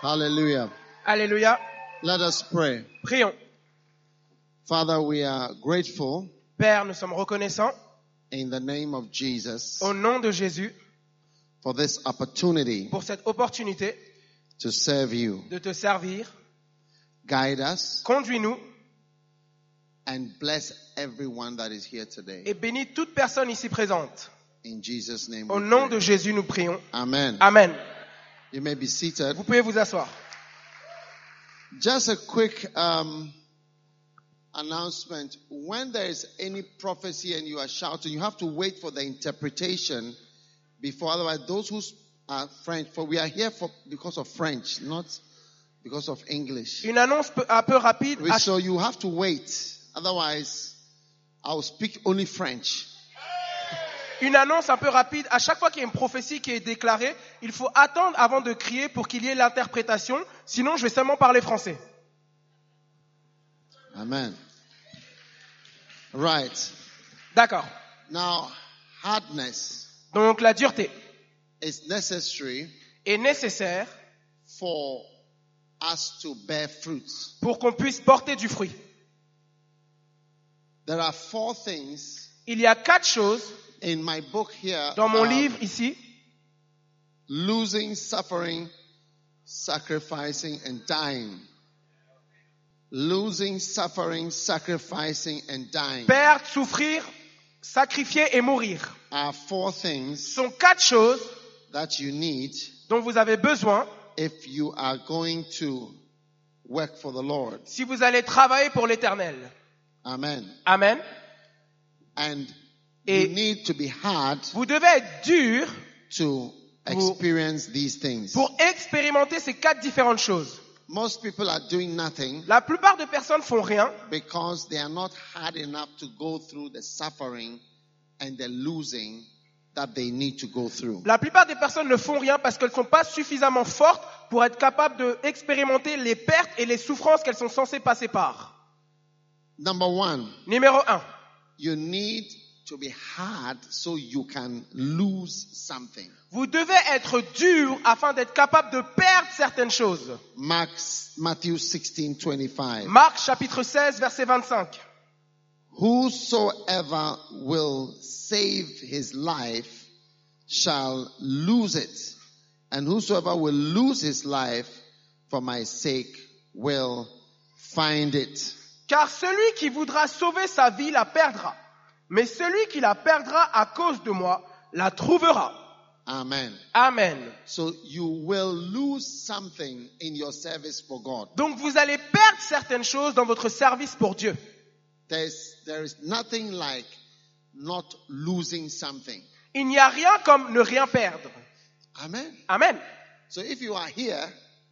Hallelujah. Alléluia. Let us pray. Prions. Father, we are grateful Père, nous sommes reconnaissants in the name of Jesus au nom de Jésus for this opportunity pour cette opportunité to serve you. de te servir. Guide us Conduis-nous and bless everyone that is here today. et bénis toute personne ici présente. In Jesus' name Au we nom pray. de Jésus, nous prions. Amen. Amen. You may be seated. Vous pouvez vous asseoir. Just a quick announcement. When there is any prophecy and you are shouting, you have to wait for the interpretation before. Otherwise, those who are French, for we are here because of French, not because of English. Une annonce un peu rapide. So you have to wait. Otherwise, I will speak only French. Une annonce un peu rapide. À chaque fois qu'il y a une prophétie qui est déclarée, il faut attendre avant de crier pour qu'il y ait l'interprétation. Sinon, je vais seulement parler français. Amen. Right. D'accord. Now, hardness Donc, la dureté is necessary est nécessaire for us to bear fruits. pour qu'on puisse porter du fruit. There are 4 things Il y a 4 choses in my book here. dans mon livre ici. Losing, suffering, sacrificing, and dying. Losing, suffering, sacrificing, and dying Perdre, souffrir, sacrifier et mourir. are 4 things Ce sont 4 choses that you need dont vous avez besoin if you are going to work for the Lord. si vous allez travailler pour l'Éternel. Amen. Amen. And Et you need to be hard vous devez être dur to experience these things. pour expérimenter ces 4 différentes choses. Most people are doing nothing La plupart des personnes font rien because they are not hard enough to go through the suffering and the losing that they need to go through. La plupart des personnes ne font rien parce qu'elles ne sont pas suffisamment fortes pour être capables d'expérimenter les pertes et les souffrances qu'elles sont censées passer par. Number 1, Numéro 1. you need to be hard so you can lose something. Vous devez être dur afin d'être capable de perdre certaines choses. Matthew 16:25. Marc chapitre 16 verset 25. Whosoever will save his life shall lose it, and whosoever will lose his life for my sake will find it. Car celui qui voudra sauver sa vie la perdra, mais celui qui la perdra à cause de moi la trouvera. Amen. Amen. So you will lose something in your service for God. Donc vous allez perdre certaines choses dans votre service pour Dieu. There is nothing like not losing something. Il n'y a rien comme ne rien perdre. Amen. Amen. So if you are here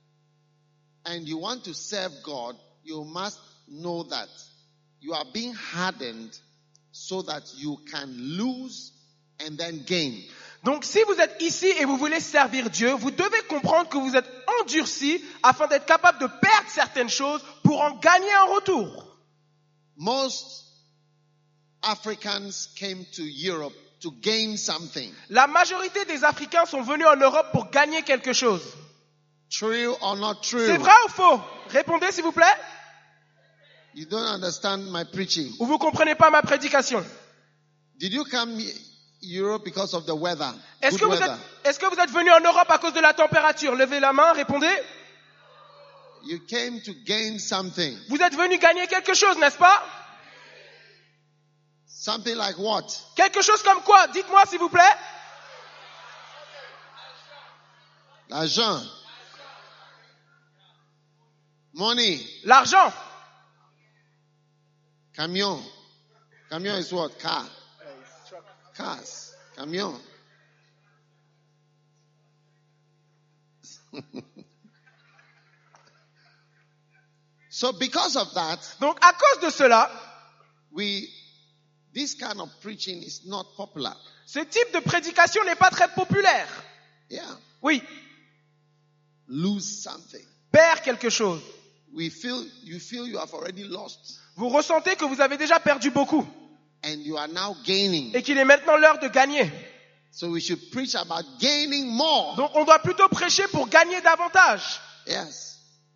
and you want to serve God, you must know that you are being hardened so that you can lose and then gain. Donc si vous êtes ici et vous voulez servir Dieu, vous devez comprendre que vous êtes endurci afin d'être capable de perdre certaines choses pour en gagner un retour. Most Africans came to Europe to gain something. La majorité des Africains sont venus en Europe pour gagner quelque chose. True or not true? C'est vrai ou faux? Répondez s'il vous plaît. You don't understand my preaching. Ou vous comprenez pas ma prédication? Did you come Europe because of the weather? Est-ce Good que weather. vous êtes venu en Europe à cause de la température? Levez la main, répondez. You came to gain something. Vous êtes venu gagner quelque chose, n'est-ce pas? Something like what? Quelque chose comme quoi? Dites-moi s'il vous plaît. L'argent. Money. L'argent. Camion. Camion is what? Car. Cars. Camion. So because of that, Donc à cause de cela, this kind of preaching is not popular. ce type de prédication n'est pas très populaire. Yeah. Oui, Lose something. perdre quelque chose. You feel you have already lost Vous ressentez que vous avez déjà perdu beaucoup and you are now gaining. et qu'il est maintenant l'heure de gagner. So we should preach about gaining more. Donc on doit plutôt prêcher pour gagner davantage. Yes.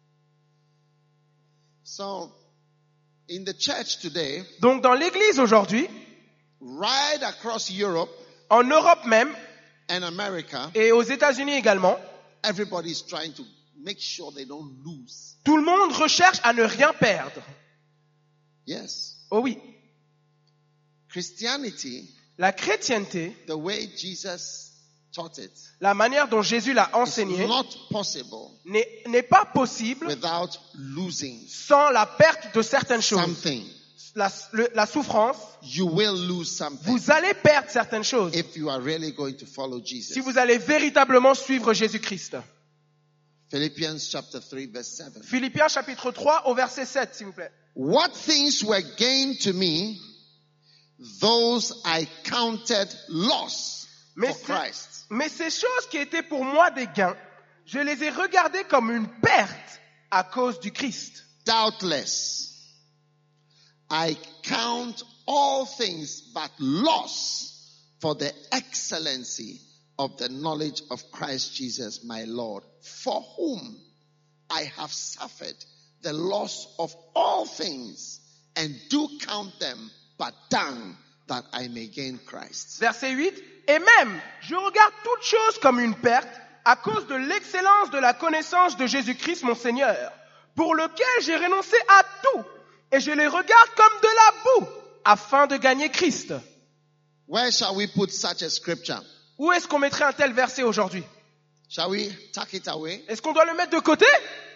So, in the church today, Donc dans l'église aujourd'hui, right across Europe en Europe même and America, et aux États-Unis également, everybody's trying to make sure they don't lose. tout le monde recherche à ne rien perdre. Yes. Oh oui, Christianity, la chrétienté, the way Jesus taught it, la manière dont Jésus l'a is enseigné, not possible n'est pas possible without losing sans la perte de certaines choses. something. La souffrance, You will lose something vous allez perdre certaines choses if you are really going to follow Jesus. si vous allez véritablement suivre Jésus-Christ. Philippians chapter 3 verse 7. Philippiens chapitre 3 au verset 7, s'il vous plaît. What things were gained to me, those I counted loss Mais for Christ. Mais ces choses qui étaient pour moi des gains, je les ai regardées comme une perte à cause du Christ. Doubtless, I count all things but loss for the excellency of the knowledge of Christ Jesus my Lord, for whom I have suffered the loss of all things, and do count them but dung, that I may gain Christ. Verset 8. Et même, je regarde toutes choses comme une perte à cause de l'excellence de la connaissance de Jésus-Christ mon Seigneur, pour lequel j'ai renoncé à tout, et je les regarde comme de la boue, afin de gagner Christ. Where shall we put such a scripture? Où est-ce qu'on mettrait un tel verset aujourd'hui? Shall we tuck it away? Est-ce qu'on doit le mettre de côté?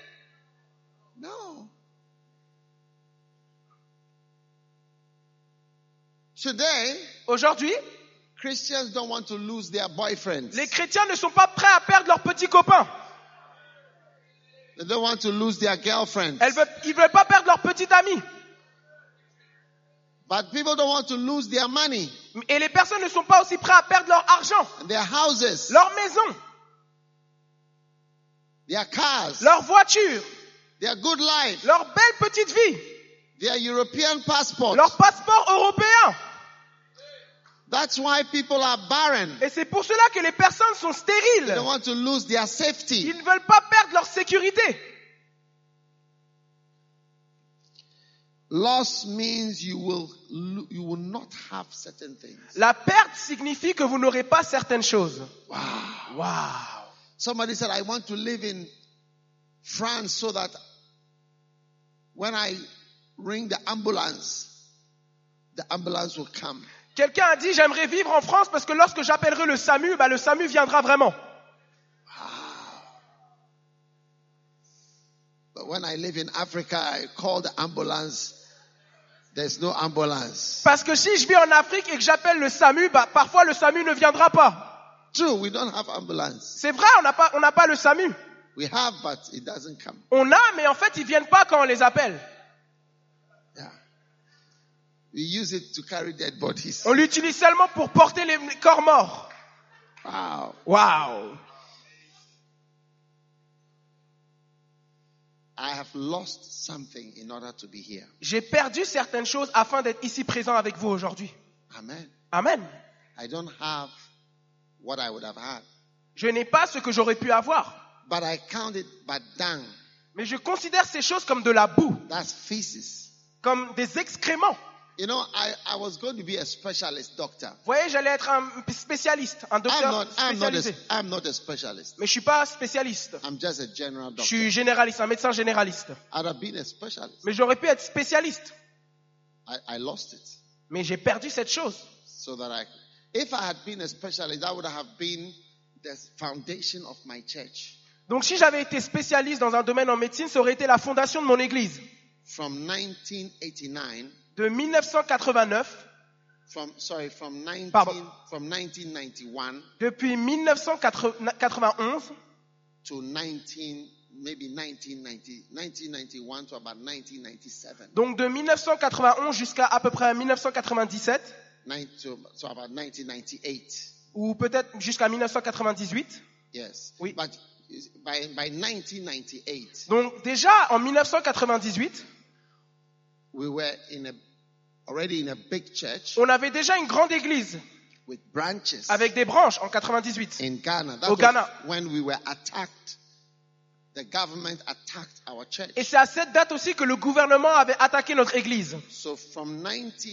No. Today, Aujourd'hui, Christians don't want to lose their boyfriends. les chrétiens ne sont pas prêts à perdre leurs petits copains. They don't want to lose their girlfriends. Ils veulent pas perdre leurs petits amis. But people don't want to lose their money, Et les personnes ne sont pas aussi prêts à perdre leur argent, and their houses, leur maison, their cars, leur voiture, their good life, leur belle petite vie, their European passport. leur passeport européen. That's why people are barren. Et c'est pour cela que les personnes sont They stériles. don't want to lose their safety. Ils ne veulent pas perdre leur sécurité. Loss means you will not have certain things. La perte signifie que vous n'aurez pas certaines choses. Wow. Somebody said, I want to live in France so that when I ring the ambulance will come. Quelqu'un a dit, j'aimerais vivre en France parce que lorsque j'appellerai le SAMU, le SAMU viendra vraiment. But when I live in Africa, I call the ambulance. There's no ambulance. Parce que si je vis en Afrique et que j'appelle le SAMU, parfois le SAMU ne viendra pas. True, we don't have ambulance. C'est vrai, on n'a pas le SAMU. We have, but it doesn't come. On a, mais en fait, ils viennent pas quand on les appelle. Yeah. We use it to carry dead bodies. On l'utilise seulement pour porter les corps morts. Wow. Waouh. I have lost something in order to be here. J'ai perdu certaines choses afin d'être ici présent avec vous aujourd'hui. Amen. Amen. I don't have what I would have had, Je n'ai pas ce que j'aurais pu avoir. but I count it but dung. Mais je considère ces choses comme de la boue, That's feces. comme des excréments. You know, I was going to be a specialist doctor. Vous voyez, j'allais être un spécialiste, un docteur spécialisé. I'm not a specialist. Mais je suis pas spécialiste. I'm just a general Je doctor. suis généraliste, un médecin généraliste. I'd have been a specialist. Mais j'aurais pu être spécialiste. I lost it. Mais j'ai perdu cette chose. So that if I had been a specialist, that would have been the foundation of my church. Donc si j'avais été spécialiste dans un domaine en médecine, ça aurait été la fondation de mon église. From 1989, De 1989, from 1991 depuis 1991 to 1991 to about 1997. donc de 1991 jusqu'à à peu près 1997, So about 1998. ou peut-être jusqu'à 1998. Yes. Oui. But by 1998, Donc déjà en 1998, we were already in a big church on avait déjà une grande église with branches avec des branches en 98. in Ghana. Au Ghana. When we were attacked, the government attacked our church. Et c'est à cette date aussi que le gouvernement avait attaqué notre église. So from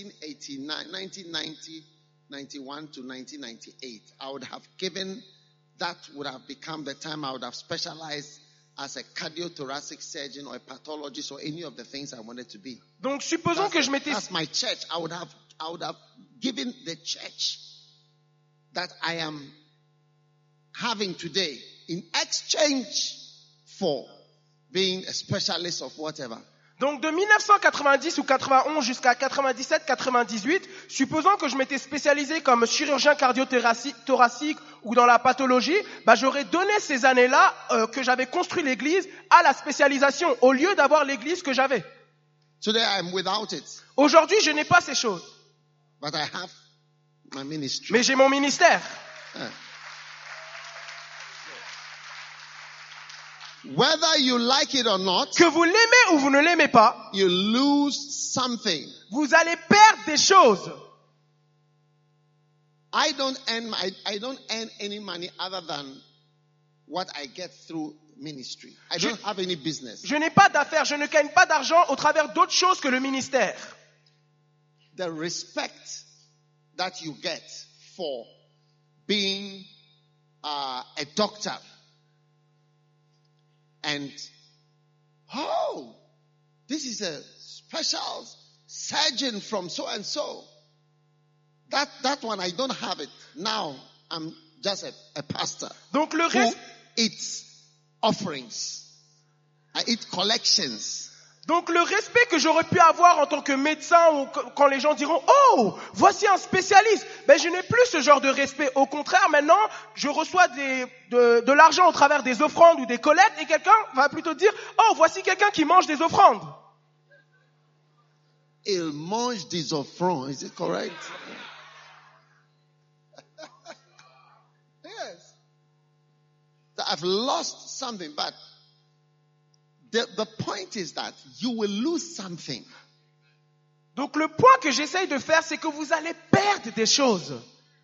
1990, 91 to 1998, I would have given, that would have become the time I would have specialized as a cardiothoracic surgeon or a pathologist or any of the things I wanted to be. Donc supposons que je m'étais... That's my church. I would have given the church that I am having today in exchange for being a specialist of whatever. Donc de 1990 ou 91 jusqu'à 97-98, supposons que je m'étais spécialisé comme chirurgien cardio-thoracique ou dans la pathologie, j'aurais donné ces années-là que j'avais construit l'église à la spécialisation au lieu d'avoir l'église que j'avais. Today I am without it, Aujourd'hui, je n'ai pas ces choses, but I have my ministry. mais j'ai mon ministère. Whether you like it or not, Que vous l'aimez ou vous ne l'aimez pas, you lose something. vous allez perdre des choses. I don't earn any money other than what I get through ministry. I don't have any business. Je n'ai pas d'affaires, je ne gagne pas d'argent au travers d'autres choses que le ministère. The respect that you get for being a doctor and this is a special surgeon from so and so. That one I don't have it. Now I'm just a pastor. Donc le who reste, eats offerings. I eat collections. donc le respect que j'aurais pu avoir en tant que médecin ou quand les gens diront « Oh, voici un spécialiste », je n'ai plus ce genre de respect. Au contraire, maintenant, je reçois de l'argent au travers des offrandes ou des collectes et quelqu'un va plutôt dire « Oh, voici quelqu'un qui mange des offrandes ». Il mange des offrandes. Is it correct? Yes. I've lost something, but the point is that you will lose something. Donc le point que j'essaye de faire, c'est que vous allez perdre des choses.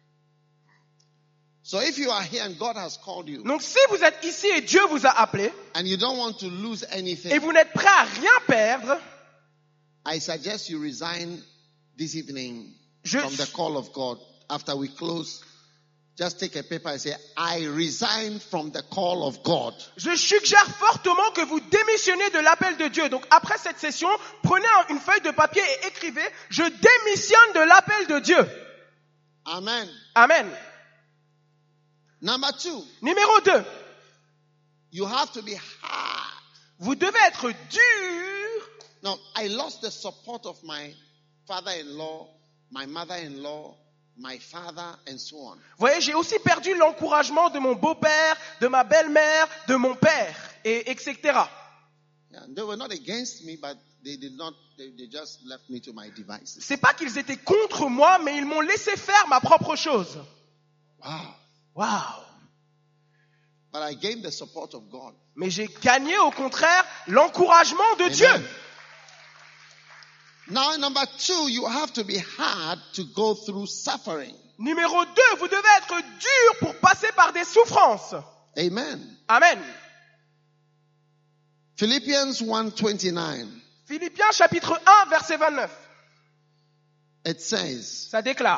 So if you are here and God has called you Donc si vous êtes ici et Dieu vous a appelé and you don't want to lose et anything, vous n'êtes prêt à rien perdre, I suggest you resign this evening Je- from the call of God. After we close, just take a paper and say, I resign from the call of God. je suggère fortement que vous démissionnez de l'appel de Dieu. Donc après cette session, prenez une feuille de papier et écrivez « Je démissionne de l'appel de Dieu Amen. ». Amen. Number 2, Numéro 2, you have to be hard. vous devez être dur. Now, I lost the support of my father-in-law, my mother-in-law, my father, and so on. Vous voyez, j'ai aussi perdu l'encouragement de mon beau-père, de ma belle-mère, de mon père, et etc. Yeah, they were not against me, but they just left me to my devices. C'est pas qu'ils étaient contre moi, mais ils m'ont laissé faire ma propre chose. Wow. Waouh! But I gained the support of God. Mais j'ai gagné au contraire l'encouragement de Dieu. Now, number 2, you have to be hard to go through suffering. Numéro 2, vous devez être dur pour passer par des souffrances. Amen. Amen. Philippians 1:29. Philippiens chapitre 1, verset 29. It says, Ça déclare.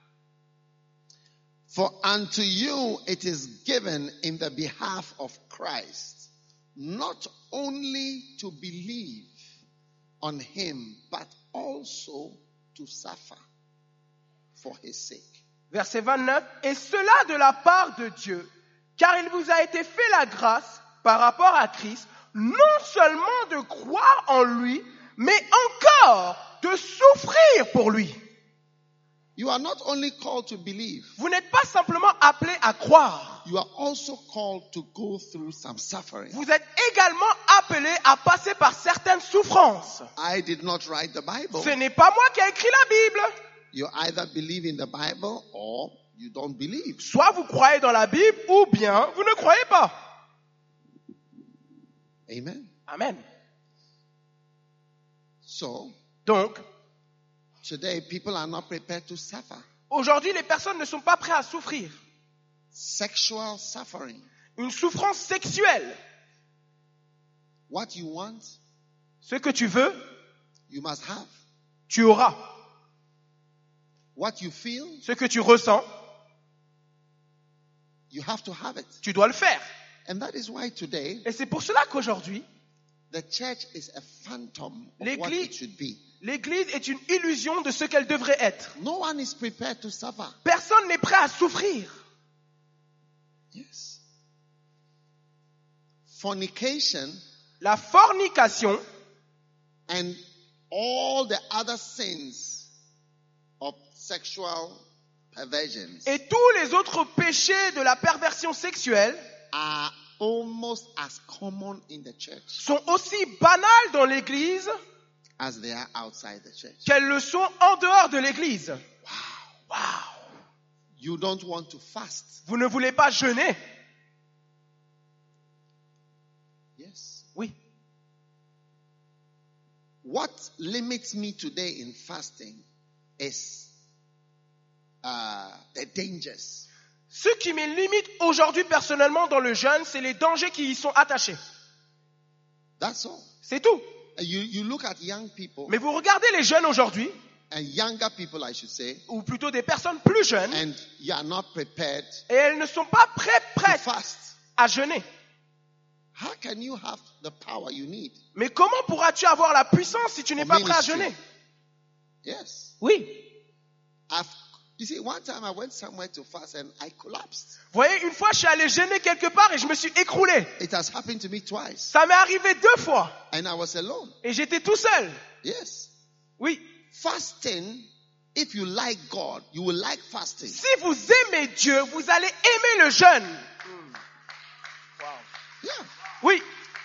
For unto you it is given in the behalf of Christ, not only to believe on him, but also to suffer for his sake. Verset 29. Et cela de la part de Dieu, car il vous a été fait la grâce par rapport à Christ, non seulement de croire en lui, mais encore de souffrir pour lui. You are not only called to believe, Vous n'êtes pas simplement appelé à croire. you are also called to go through some suffering. Vous êtes également appelé à passer par certaines souffrances. I did not write the Bible. Ce n'est pas moi qui ai écrit la Bible. You either believe in the Bible or you don't believe. Soit vous croyez dans la Bible ou bien vous ne croyez pas. Amen. Amen. So, Donc, today people are not prepared to suffer. aujourd'hui, les personnes ne sont pas prêtes à souffrir. Sexual suffering. Une souffrance sexuelle. What you want, Ce que tu veux, you must have. tu auras. What you feel, Ce que tu ressens, you have to have it. tu dois le faire. And that is why today, Et c'est pour cela qu'aujourd'hui, the church is a phantom of L'église- what it should be. l'Église est une illusion de ce qu'elle devrait être. No one is prepared to suffer. Personne n'est prêt à souffrir. Yes. Fornication La fornication and all the other sins of sexual perversions et tous les autres péchés de la perversion sexuelle are almost as common in the church sont aussi banales dans l'Église as they are outside the church. qu'elles le sont en dehors de l'Église. Wow. You don't want to fast. Vous ne voulez pas jeûner? Yes. Oui. What limits me today in fasting is the dangers. Ce qui me limite aujourd'hui personnellement dans le jeûne, c'est les dangers qui y sont attachés. That's all. C'est tout. You look at young people, Mais vous regardez les jeunes aujourd'hui, and younger people, I should say, ou plutôt des personnes plus jeunes, and you are not prepared et elles ne sont pas to prêtes fast. à jeûner. How can you have the power you need? Mais comment pourras-tu avoir la puissance si tu n'es For pas prêt à ministry. jeûner? Yes. Oui. You see, one time I went somewhere to fast and I collapsed. Vous voyez, une fois, je suis allé jeûner quelque part et je me suis écroulé. It has happened to me twice. Ça m'est arrivé 2 fois. And I was alone. Et j'étais tout seul. Yes. Oui. Fasting, if you like God, you will like fasting. Si vous aimez Dieu, vous allez aimer le jeûne. Yeah. Oui.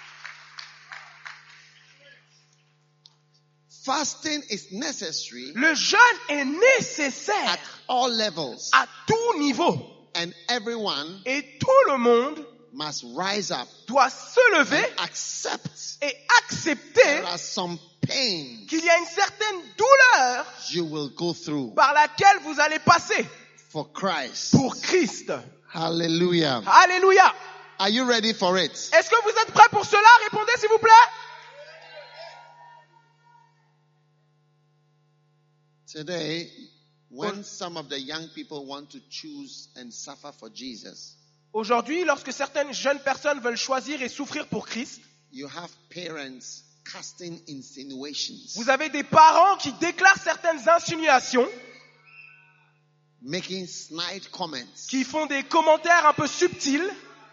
Fasting is necessary Le jeûne est at nécessaire all levels. à tout niveau. And everyone Et tout le monde must rise up doit se lever and accept et accepter there are some pains qu'il y a une certaine douleur you will go through par laquelle vous allez passer for Christ. pour Christ. Hallelujah. Alléluia. Are you ready for it? Est-ce que vous êtes prêts pour cela? Répondez s'il vous plaît. Today, when some of the young people want to choose and suffer for Jesus, Aujourd'hui, lorsque certaines jeunes personnes veulent choisir et souffrir pour Christ, you have parents casting insinuations, vous avez des parents qui déclarent certaines insinuations, making snide comments, qui font des commentaires un peu subtils,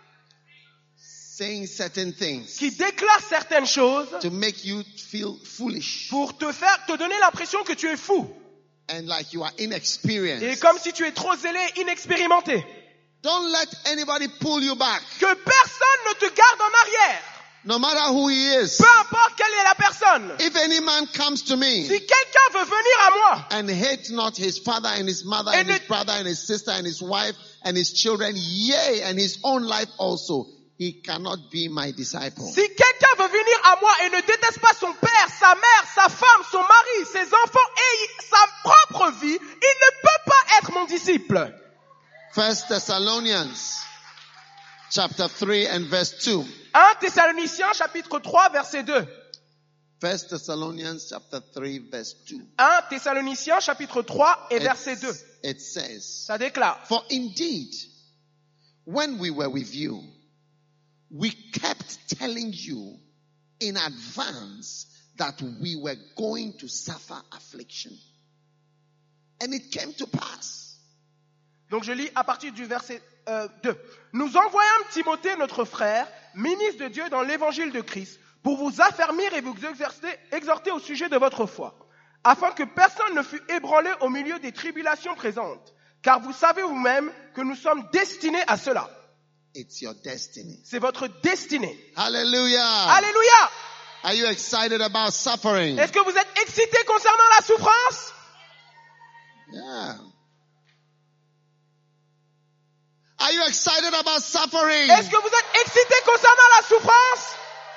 saying certain things qui déclarent certaines choses to make you feel foolish pour te donner l'impression que tu es fou. and like you are Et inexperienced. comme si tu es trop zélé, inexpérimenté. Don't let anybody pull you back, Que personne ne te garde en arrière. no matter who he is. Peu importe quelle est la personne. If any man comes to me Si quelqu'un veut venir à moi and hate not his father and his mother And and his it- brother and his sister and his wife and his children, yea, and his own life also, he cannot be my disciple. si quelqu'un veut venir à moi et ne déteste pas son père, sa mère, sa femme, son mari, ses enfants et sa propre vie, il ne peut pas être mon disciple. 1 Thessalonians chapter 3 and verse 2. 1 Thessaloniciens chapitre 3 verset 2. 1 Thessalonians chapter 3 verse 2. 1 Thessaloniciens chapitre 3 et verset 2. It says, Ça déclare. for indeed, when we were with you, we kept telling you in advance that we were going to suffer affliction. And it came to pass. Donc je lis à partir du verset 2. Nous envoyâmes Timothée, notre frère, ministre de Dieu dans l'évangile de Christ, pour vous affermir et vous exhorter au sujet de votre foi, afin que personne ne fût ébranlé au milieu des tribulations présentes. Car vous savez vous-même que nous sommes destinés à cela. It's your destiny. C'est votre destinée. Hallelujah. Alléluia! Are you excited about suffering? Est-ce que vous êtes excités concernant la souffrance? Yeah. Are you excited about suffering? Est-ce que vous êtes excités concernant la souffrance?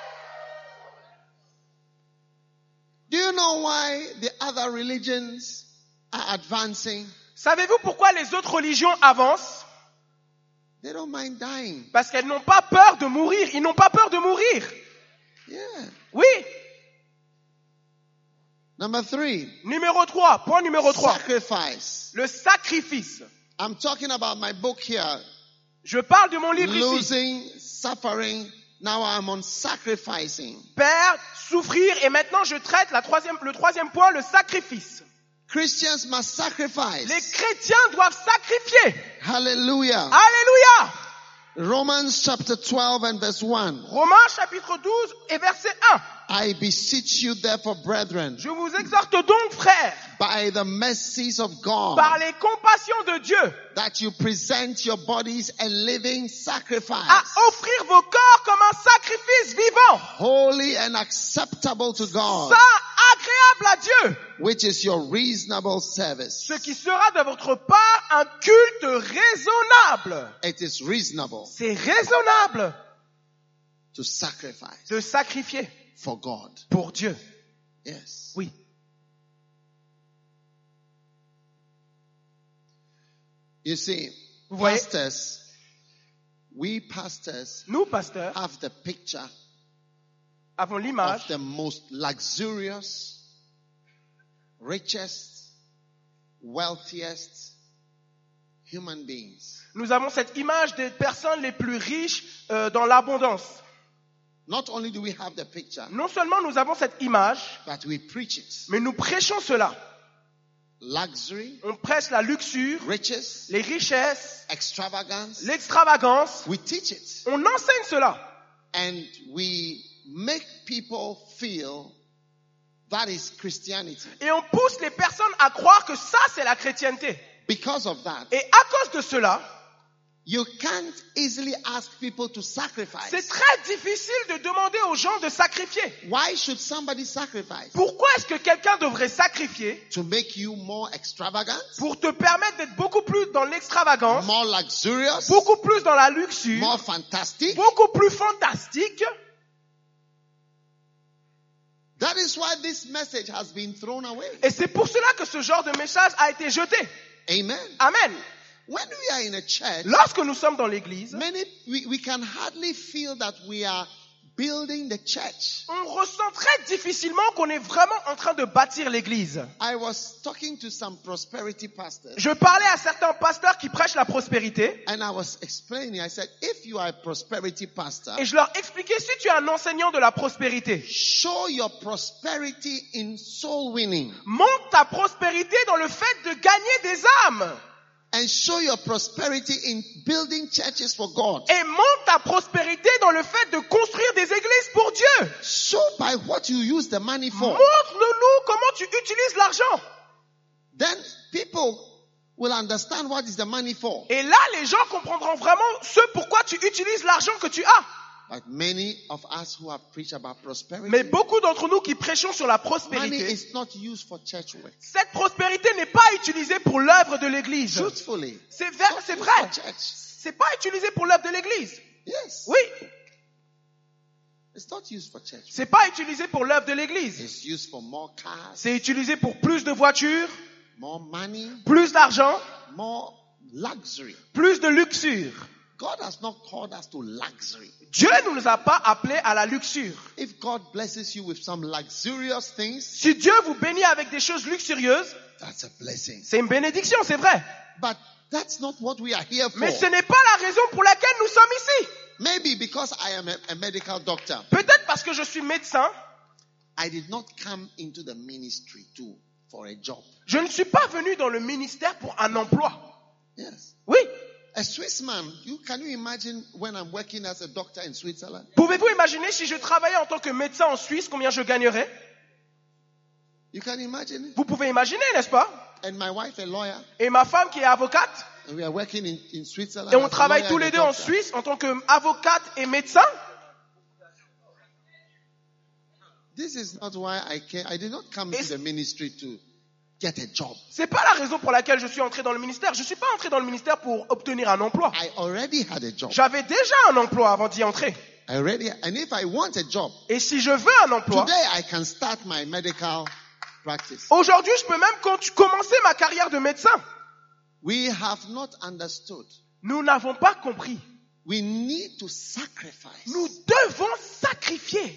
Do you know why the other religions are advancing? Savez-vous pourquoi les autres religions avancent? They don't mind dying. Parce qu'elles n'ont pas peur de mourir. Ils n'ont pas peur de mourir. Yeah. Oui. Number 3. Numéro 3, point numéro 3. Sacrifice. Le sacrifice. I'm talking about my book here. Je parle de mon livre ici. Losing, suffering. Now I'm on sacrificing. Perdre, souffrir, et maintenant je traite le troisième point, le sacrifice. Christians must sacrifice. Les chrétiens doivent sacrifier. Hallelujah. Alléluia. Romans chapter 12 and verse 1. Romains chapitre 12 et verset 1. I beseech you therefore, brethren, Je vous exhorte donc, frères, by the mercies of God, par les compassions de Dieu, that you present your bodies a living sacrifice, à offrir vos corps comme un sacrifice vivant, holy and acceptable to God, saint, agréable à Dieu, which is your reasonable service. ce qui sera de votre part un culte raisonnable. It is reasonable C'est raisonnable to sacrifice de sacrifier for God. pour Dieu. Yes. Oui. You see, Vous voyez, we pastors nous, pasteurs, have the picture avons of l'image the most luxurious, richest, wealthiest human beings. Nous avons cette image des personnes les plus riches dans l'abondance. Not only do we have the picture, Non seulement nous avons cette image, but we preach it. mais nous prêchons cela. Luxury, On prêche la luxure, riches, les richesses, extravagance. l'extravagance. We teach it. On enseigne cela. And we make people feel that is Christianity. Et on pousse les personnes à croire que ça, c'est la chrétienté. Because of that, Et à cause de cela, you can't easily ask people to sacrifice. c'est très difficile de demander aux gens de sacrifier. Why should somebody sacrifice? Pourquoi est-ce que quelqu'un devrait sacrifier To make you more extravagant, pour te permettre d'être beaucoup plus dans l'extravagance, more luxurious, beaucoup plus dans la luxure, more fantastic? beaucoup plus fantastique? That is why this message has been thrown away. Et c'est pour cela que ce genre de message a été jeté. Amen. Amen. When we are in a church, Lorsque nous sommes dans l'église, we can hardly feel that we are building the church. on ressent très difficilement qu'on est vraiment en train de bâtir l'église. I was talking to some prosperity pastors, Je parlais à certains pasteurs qui prêchent la prospérité and I was explaining, I said, if you are a prosperity pastor, et je leur expliquais, si tu es un enseignant de la prospérité, show your prosperity in soul winning, montre ta prospérité dans le fait de gagner des âmes and show your prosperity in building churches for God. et montre ta prospérité dans le fait de construire des églises pour Dieu. Show by what you use the money for. Montre-nous comment tu utilises l'argent. Then people will understand what is the money for. Et là, les gens comprendront vraiment ce pourquoi tu utilises l'argent que tu as. But many of us who have preached about prosperity, Mais beaucoup d'entre nous qui prêchons sur la money prospérité, is not used for church work. cette prospérité n'est pas utilisée pour l'œuvre de l'église. Truthfully, C'est it's not used vrai. for church. C'est pas utilisé pour l'œuvre de l'église. Yes, Oui, it's not used for church. c'est pas utilisé pour l'œuvre de l'église. It's used for more cars, C'est utilisé pour plus de voitures, more money, plus d'argent, more luxury. plus de luxure. God has not called us to luxury. Dieu ne nous a pas appelés à la luxure. If God blesses you with some luxurious things, Si Dieu vous bénit avec des choses luxurieuses, that's a blessing. c'est une bénédiction, c'est vrai. But that's not what we are here for. Mais ce n'est pas la raison pour laquelle nous sommes ici. Maybe because I am a medical doctor, Peut-être parce que je suis médecin, I did not come into the ministry for a job. je ne suis pas venu dans le ministère pour un emploi. Yes. Oui. A Swiss man, can you imagine when I'm working as a doctor in Switzerland? Pouvez-vous imaginer si je travaillais en tant que médecin en Suisse, combien je gagnerais? You can imagine it. Vous pouvez imaginer, n'est-ce pas? And my wife, a lawyer, Et ma femme qui est avocate, and we are working in Switzerland. et on as a travaille lawyer tous and a les deux en doctor. Suisse en tant qu'avocate et médecin. This is not why I came. I did not come into the ministry to get a job. C'est pas la raison pour laquelle je suis entré dans le ministère. Je suis pas entré dans le ministère pour obtenir un emploi. I already had a job. J'avais déjà un emploi avant d'y entrer. And if I want a job, Et si je veux un emploi, today I can start my medical practice. aujourd'hui, je peux même commencer ma carrière de médecin. We have not understood. Nous n'avons pas compris. We need to sacrifice Nous devons sacrifier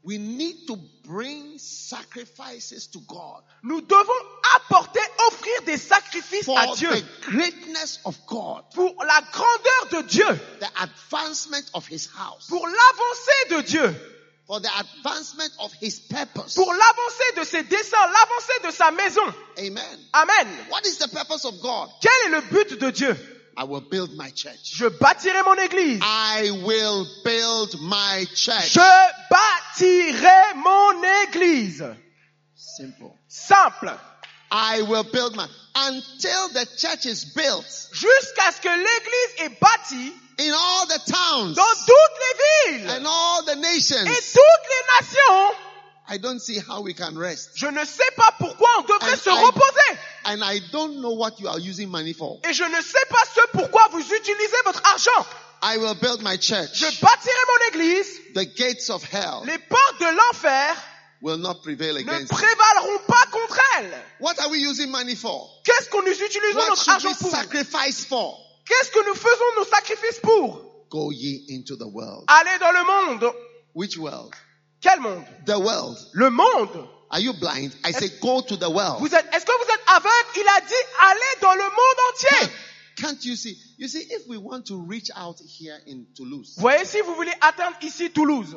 We need to bring sacrifices to God Nous devons apporter, offrir des sacrifices for à Dieu the greatness of God, pour la grandeur de Dieu, the advancement of His house, pour l'avancée de Dieu, for the advancement of His purpose. pour l'avancée de ses desseins, l'avancée de sa maison. Amen. Amen. What is the purpose of God? Quel est le but de Dieu? I will build my church. Je bâtirai mon église. I will build my church. Je bâtirai mon église. Simple. Simple. I will build my, until the church is built Jusqu'à ce que l'église est bâtie in all the towns dans toutes les villes and all the et nations. toutes les nations. I don't see how we can rest. Je ne sais pas pourquoi on devrait And se reposer. And I don't know what you are using money for. Et je ne sais pas ce pourquoi vous utilisez votre argent. I will build my church. Je bâtirai mon église. The gates of hell Les portes de l'enfer will not prevail ne against it. prévaleront pas contre elles. What are we using money for? Qu'est-ce que nous utilisons What notre should argent we pour? sacrifice for? Qu'est-ce que nous faisons nos sacrifices pour? Go ye into the world. Aller dans le monde. Which world? Quel monde? The world. Le monde. Are you blind? I say go to the world. Est-ce que vous êtes aveugle? Il a dit aller dans le monde entier. Hey, can't you see? You see, if we want to reach out here in Toulouse, Voyez, si vous voulez atteindre ici Toulouse,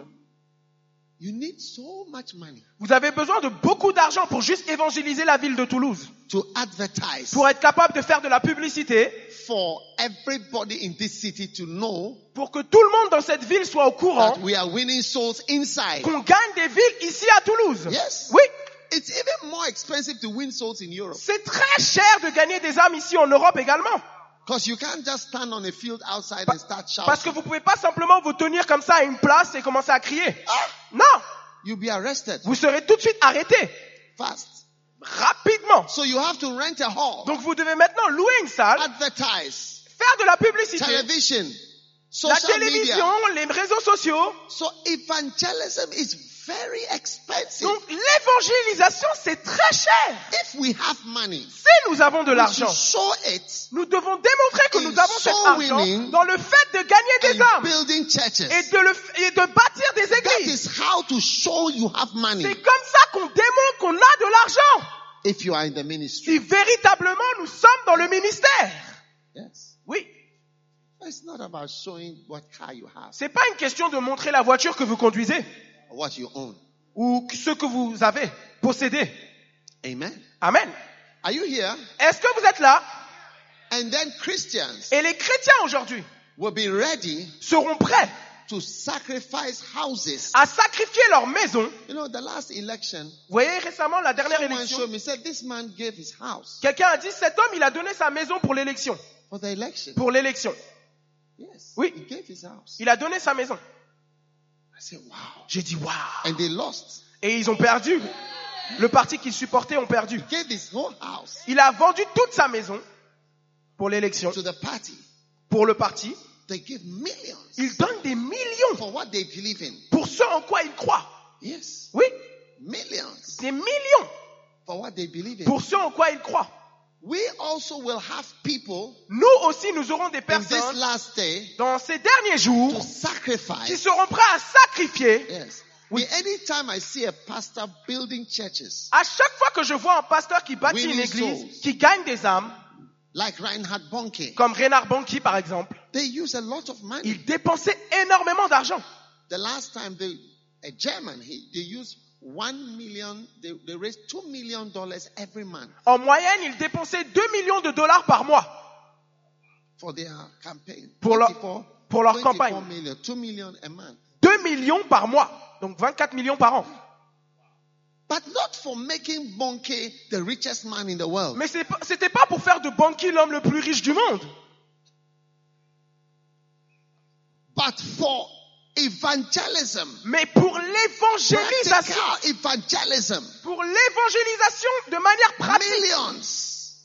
you need so much money vous avez besoin de beaucoup d'argent pour juste évangéliser la ville de Toulouse. to advertise, Pour être capable de faire de la publicité, for everybody in this city to know pour que tout le monde dans cette ville soit au courant that we are winning souls inside. qu'on gagne des villes ici à Toulouse. Yes. Oui, It's even more expensive to win souls in Europe. c'est très cher de gagner des âmes ici en Europe également. Because you can't just stand on a field outside and start Parce que shouting. vous pouvez pas simplement vous tenir comme ça à une place et commencer à crier. Ah, Non, you'll be arrested vous serez tout de suite arrêté. fast. Rapidement. So you have to rent a hall, Donc vous devez maintenant louer une salle, advertise, faire de la publicité, television, la social télévision, media. les réseaux sociaux. So evangelism is very expensive. Donc l'évangélisation, c'est très cher. If we have money, Si nous avons de we l'argent, should show it nous devons démontrer que in nous avons cet soul argent winning dans le fait de gagner des and âmes building churches. et de bâtir des That églises. is how to show you have money C'est comme ça qu'on démontre qu'on a de l'argent. if you are in the Si ministry. véritablement nous sommes dans le ministère. Yes. Oui. It's not about showing what car you have C'est pas une question de montrer la voiture que vous conduisez or what you own. ou ce que vous avez possédé. Amen. Amen. Are you here? Est-ce que vous êtes là? And then Christians Et les chrétiens aujourd'hui will be ready seront prêts to sacrifice houses. à sacrifier leur maison. You know, the last election, Vous voyez récemment la dernière someone élection, showed me, said this man gave his house quelqu'un a dit cet homme il a donné sa maison pour l'élection. for the election. Pour l'élection. Yes. Oui. He gave his house. Il a donné sa maison. I said, wow. J'ai dit waouh. And they lost. Et ils ont perdu. Le parti qu'ils supportaient ont perdu. He gave his whole house Il a vendu toute sa maison pour l'élection, to the party. pour le parti. They give millions Il donne des millions for what they believe in. pour ce en quoi il croit. Yes. Oui, Millions des millions for what they believe in. pour ce en quoi il croit. We also will have people Nous aussi, nous aurons des in this personnes last day dans ces derniers to jours qui sacrifice. seront prêts à sacrifier. Yes. Anytime I see a pastor building churches, À chaque fois que je vois un pasteur qui bâtit une Winning église, souls. qui gagne des âmes, like Reinhard Bonnke, comme Reinhard Bonnke par exemple, they use a lot of money. il dépensait énormément d'argent. The last time a German, they used 1 million, they raised $2 million every month En moyenne, il dépensait 2 millions de dollars par mois for their campaign. Pour leur 24 campagne. million, 2 million a month. 2 millions par mois, donc 24 millions par an. But not for making Bonnke the richest man in the world. Mais c'était pas pour faire de Bonnke l'homme le plus riche du monde, But for evangelism. mais pour l'évangélisation, Practical evangelism. pour l'évangélisation de manière pratique. Millions.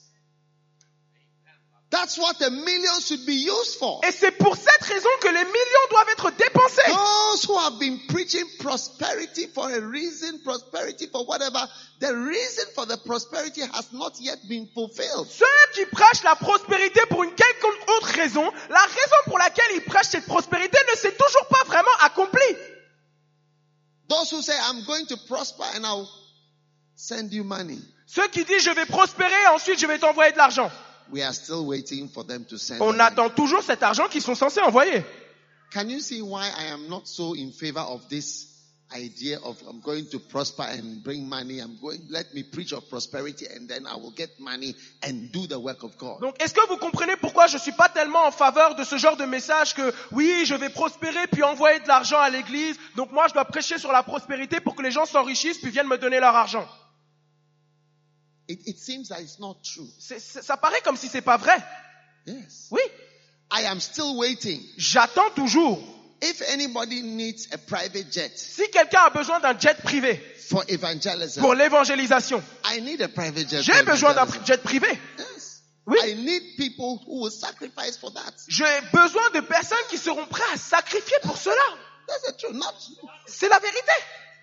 That's what the millions should be used for. Et c'est pour cette raison que les millions doivent être dépensés. Those who have been preaching prosperity for a reason, prosperity for whatever, the reason for the prosperity has not yet been fulfilled. Ceux qui prêchent la prospérité pour une quelconque autre raison, la raison pour laquelle ils prêchent cette prospérité ne s'est toujours pas vraiment accomplie. Those who say, I'm going to prosper and I'll send you money. Ceux qui disent je vais prospérer, ensuite je vais t'envoyer de l'argent. We are still waiting for them to send On the money. attend toujours cet argent qu'ils sont censés envoyer. Can you see why I am not so in favor of this idea of I'm going to prosper and bring money? Let me preach of prosperity and then I will get money and do the work of God. Donc, est-ce que vous comprenez pourquoi je suis pas tellement en faveur de ce genre de message que oui, je vais prospérer puis envoyer de l'argent à l'église. Donc moi, je dois prêcher sur la prospérité pour que les gens s'enrichissent puis viennent me donner leur argent. It seems that it's not true. Ça paraît comme si c'est pas vrai. Yes. Oui. I am still waiting. J'attends toujours. If anybody needs a private jet Si quelqu'un a besoin d'un jet privé for evangelism, pour l'évangélisation, I need a private jet. j'ai for besoin d'un evangelism. jet privé. Yes. Oui. I need people who will sacrifice for that. J'ai besoin de personnes qui seront prêtes à sacrifier pour cela. That's the truth. C'est la vérité.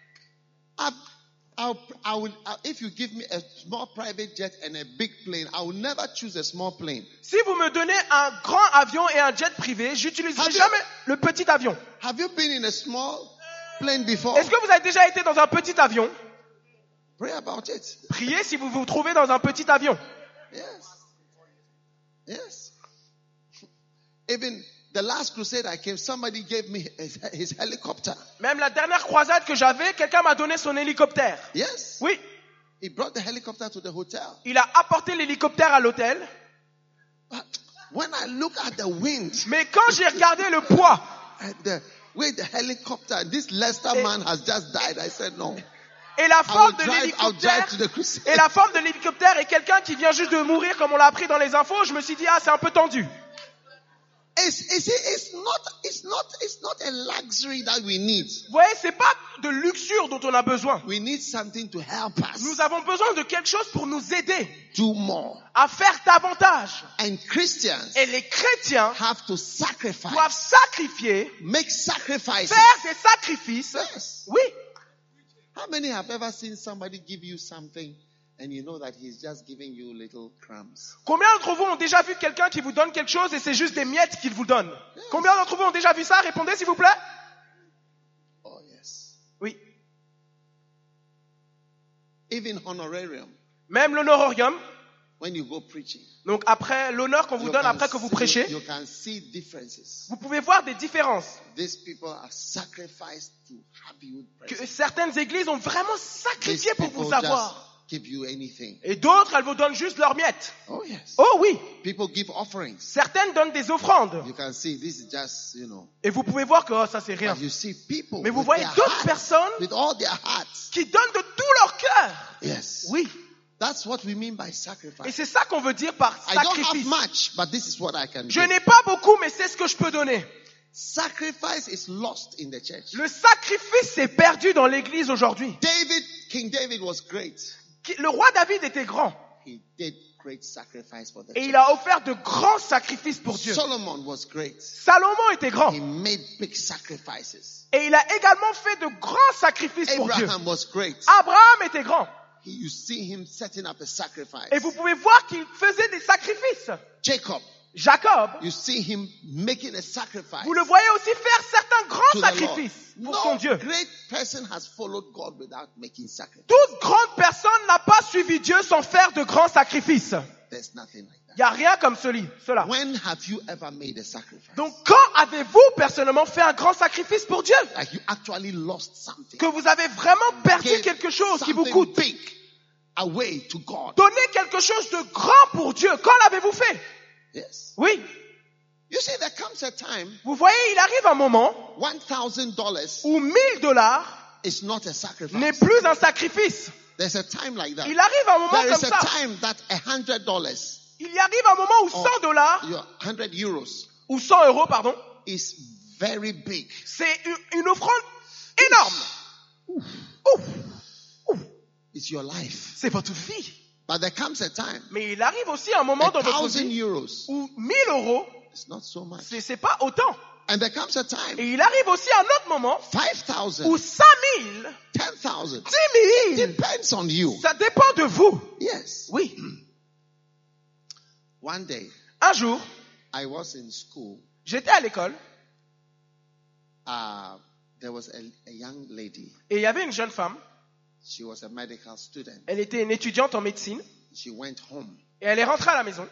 If you give me a small private jet and a big plane, I will never choose a small plane. Si vous me donnez un grand avion et un jet privé, j'utiliserai jamais le petit avion. Have you been in a small plane before? Est-ce que vous avez déjà été dans un petit avion? Pray about it. Priez si vous vous trouvez dans un petit avion. Yes. Yes. Even the last crusade I came, somebody gave me his helicopter. Même la dernière croisade que j'avais, quelqu'un m'a donné son hélicoptère. Yes. Oui. He brought the helicopter to the hotel. Il a apporté l'hélicoptère à l'hôtel. But when I look at the wind, Mais quand j'ai regardé le poids, and the way the helicopter, this Leicester man has just died, I said no. et la forme de I'll drive l'hélicoptère, to the crusade. et la forme de l'hélicoptère est quelqu'un qui vient juste de mourir comme on l'a appris dans les infos, je me suis dit, ah, c'est un peu tendu. It's not a luxury that we need. Vous voyez, c'est pas de luxure dont on a besoin. We need something to help us Nous avons besoin de quelque chose pour nous aider do more. à faire davantage. And Christians Et les chrétiens have to sacrifice, doivent sacrifier, make sacrifices. faire des sacrifices. Yes. Oui. How many have ever seen somebody give you something and you know that he's just giving you little crumbs? Combien d'entre vous ont déjà vu quelqu'un qui vous donne quelque chose et c'est juste des miettes qu'il vous donne? Combien d'entre vous ont déjà vu ça? Répondez s'il vous plaît. Oh yes. Oui. Even honorarium, Même l'honorarium. when you go preaching, Donc après l'honneur qu'on vous donne après que vous prêchez, you can see differences. vous pouvez voir des différences. These people are sacrificed to have you Que present. certaines églises ont vraiment These sacrifié pour people vous avoir. just give you anything. Et d'autres, elles vous donnent juste leurs miettes. Oh yes. Oh oui. People give offerings. Certaines donnent des offrandes. You can see this is just, Et vous pouvez voir que oh, ça c'est rien. But you see people Mais vous with voyez their d'autres hearts, personnes with all their hearts. qui donnent de tout leur cœur. Yes. Oui. That's what we mean by Et sacrifice. c'est ça qu'on veut dire par I don't have sacrifice. much, but this is what I can Je do. n'ai pas beaucoup, mais c'est ce que je peux donner. Sacrifice is lost in the church. Le sacrifice est perdu dans l'église aujourd'hui. King David was great. Le roi David était grand. He did great sacrifice for the Et church. il a offert de grands sacrifices pour Dieu. Solomon was great. Salomon était grand. He made big sacrifices. Et il a également fait de grands sacrifices pour Dieu. Abraham was great. Abraham était grand. You see him setting up a sacrifice. Et vous pouvez voir qu'il faisait des sacrifices. Jacob, Jacob, you see him making a sacrifice. vous le voyez aussi faire certains grands to the Lord. sacrifices pour son No Dieu. great person has followed God without making sacrifice. Toute grande personne n'a pas suivi Dieu sans faire de grands sacrifices. There's nothing like that. Il n'y a rien comme cela. When have you ever made a sacrifice? Donc quand avez-vous personnellement fait un grand sacrifice pour Dieu? Like you actually lost something. Que vous avez vraiment perdu Gave quelque chose qui vous something coûte. big away to God. Donnez quelque chose de grand pour Dieu. Quand l'avez-vous fait? Yes. Oui. You see, there comes a time, Vous voyez, il arrive un moment $1,000 où $1,000 is not a sacrifice. n'est plus un sacrifice. There's a time like that. Il arrive un moment There comme is a ça. time that $100, Il y arrive un moment où $100 your 100 euros, ou 100 euros, pardon, is very big. c'est une offrande énorme. Ouf. It's your life. C'est votre vie. But there comes a time, Mais il arrive aussi un moment dans votre 1,000 vie euros où 1,000 euros, is not so much. c'est pas autant. And there comes a time, Et il arrive aussi un autre moment 5,000, où 5,000, 10,000. 10,000, Depends on you. ça dépend de vous. Yes. Oui. One day, Un jour, I was in school. j'étais à l'école. there was a young lady. Et il y avait une jeune femme. She was a medical student. Elle était une étudiante en médecine. She went home Et elle est rentrée à la maison.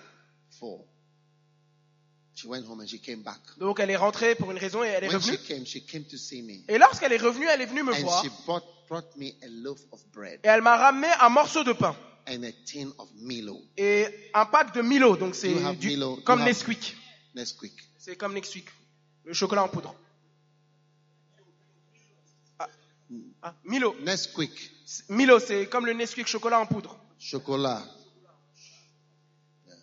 She went home and she came back. Donc elle est rentrée pour une raison et elle est When revenue. she came to see me. Et lorsqu'elle est venue me And voir. she brought me a loaf of bread Et elle m'a ramené un morceau de pain. and a tin of Milo. Et un pack de Milo. Donc c'est You have Milo, comme you have- Nesquik. Nesquik. C'est comme Nesquik. Le chocolat en poudre. Milo. Nesquik. Milo, c'est comme le Nesquik chocolat en poudre. Chocolat. Yeah.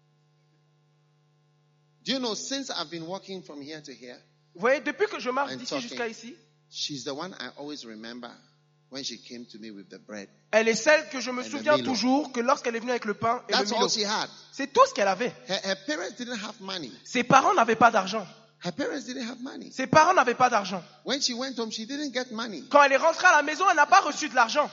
Do you know, since I've been walking from here to here, Vous voyez, depuis que je marche And d'ici talking. jusqu'à ici, she's the one I always remember when she came to me with the bread. elle est celle que je me the souviens Milo. toujours que lorsqu'elle est venue avec le pain et le That's Milo. all she had. C'est tout ce qu'elle avait. Her parents didn't have money. Ses parents n'avaient pas d'argent. Her parents didn't have money. Ses parents n'avaient pas d'argent. When she went home, she didn't get money. Quand elle est rentrée à la maison, elle n'a pas reçu de l'argent.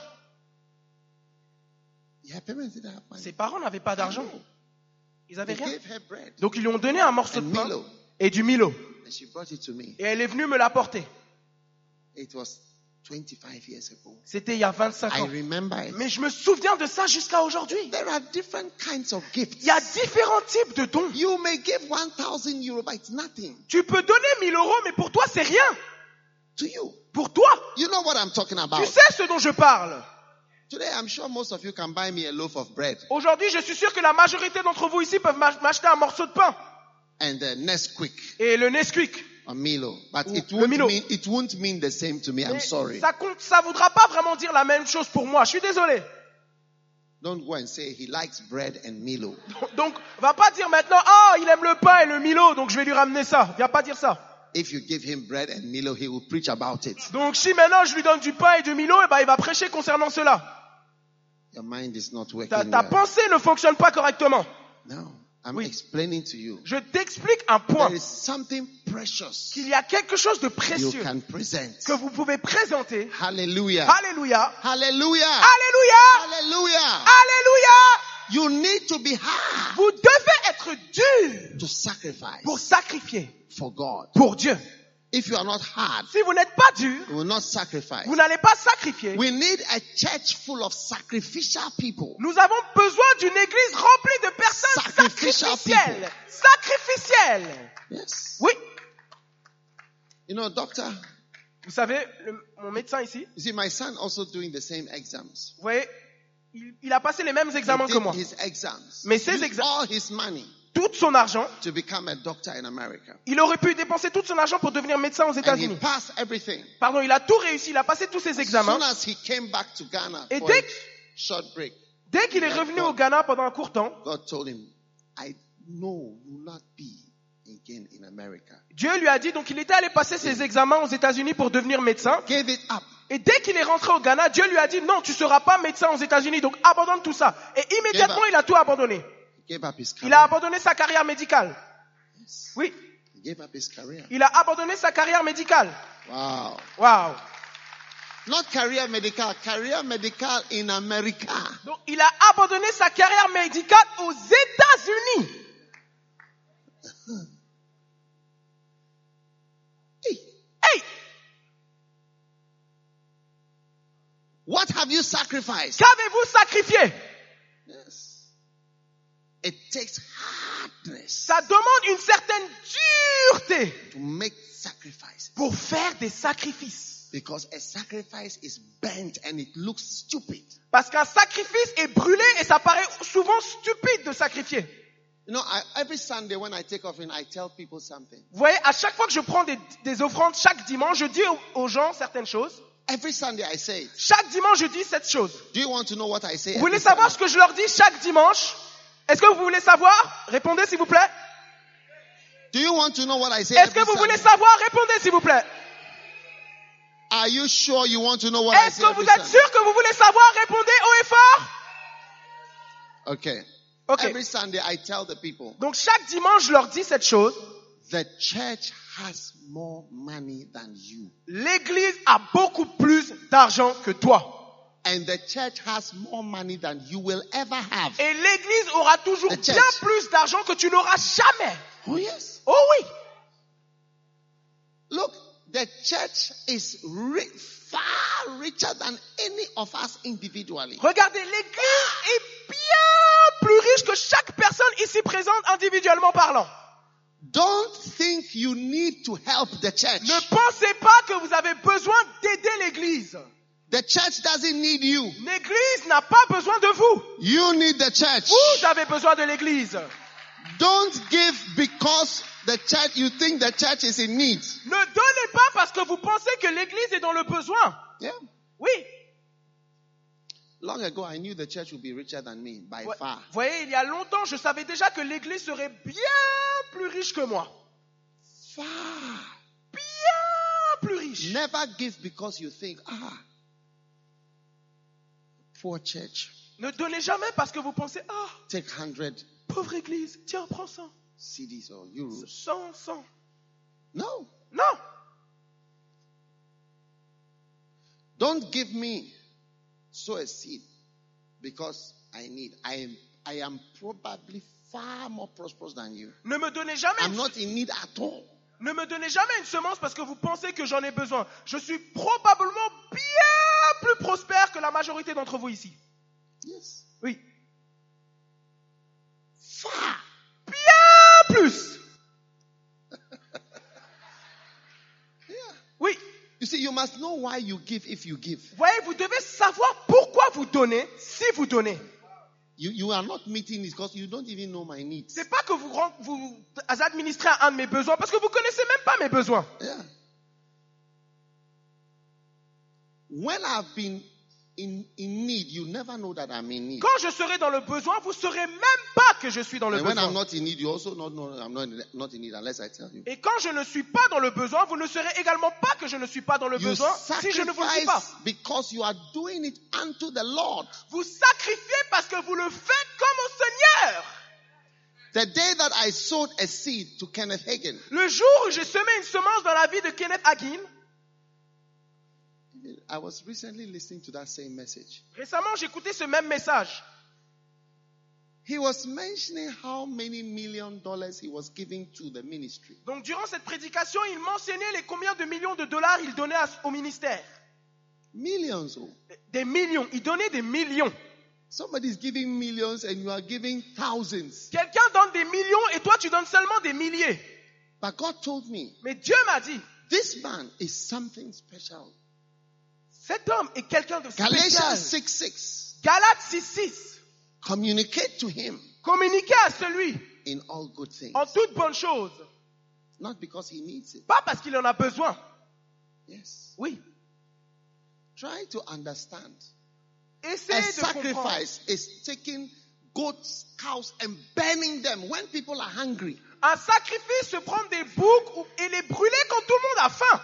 Her parents didn't have money. Ses parents n'avaient pas d'argent. Ils avaient They rien. gave her bread Donc ils lui ont donné un morceau and de pain Milo, et du Milo. and she brought it to me. Et elle est venue me l'apporter. It was 25 years ago. C'était il y a 25 I ans. remember it. Mais je me souviens de ça jusqu'à aujourd'hui. There are different kinds of gifts. Il y a différents types de dons. You may give 1,000 euro, but it's nothing Tu peux donner 1000 euros, mais pour toi, c'est rien. to you. Pour toi, You know what I'm talking about. tu sais ce dont je parle. Today, I'm sure most of you can buy me a loaf of bread Aujourd'hui, je suis sûr que la majorité d'entre vous ici peuvent m'acheter un morceau de pain and a Nesquik et le Nesquik. or Milo, but Ou it le Milo. won't mean the same to me. I'm Mais sorry. ça voudra pas vraiment dire la même chose pour moi. Je suis désolé. Don't go and say he likes bread and Milo. Donc, va pas dire maintenant, ah, il aime le pain et le Milo, donc je vais lui ramener ça. Viens pas dire ça. If you give him bread and Milo, he will preach about it. Donc, si maintenant je lui donne du pain et du Milo, eh ben, il va prêcher concernant cela. Your mind is not working Ta well. pensée ne fonctionne pas correctement. No, I'm Oui. explaining to you. Je t'explique un point. There is something precious Qu'il y a quelque chose de you précieux can present. que vous pouvez présenter. Hallelujah. Alléluia. Hallelujah. Alléluia. Hallelujah. Alléluia. You need to be hard Vous devez être dur to sacrifice pour sacrifier for God. pour Dieu. If you are not hard, Si vous n'êtes pas dur, you will not sacrifice. vous n'allez pas sacrifier. We need a church full of sacrificial people. Nous avons besoin d'une église remplie de personnes Sacrificial sacrificielles. Sacrificielles. Yes. Oui. You know, doctor, Vous savez, mon médecin ici, you see, my son also doing the same exams. vous voyez, il a passé les mêmes He examens que did moi. his exams. Mais ces Used examens- all his money Tout son argent, to become a doctor in America. il aurait pu dépenser tout son argent pour devenir médecin aux And he États-Unis. passed everything. Pardon, il a tout réussi, il a passé tous ses As soon examens. as he came back to Ghana Et for dès a que- short break, Dès qu'il est revenu au Ghana pendant un court temps, God told him, I know you will not be again in America. Dieu lui a dit, donc il était allé passer ses examens aux États-Unis pour devenir médecin. Gave it up. Et dès qu'il est rentré au Ghana, Dieu lui a dit, non, tu seras pas médecin aux États-Unis, donc abandonne tout ça. Et immédiatement, il a tout abandonné. He gave up his Il a career. abandonné sa carrière médicale. Oui, He gave up his career. il a abandonné sa carrière médicale. Wow. Waouh. Not career medical in America. Donc, il a abandonné sa carrière médicale aux États-Unis. Hey, Hey, what have you sacrificed? qu'avez-vous sacrifié? Yes. It takes hardness Ça demande une certaine dureté to make sacrifices. pour faire des sacrifices. Because a sacrifice is bent and it looks stupid. Parce qu'un sacrifice est brûlé et ça paraît souvent stupide de sacrifier. You know, every Sunday when I take offering, I tell people something. Vous voyez, à chaque fois que je prends des offrandes, chaque dimanche, je dis aux gens certaines choses. Every Sunday I say it. Chaque dimanche, je dis cette chose. Do you want to know what I say? Vous voulez every savoir Sunday? ce que je leur dis chaque dimanche? Est-ce que vous voulez savoir? Répondez s'il vous plaît. Do you want to know what I say? Est-ce que every vous voulez Sunday? savoir? Répondez s'il vous plaît. Are you sure you want to know what I Est-ce say? que every vous êtes Sunday? sûr que vous voulez savoir? Répondez haut et fort. Okay. Ok. Every Sunday I tell the people, Donc chaque dimanche, je leur dis cette chose. the church has more money than you. L'église a beaucoup plus d'argent que toi. And the church has more money than you will ever have. Et l'église aura toujours The church. bien plus d'argent que tu n'auras jamais. Oh yes. Oh oui. Look, the church is far richer than any of us individually. Regardez, l'église est bien plus riche que chaque personne ici présente individuellement parlant. Don't think you need to help the church. Ne pensez pas que vous avez besoin d'aider l'église. The church doesn't need you. L'église n'a pas besoin de vous. You need the church. Vous avez besoin de l'église. Don't give because the church, you think the church is in need. Ne donnez pas parce que vous pensez que l'église est dans le besoin. Yeah. Oui. Long ago, I knew the church would be richer than me by far. Vous voyez, il y a longtemps, je savais déjà que l'église serait bien plus riche que moi. Far. Bien plus riche. Never give because you think, poor church. Ne donnez jamais parce que vous pensez, Take 100 pauvre église, tiens, prends 100. CDs or euros. 100. No. Non. Don't give me sow a seed because I need. I am probably far more prosperous than you. Ne me donnez jamais. I'm not in need at all. Ne me donnez jamais une semence parce que vous pensez que j'en ai besoin. Je suis probablement bien plus prospère que la majorité d'entre vous ici. Yes. Oui. Far. Bien plus. Yeah. Oui. You see, you must know why you give if you give. Voyez, vous devez savoir pourquoi vous donnez si vous donnez. You are not meeting it because you don't even know my needs. C'est pas que vous administrez un de mes besoins parce que vous connaissez même pas mes besoins. Yeah. When I've been in need, you never know that I'm in need. Quand je serai dans le besoin, vous saurez même pas que je suis dans le And when I'm besoin. not in need, you also not know I'm not in need unless I tell you. Et quand je ne suis pas dans le besoin, vous ne saurez également pas que je ne suis pas dans le You besoin si je ne vous le dis pas. sacrifice because you are doing it unto the Lord. Vous sacrifiez parce que vous le faites comme au Seigneur. The day that I sowed a seed to Kenneth Hagin, Le jour où j'ai semé une semence dans la vie de Kenneth Hagin, I was recently listening to that same message. récemment j'écoutais ce même message. He was mentioning how many $1 million he was giving to the ministry. Donc durant cette prédication, il mentionnait les combien de millions de dollars il donnait au ministère. Millions. Oh. Des millions. Il donnait des millions. Somebody's giving millions and you are giving thousands. Quelqu'un donne des millions et toi tu donnes seulement des milliers. But God told me, Mais Dieu m'a dit, this man is something special. cet homme est quelqu'un de spécial. Galatians 6:6. Galates 6:6. Communicate to him Communiquez à celui in all good things. en toute bonne chose. Not because he needs it. Pas parce qu'il en a besoin. Yes. Oui. Try to understand. A Essayez de comprendre. sacrifice is taking goats, cows and burning them when people are hungry. Un sacrifice, se prendre des boucs et les brûler quand tout le monde a faim.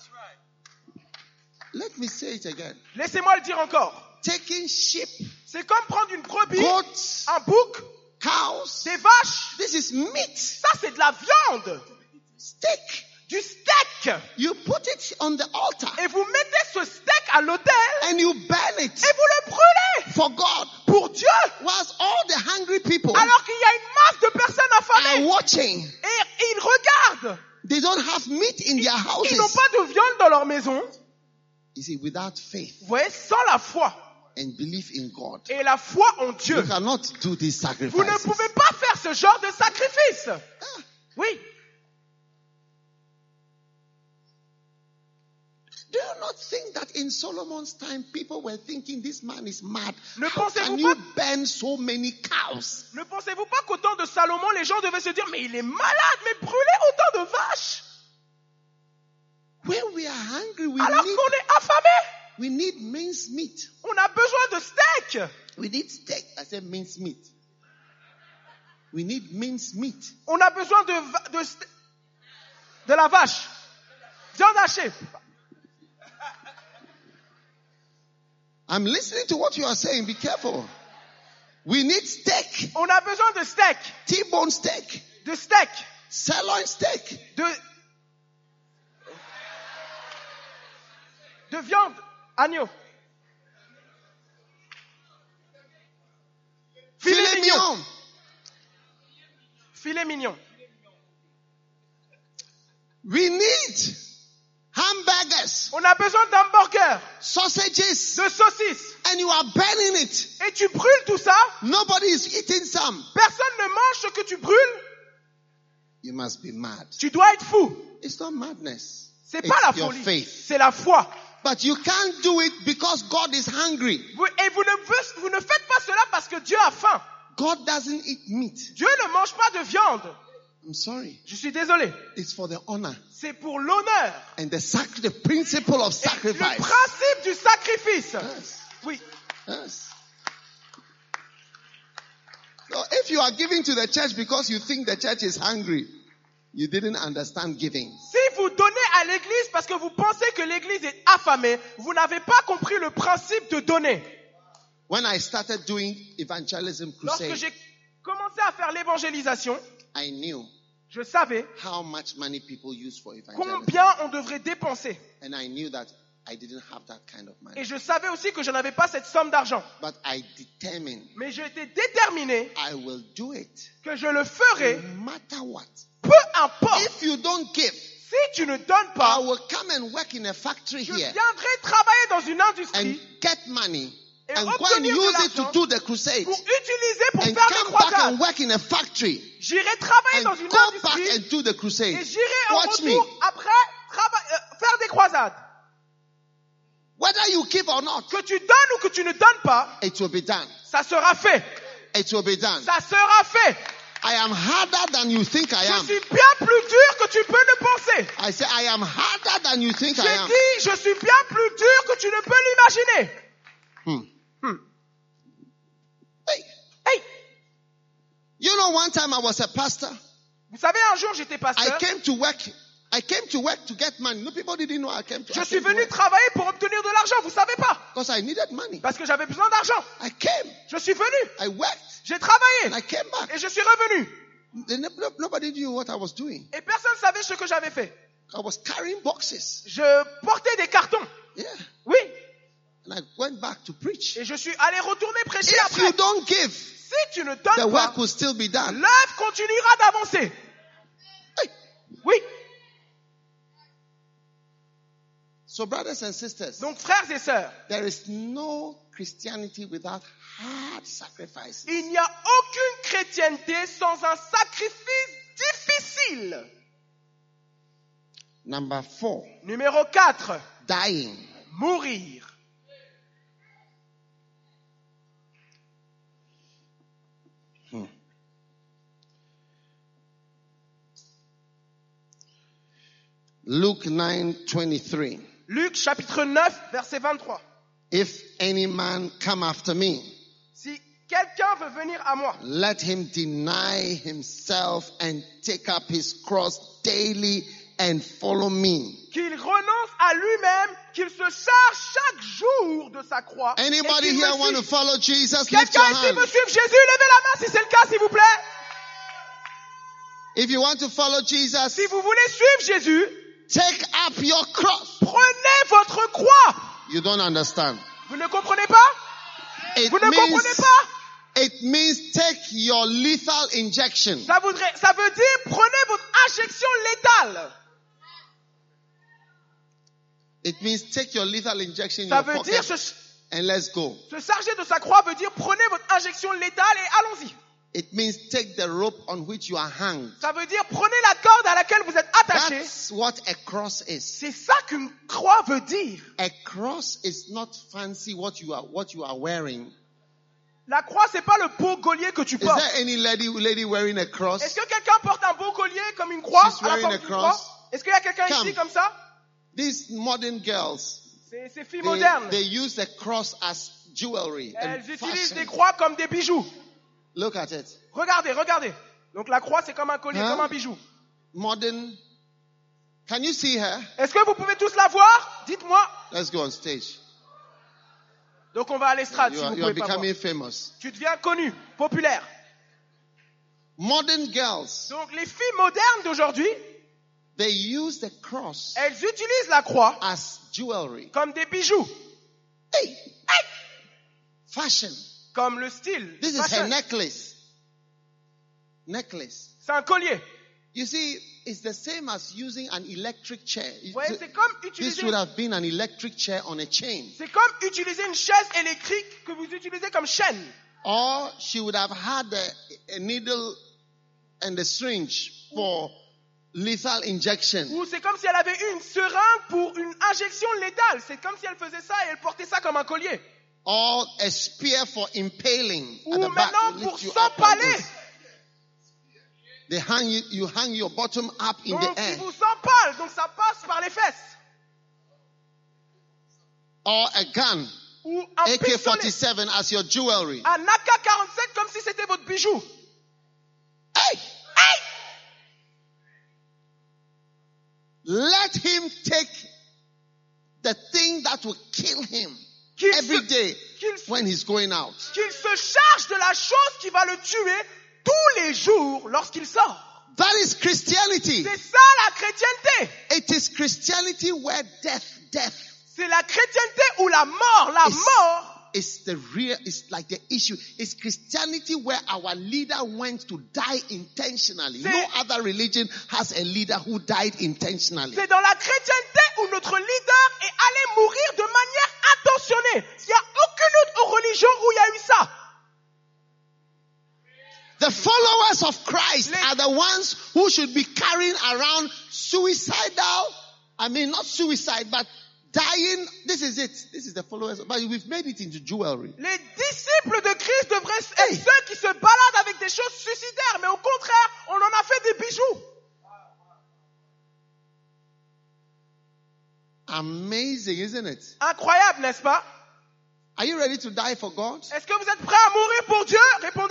Let me say it again. Laissez-moi le dire encore. Taking sheep, C'est comme prendre une brebis, goats, un bouc, cows. des vaches. This is meat. Ça, c'est de la viande. Steak. Du steak. You put it on the altar Et vous mettez ce steak à l'autel and you burn it et vous le brûlez for God. pour Dieu. Whilst all the hungry people Alors qu'il y a une masse de personnes are affamées. watching. Et ils regardent. They don't have meat in their Ils n'ont houses. pas de viande dans leur maison. You see, without faith Vous voyez, sans la foi and belief in God, et la foi en Dieu, you cannot do these vous ne sacrifices. pouvez pas faire ce genre de sacrifice. Oui. Do you not think that in Solomon's time, people were thinking this man is mad? Ne How pensez-vous can you burn so many cows? Ne pensez-vous pas qu'au temps de Salomon, les gens devaient se dire, mais il est malade, mais brûler autant de vaches When we are hungry, alors qu'on est affamé. we need minced meat. On a besoin de steak. We need steak. I said minced meat. We need minced meat. On a besoin de la vache. Viande hachée. I'm listening to what you are saying. Be careful. We need steak. On a besoin de steak. T-bone steak. De steak. Sirloin steak. De viande. Agneau. Filet mignon. Filet mignon. We need hamburgers, On a besoin d'hamburgers, sausages, de saucisses. and you are burning it. Et tu brûles tout ça. Nobody is eating some. Personne ne mange ce que tu brûles. You must be mad. Tu dois être fou. It's not madness. C'est It's pas la your folie. faith. C'est la foi. But you can't do it because God is hungry. Et vous ne faites pas cela parce que Dieu a faim. God doesn't eat meat. Dieu ne mange pas de viande. I'm sorry. Je suis désolé. It's for the honor C'est pour l'honneur. and the principle of Et le sacrifice. principe du sacrifice. Yes. Oui. Yes. So if you are giving to the church because you think the church is hungry, you didn't understand giving. Si vous donnez à l'église parce que vous pensez que l'église est affamée, vous n'avez pas compris le principe de donner. When I started doing evangelism Lorsque crusade, j'ai commencé à faire l'évangélisation, I knew je savais how much money people use for evangelism. combien on devrait dépenser. And I knew that I didn't have that kind of money. Et je savais aussi que je n'avais pas cette somme d'argent. But I determined Mais j'étais déterminé I will do it que je le ferai, no matter what. peu importe. If you don't give, Si tu ne donnes I pas, will come and work in a factory je here viendrai travailler dans une and industrie get money et and go and obtenir de use it to l'argent do the crusade pour utiliser pour and faire des come back and croisades. work in a factory J'irai travailler and dans une go back industrie and do the crusade. et j'irai en Watch me. retour après faire des croisades. Whether you give or not, Que tu donnes ou que tu ne donnes pas, it will be done. ça sera fait. It will be done. Ça sera fait. I am harder than you think I Je am. suis bien plus dur que tu peux le penser. I say I am harder than you think I J'ai am. dit, je suis bien plus dur que tu ne peux l'imaginer. Hey, Hey, you know, one time I was a pastor. vous savez, un jour j'étais I pasteur. came to work to get money. No, people didn't know I came to. Je suis venu travailler pour obtenir de l'argent, vous savez pas. Because I needed money. Parce que j'avais besoin d'argent. I came. Je suis venu, I worked. j'ai And travaillé I came back. et je suis revenu. Nobody knew what I was doing. Et personne ne savait ce que j'avais fait. I was carrying boxes. Je portais des cartons. Yeah. Oui. And I went back to preach. Et je suis allé retourner prêcher If après. you don't give, Si tu ne the donnes pas, work will still be done. l'œuvre continuera d'avancer. Hey. Oui. So, brothers and sisters, Donc, frères et sœurs, there is no Christianity without hard sacrifices. il n'y a aucune chrétienté sans un sacrifice difficile. Number 4, Numéro 4, dying. mourir. Luke 9:23. Luc chapitre 9, verset 23. If any man come after me, Si quelqu'un veut venir à moi, let him deny himself and take up his cross daily and follow me. qu'il renonce à lui-même, qu'il se charge chaque jour de sa croix. et Anybody qu'il here me want to suive. follow Jesus? Lift your Quelqu'un ici hand. veut suivre Jésus, levez la main si c'est le cas, s'il vous plaît. If you want to follow Jesus, Si vous voulez suivre Jésus, take up your cross. prenez votre croix. You don't understand. Vous ne comprenez pas? It Vous ne comprenez pas? it means take your lethal injection. Ça veut dire prenez votre injection létale. It means take your lethal injection in Ça your veut dire pocket and let's go. se charger de sa croix veut dire prenez votre injection létale et allons-y. It means take the rope on which you are hung. Ça veut dire prenez la corde à laquelle vous êtes attaché. That's what a cross is. C'est ça qu'une croix veut dire. A cross is not fancy what you are wearing. La croix, c'est pas le beau collier que tu Is portes. there any lady wearing a cross? Est-ce que quelqu'un porte un beau collier comme une croix She's à la wearing forme a d'une cross. croix? Est-ce qu'il y a quelqu'un Come. ici comme ça? These modern girls, Ces filles modernes. they use the cross as jewelry Elles and utilisent des fashion. croix comme des bijoux. Look at it. Regardez, regardez. Donc la croix, c'est comme un collier, Hein? comme un bijou. Modern. Can you see her? Est-ce que vous pouvez tous la voir? Dites-moi. Let's go on stage. Donc on va à l'estrade You si are, vous you are pouvez pas voir. becoming famous. Tu deviens connu, populaire. Modern girls, Donc les filles modernes d'aujourd'hui, they use the cross elles utilisent la croix as jewelry. comme des bijoux, Hey! Fashion. comme le style. This is fashion. her necklace. Necklace. C'est un collier. You see, it's the same as using an electric chair. Vous voyez, c'est comme This utiliser, would have been an electric chair on a chain. c'est comme utiliser une chaise électrique que vous utilisez comme chaîne. Or she would have had a needle and a syringe for lethal injection. Ou c'est comme si elle avait eu une seringue pour une injection létale. C'est comme si elle faisait ça et elle portait ça comme un collier. Or a spear for impaling. Ou At the back, maintenant they pour lift you up like s'empaler. this. They hang you hang your bottom up in Donc the si air. vous s'empale, donc ça passe par les fesses. Or a gun, Ou un pistolet. AK-47 as your jewelry. Un AK-47 comme si c'était votre bijou. Hey! Hey! Let him take the thing that will kill him Qu'il every se- day qu'il se- when he's going out. Qu'il se charge de la chose qui va le tuer tous les jours lorsqu'il sort. That is Christianity. C'est ça la chrétienté. It is Christianity where death C'est la chrétienté où la mort is the real, it's like the issue. It's Christianity where our leader went to die intentionally. No other religion has a leader who died intentionally. c'est dans la chrétienté où notre leader est allé mourir de manière intentionnée. Il n'y a aucune autre religion où il y a eu ça. The followers of Christ are the ones who should be carrying around suicidal, not suicide, but dying. This is it. This is the followers. But we've made it into jewelry. Les disciples de Christ devraient être ceux qui se baladent avec des choses suicidaires, mais au contraire, on en a fait des bijoux. Amazing, isn't it? Incroyable, n'est-ce pas? Are you ready to die for God? Est-ce que vous êtes prêts à mourir pour Dieu? Répondez.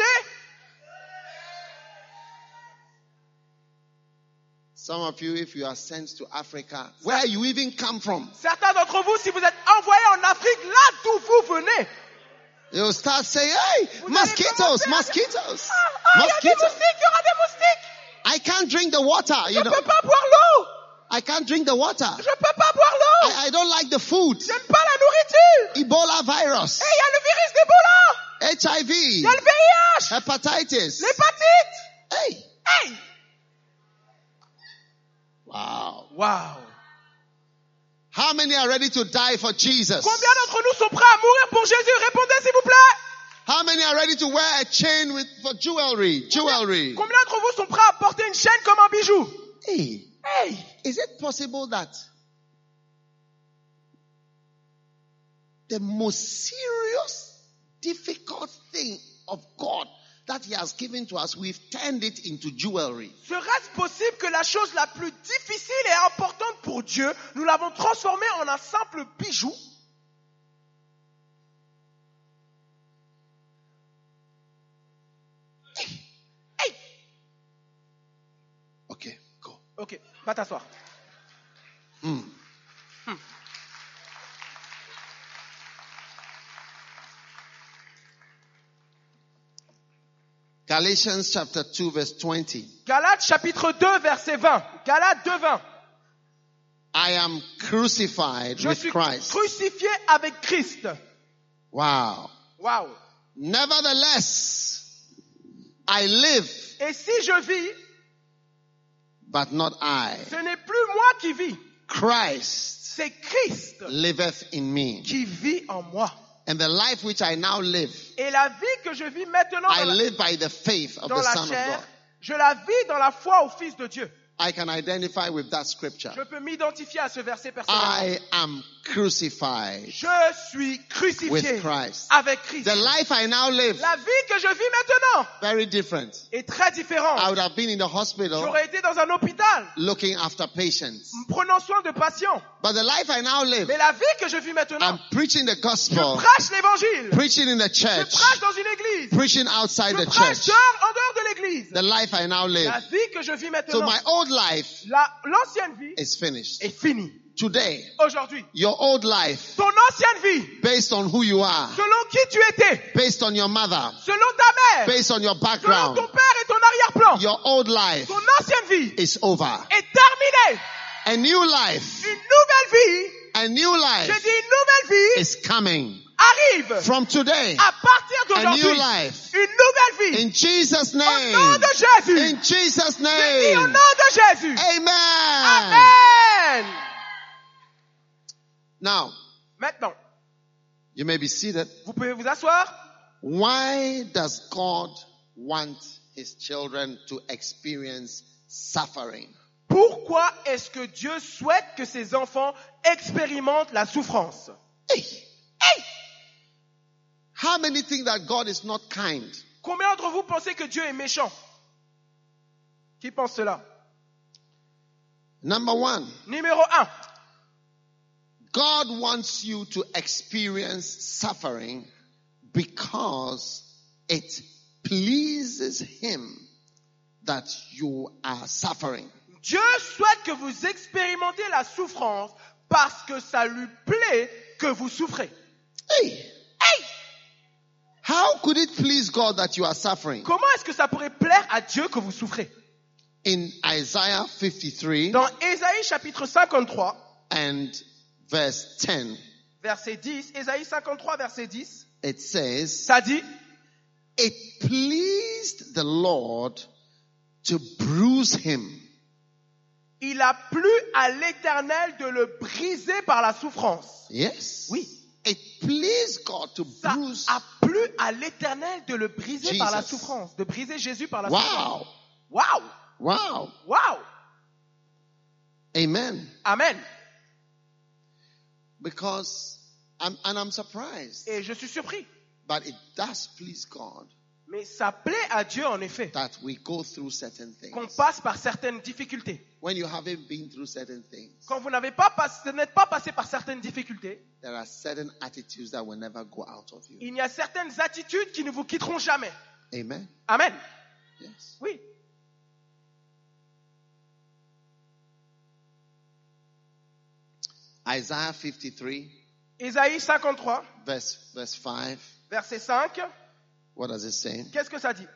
Some of you, if you are sent to Africa, where you even come from, Certains d'entre vous, si vous êtes envoyés en Afrique, là d'où vous venez, you'll start saying, hey, vous allez mosquitoes, commencer à- mosquitoes, il y a des moustiques, il y aura des moustiques. I can't drink the water, Je peux pas boire l'eau. I can't drink the water. Je peux pas boire l'eau. I don't like the food. J'aime pas la nourriture. Ebola virus, Et il y a le virus d'Ebola. HIV, Il y a le VIH. hepatitis. L'hépatite. Hey, Hey. wow. Wow. How many are ready to die for Jesus? Combien d'entre nous sont prêts à mourir pour Jésus? Répondez s'il vous plaît. How many are ready to wear a chain for jewelry? Jewelry. Combien d'entre vous sont prêts à porter une chaîne comme un bijou? Hey, Hey. is it possible that the most serious, difficult thing of God that He has given to us, we've turned it into jewelry? Serait-ce possible que la chose la plus difficile et importante pour Dieu, nous l'avons transformée en un simple bijou? Hey. Okay, go. Ok, va t'asseoir. Galatians chapter 2 verse 20. Galates chapitre 2 verset 20. Galates 2:20. I am crucified Je with suis Christ. crucifié avec Christ. Wow. Waouh. Nevertheless, I live, Et si je vis, but not I. ce n'est plus moi qui vis. Christ C'est Christ liveth in me. qui vit en moi. And the life which I now live, Et la vie que je vis maintenant I dans la, live by the faith of dans the la Son of chair, God. je la vis dans la foi au Fils de Dieu. I can identify with that scripture. Je peux m'identifier à ce verset personnellement. I am crucified Je suis crucifié with Christ. avec Christ. The life I now live, La vie que je vis maintenant very different. est très I différente. would have been in the hospital J'aurais été dans un hôpital, looking after patients. prenant soin de patients. But the life I now live, Mais la vie que je vis maintenant, I'm preaching the je gospel, prêche l'évangile. preaching in the Je church, prêche dans une église. preaching outside Je the prêche church. en dehors de l'église. The life I now live. La vie que je vis So maintenant, my old life l'ancienne vie is finished. est finie. Today, Aujourd'hui, your old life, ton ancienne vie, based on who you are, selon qui tu étais, based on your mother, selon ta mère, based on your selon background, ton père et ton arrière-plan, your old life ton ancienne vie is over. est terminée. A new life, Une nouvelle vie, a new je life dis une nouvelle vie, is coming. arrive. From today, À partir A new d'aujourd'hui life. une nouvelle vie. In Jesus' Au nom name. de Jésus. In Jesus' Je dis au name. nom de Jésus. Amen. Amen. Now, Maintenant, you may be seated. vous pouvez vous asseoir. Why does God want his children to experience suffering? Pourquoi est-ce que Dieu souhaite que ses enfants expérimentent la souffrance? Hey. Hey. How many think that God is not kind? Combien d'entre vous pensez que Dieu est méchant? Qui pense cela? Number one, Numéro 1. God wants you to experience suffering because it pleases him that you are suffering. Dieu souhaite que vous expérimentez la souffrance parce que ça lui plaît que vous souffrez. Hey. Hey. How could it please God that you are suffering? Comment est-ce que ça pourrait plaire à Dieu que vous souffrez? In Isaiah 53 Dans Ésaïe chapitre 53, and verse 10, verset 10, Ésaïe 53, verset 10, it says, ça dit, it pleased the Lord to bruise him. il a plu à l'Éternel de le briser par la souffrance. Yes. Oui. It pleased God to Ça bruise. a plu à l'Éternel de le briser par la Jesus. souffrance, de briser Jésus par la souffrance. Wow. Waouh! Wow. Waouh! Amen. Amen. Because I'm surprised. Et je suis surpris. But it does please God Mais ça plaît à Dieu, en effet, that we go through certain qu'on things. passe par certaines difficultés. When you haven't been through certain things, Quand vous n'êtes pas passé par certaines difficultés, there are certain attitudes that will never go out of you. il y a certaines attitudes qui ne vous quitteront jamais. Amen. Amen. Yes. Oui. Isaiah 53, Ésaïe 53, verse 5. verset 5. What does it say? Qu'est-ce que ça dit?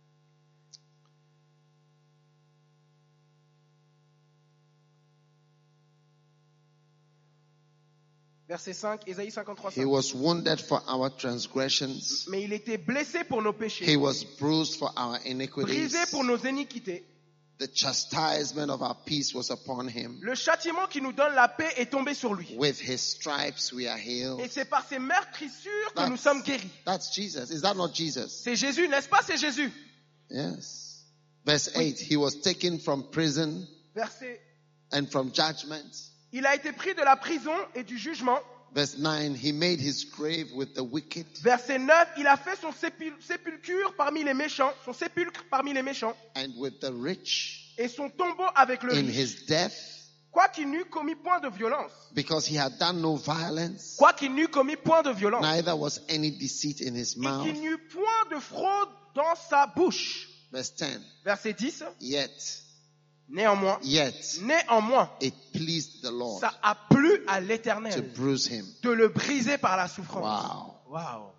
Verset 5, Ésaïe 53, He 5. was wounded for our transgressions. Mais il était blessé pour nos péchés, He was bruised for our iniquities. brisé pour nos iniquités. The chastisement of our peace was upon him. Le châtiment qui nous donne la paix est tombé sur lui. With his stripes we are healed. Et c'est par ses meurtrissures que nous sommes guéris. That's Jesus. Is that not Jesus? C'est Jésus, n'est-ce pas? C'est Jésus. Yes. Verse 8, he was taken from prison Verset. and from judgment. Il a été pris de la prison et du jugement. Verse 9, he made his grave with the wicked. Verset 9, il a fait son sépulcre parmi les méchants, son sépulcre parmi les méchants, And with the rich et son tombeau avec le in riche. his death, Quoiqu'il n'eût commis point de violence, because he had done no violence, quoiqu'il n'eût commis point de violence, neither was any deceit in his et mouth. qu'il n'eut point de fraude dans sa bouche. Verse 10, Verset 10, yet, néanmoins, it pleased the Lord ça a plu à to l'Éternel bruise him. de le briser par la souffrance. Wow. Wow.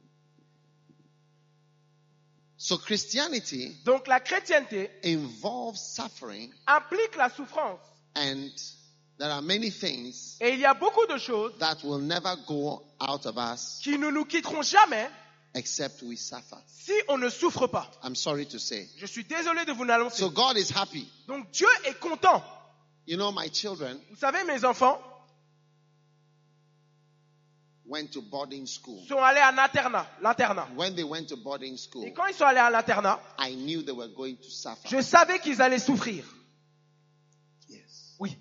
So Christianity Donc la chrétienté involves suffering, implique la souffrance. and there are many things Et il y a beaucoup de choses that will never go out of us qui ne nous quitteront jamais except we suffer. si on ne souffre pas. I'm sorry to say. Je suis désolé de vous l'annoncer. So God is happy. Donc Dieu est content. You know, my children Vous savez, mes enfants went to boarding school. sont allés à l'internat. When they went to boarding school, Et quand ils sont allés à l'internat, I knew they were going to suffer. je savais qu'ils allaient souffrir. Yes. Oui.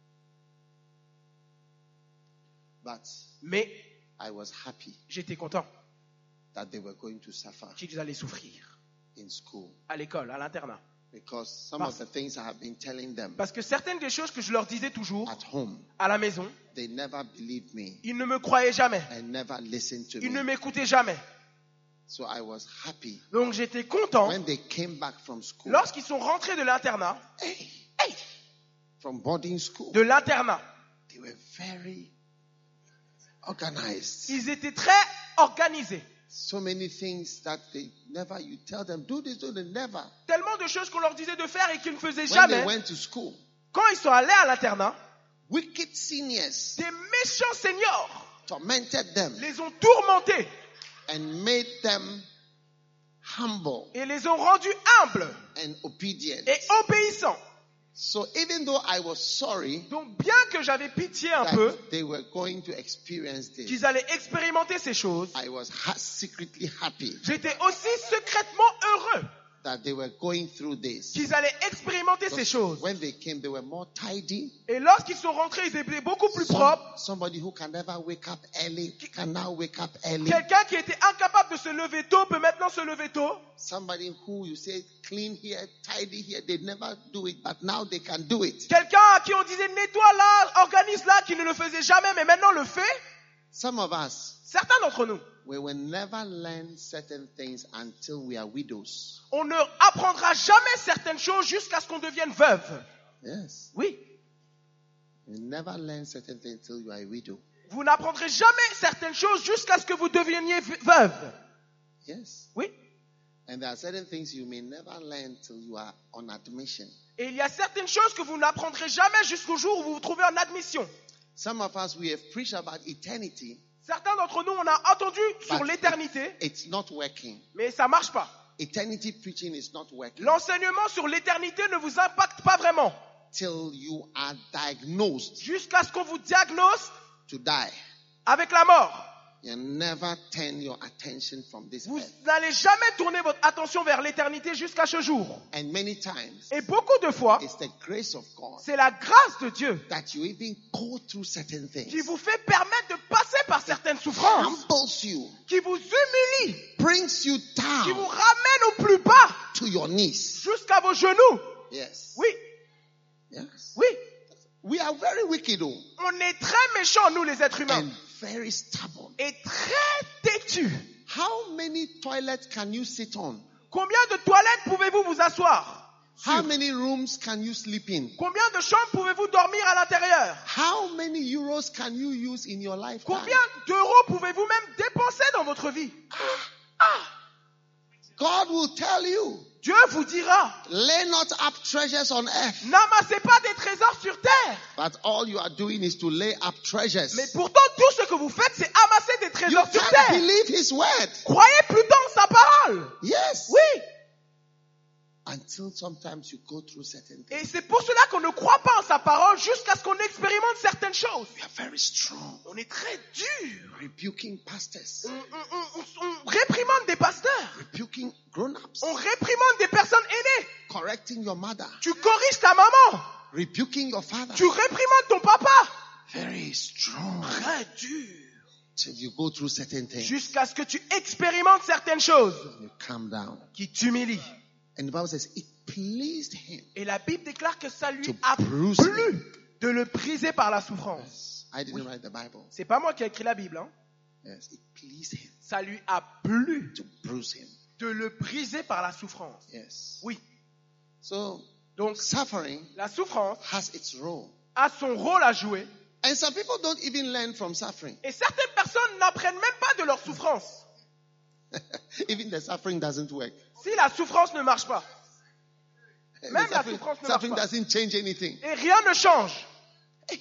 But Mais I was happy j'étais content that they were going to suffer qu'ils allaient souffrir in school. à l'école, à l'internat. Because some of the things I have been telling them Parce que certaines des choses que je leur disais toujours at home, à la maison, they never believed me ils ne me croyaient jamais. and never listened to Ils ne me. m'écoutaient jamais. So I was happy Donc j'étais content when they came back from school. lorsqu'ils sont rentrés de l'internat, From boarding school, de l'internat. they were very organized. Ils étaient très organisés. So many things that they never, you tell them, do this, do that, never. Tellement de choses qu'on leur disait de faire et qu'ils ne faisaient When jamais. they went to school, Quand ils sont allés à l'internat, wicked seniors des méchants seniors tormented them. les ont tourmentés. and made them humble et les ont rendus humbles and obedient. et obéissants. So even though I was sorry Donc bien que j'avais pitié un that peu they were going to experience this, qu'ils allaient expérimenter ces choses, I was secretly happy j'étais aussi secrètement heureux that they were going through this. qu'ils allaient expérimenter ces choses. When they came, they were more tidy. Et lorsqu'ils sont rentrés, ils étaient beaucoup plus propres. Somebody who can never wake up early can now wake up early. Quelqu'un qui était incapable de se lever tôt peut maintenant se lever tôt. Somebody who you say clean here, tidy here, they never do it, but now they can do it. Quelqu'un à qui on disait nettoie là, organise là, qui ne le faisait jamais, mais maintenant le fait. Some of us, Certains d'entre nous, we will never learn certain things until we are widows. on ne apprendra jamais certaines choses jusqu'à ce qu'on devienne veuve. Yes. Oui. You never learn certain things until you are a widow. Vous n'apprendrez jamais certaines choses jusqu'à ce que vous deveniez veuve. Yes. Oui. And there are certain things you may never learn till you are on admission. Et il y a certaines choses que vous n'apprendrez jamais jusqu'au jour où vous vous trouvez en admission. Some of us, we have preached about eternity. Certains d'entre nous, on a entendu sur But l'éternité, It's not working. mais ça marche pas. Eternity preaching is not working L'enseignement sur l'éternité ne vous impacte pas vraiment. till you are diagnosed Jusqu'à ce qu'on vous diagnose to die. avec la mort. You never turn your attention from this Vous earth. n'allez jamais tourner votre attention vers l'éternité jusqu'à ce jour. And many times, Et beaucoup de fois, it's the grace of God c'est la grâce de Dieu that you even go through certain qui things. vous fait permettre de passer par certaines souffrances, Humbles you, qui vous humilie, brings you qui vous down ramène au plus bas, to your knees. jusqu'à vos genoux. Yes. Oui, Yes. oui. We are very wicked, oh, On est très méchants, nous les êtres humains, and very stubborn. et très têtus. How many toilets can you sit on? Combien de toilettes pouvez-vous vous asseoir? How many rooms can you sleep in? Combien de chambres pouvez-vous dormir à l'intérieur? How many euros can you use in your lifetime? Combien d'euros pouvez-vous même dépenser dans votre vie? God will tell you, Dieu vous dira, lay not up treasures on earth, n'amassez pas des trésors sur terre. but all you are doing is to lay up treasures. Mais pourtant, tout ce que vous faites, c'est amasser des You trésors sur can't terre. believe His word. Croyez plutôt en sa parole. Yes. Oui. Until sometimes you go through certain things. Et c'est pour cela qu'on ne croit pas en sa parole jusqu'à ce qu'on expérimente certaines choses. We are very strong. On est très dur. Rebuking pastors, On réprimande des pasteurs. rebuking grown-ups, On réprimande des personnes aînées. correcting your mother, Tu corriges ta maman. rebuking your father. Tu réprimandes ton papa. Very strong. Très dur. Till you go through certain things. Jusqu'à ce que tu expérimentes certaines choses You calm down. qui t'humilient. And the Bible says it pleased Him. Et la Bible déclare que ça lui To a bruise plu de le briser par la souffrance. I didn't write the Bible. C'est pas moi qui ai écrit la Bible, hein. Yes, it pleased Him Ça lui a plu to bruise Him. de le briser par la souffrance. Yes. Oui. So Donc, suffering la souffrance has its role. a son rôle à jouer. And some people don't even learn from suffering. Et certaines personnes n'apprennent même pas de leur souffrance. Even the suffering doesn't work. Si la souffrance ne marche pas. The Même la suffering, souffrance ne suffering marche pas. doesn't change anything. Et rien ne change. Hey.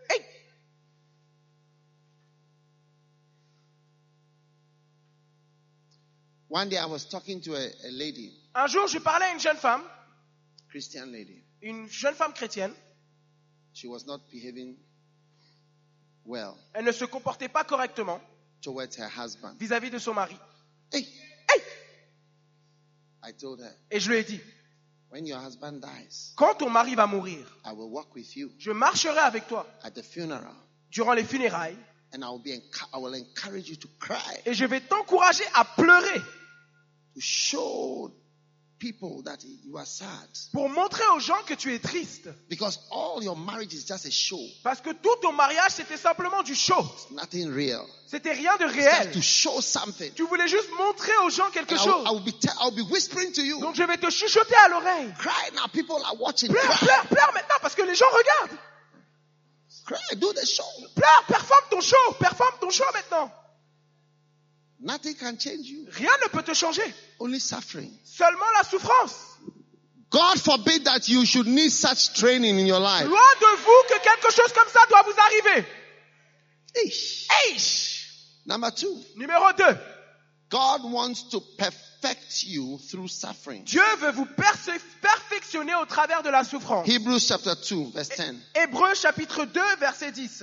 One day I was talking to a lady, Un jour, je parlais à une jeune femme, Christian lady. chrétienne. She was not behaving well Elle ne se comportait pas correctement towards her husband. vis-à-vis de son mari. Hey, Hey. I told her, Et je lui ai dit, when your husband dies, quand ton mari va mourir, I will walk with you je marcherai avec toi at the funeral, durant les funérailles and I will encourage you to cry, et je vais t'encourager à pleurer to show people that you are sad. pour montrer aux gens que tu es triste. Because all your marriage is just a show. Parce que tout ton mariage, c'était simplement du show. Nothing real. C'était rien de It's réel. just to show something. Tu voulais juste montrer aux gens quelque And chose. I'll be whispering to you. Donc je vais te chuchoter à l'oreille. Cry now. People are watching. Pleure, Cry. pleure, pleure maintenant parce que les gens regardent. Cry. Do the show. Pleure, performe ton show maintenant. Nothing can change you. Rien ne peut te changer. Only suffering. Seulement la souffrance. God forbid that you should need such training in your life. Loin de vous que quelque chose comme ça doit vous arriver. Eish. Eish. Number 2. Numéro 2. God wants to perfect you through suffering. Dieu veut vous perfectionner au travers de la souffrance. Hebrews chapter 2, verse 10. Hébreux chapitre 2, verset 10.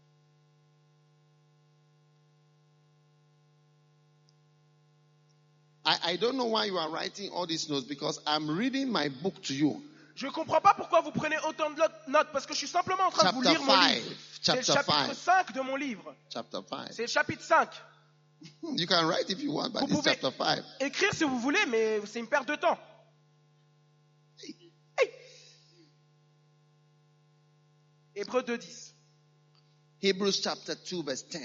I don't know why you are writing all these notes because I'm reading my book to you. Je ne comprends pas pourquoi vous prenez autant de notes, parce que je suis simplement en train de vous Chapter lire mon 5. livre. C'est le Chapter chapitre 5. 5 de mon livre. Chapter 5. C'est le chapitre 5. You can write if you want, but Vous it's pouvez chapter 5. écrire si vous voulez, mais c'est une perte de temps. Hey. Hébreux 2, 10. Hebrews chapter 2, verse 10.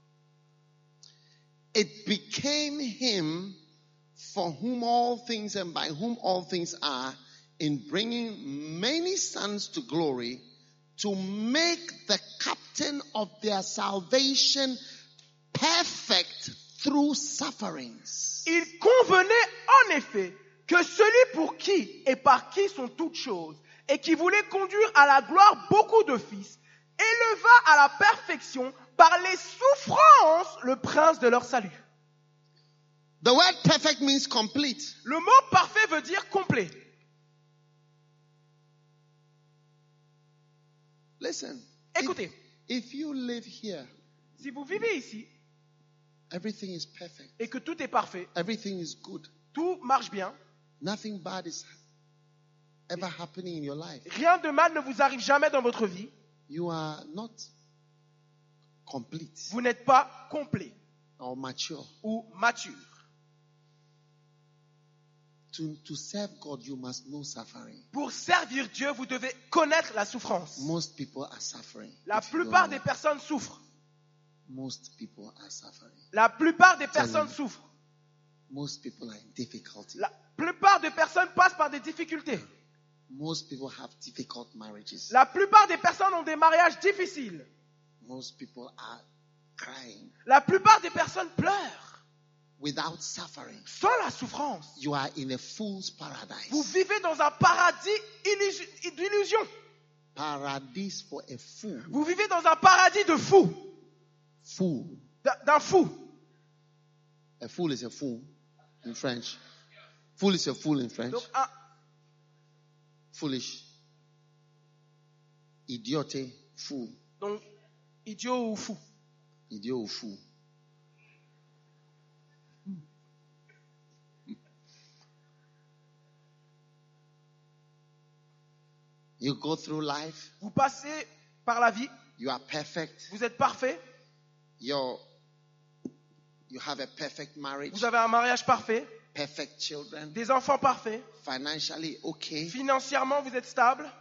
It became him for whom all things and by whom all things are, in bringing many sons to glory, to make the captain of their salvation perfect through sufferings. Il convenait en effet que celui pour qui et par qui sont toutes choses, et qui voulait conduire à la gloire beaucoup de fils, éleva à la perfection par les souffrances le prince de leur salut. The word perfect means complete. Le mot parfait veut dire complet. Listen. Écoutez, If you live here, si vous vivez ici everything is perfect. et que tout est parfait, Everything is good. tout marche bien, Nothing bad is ever happening in your life. rien de mal ne vous arrive jamais dans votre vie, You are not complete vous n'êtes pas complet or mature. ou mature. To serve God, you must know suffering. Pour servir Dieu, vous devez connaître la souffrance. Most people are suffering. La If you don't plupart know, des personnes souffrent. most people are suffering. La plupart des personnes souffrent. Most people are in difficulty. La plupart des personnes passent par des difficultés. Most people have difficult marriages. La plupart des personnes ont des mariages difficiles. Most people are crying. La plupart des personnes pleurent. Without suffering, Sans la souffrance, you are in a fool's paradise. vous vivez dans un paradis d'illusion. Paradise for a fool. Vous vivez dans un paradis de fou. Fool. D'un fou. A fool is a fool in French. Fool is a fool in French. Donc, Foolish. Idiote, fool. donc idiot ou fou. Idiot ou fou. You go through life. Vous passez par la vie. You are perfect. Vous êtes parfait. You have a perfect marriage. Vous avez un mariage parfait. Perfect children. Des enfants parfaits. Financially okay. Financièrement, vous êtes stable.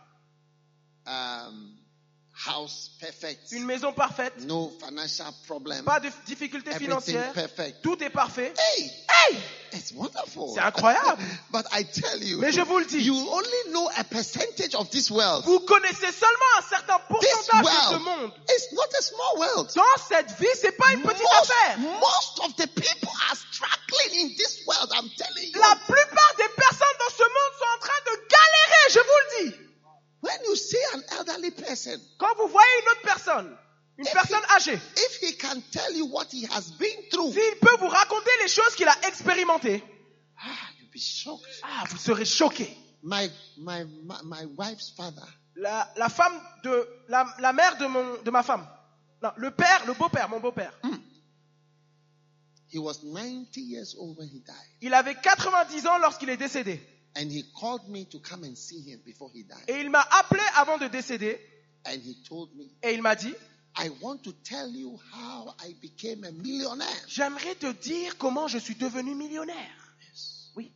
House perfect. Une maison parfaite. No financial problem. Pas de difficultés Everything financières. perfect. Tout est parfait. Hey! Hey! It's wonderful. C'est incroyable. But I tell you, Mais je vous le dis. you only know a percentage of this world. Vous connaissez seulement un certain This pourcentage de ce world monde. is not a small world. Dans cette vie, c'est pas une petite affaire. Most of the people are struggling in this world, I'm telling you. La plupart des personnes dans ce monde sont en train de galérer, je vous le dis. When you see an elderly person, Quand vous voyez une autre personne, une personne âgée, if he can tell you what he has been through, s'il peut vous raconter les choses qu'il a expérimentées, you'll be shocked. vous serez choqué. My wife's father, La femme de la mère de ma femme, non, le beau-père, mon beau-père. he was 90 years old when he died. Il avait 90 ans lorsqu'il est décédé. And he called me to come and see him before he died. Et il m'a appelé avant de décéder. And he told me, Et il m'a dit, I want to tell you how I became a millionaire. j'aimerais te dire comment je suis devenu millionnaire. Yes. Oui.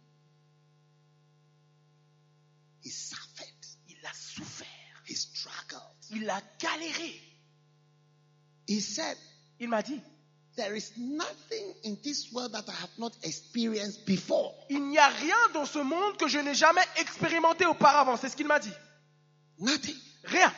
He suffered. Il a souffert. He struggled. Il a galéré. He said, Il m'a dit, there is nothing in this world that I have not experienced before. il n'y a rien dans ce monde que je n'ai jamais expérimenté auparavant. C'est ce qu'il m'a dit. Nothing. Rien.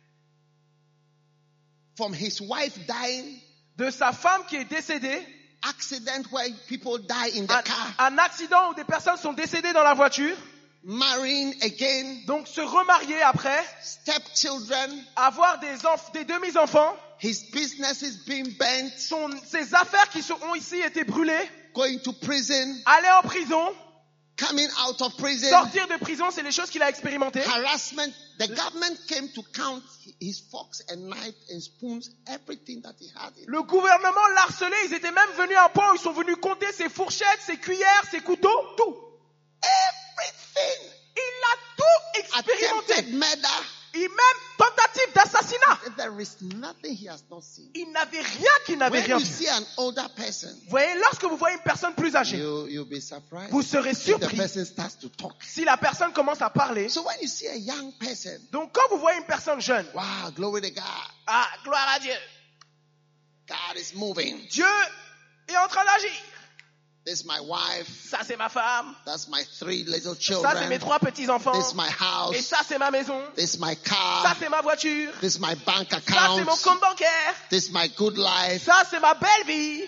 From his wife dying, De sa femme qui est décédée, accident where people die in the car, un accident où des personnes sont décédées dans la voiture, marrying again, donc se remarier après, stepchildren, avoir des demi-enfants, his business is being bent, ses affaires qui ont ici été brûlées, going to prison, aller en prison, coming out of prison, sortir de prison, c'est les choses qu'il a expérimentées. harassment. The government came to count his forks and knife and spoons, everything that he had. Le gouvernement l'a harcelé, ils étaient même venus à un point où ils sont venus compter ses fourchettes, ses cuillères, ses couteaux, tout. Everything. Il a tout expérimenté. Attempted murder. Et même tentative d'assassinat. There is nothing he has not seen. Il n'avait rien qu'il n'avait When rien you vu. see an older person, Vous voyez, lorsque vous voyez une personne plus âgée, you'll be surprised vous serez if the surpris person starts to talk. si la personne commence à parler. So when you see a young person, Donc quand vous voyez une personne jeune, wow, glory to God. ah, gloire à Dieu, God is moving. Dieu est en train d'agir. This is my wife. Ça c'est ma femme, That's my 3 little ça c'est mes children. 3 petits-enfants, This is my et house. ça c'est ma maison, This is my ça car. c'est ma voiture, This is my bank ça c'est mon account. compte bancaire, This is my good life. ça c'est ma belle vie.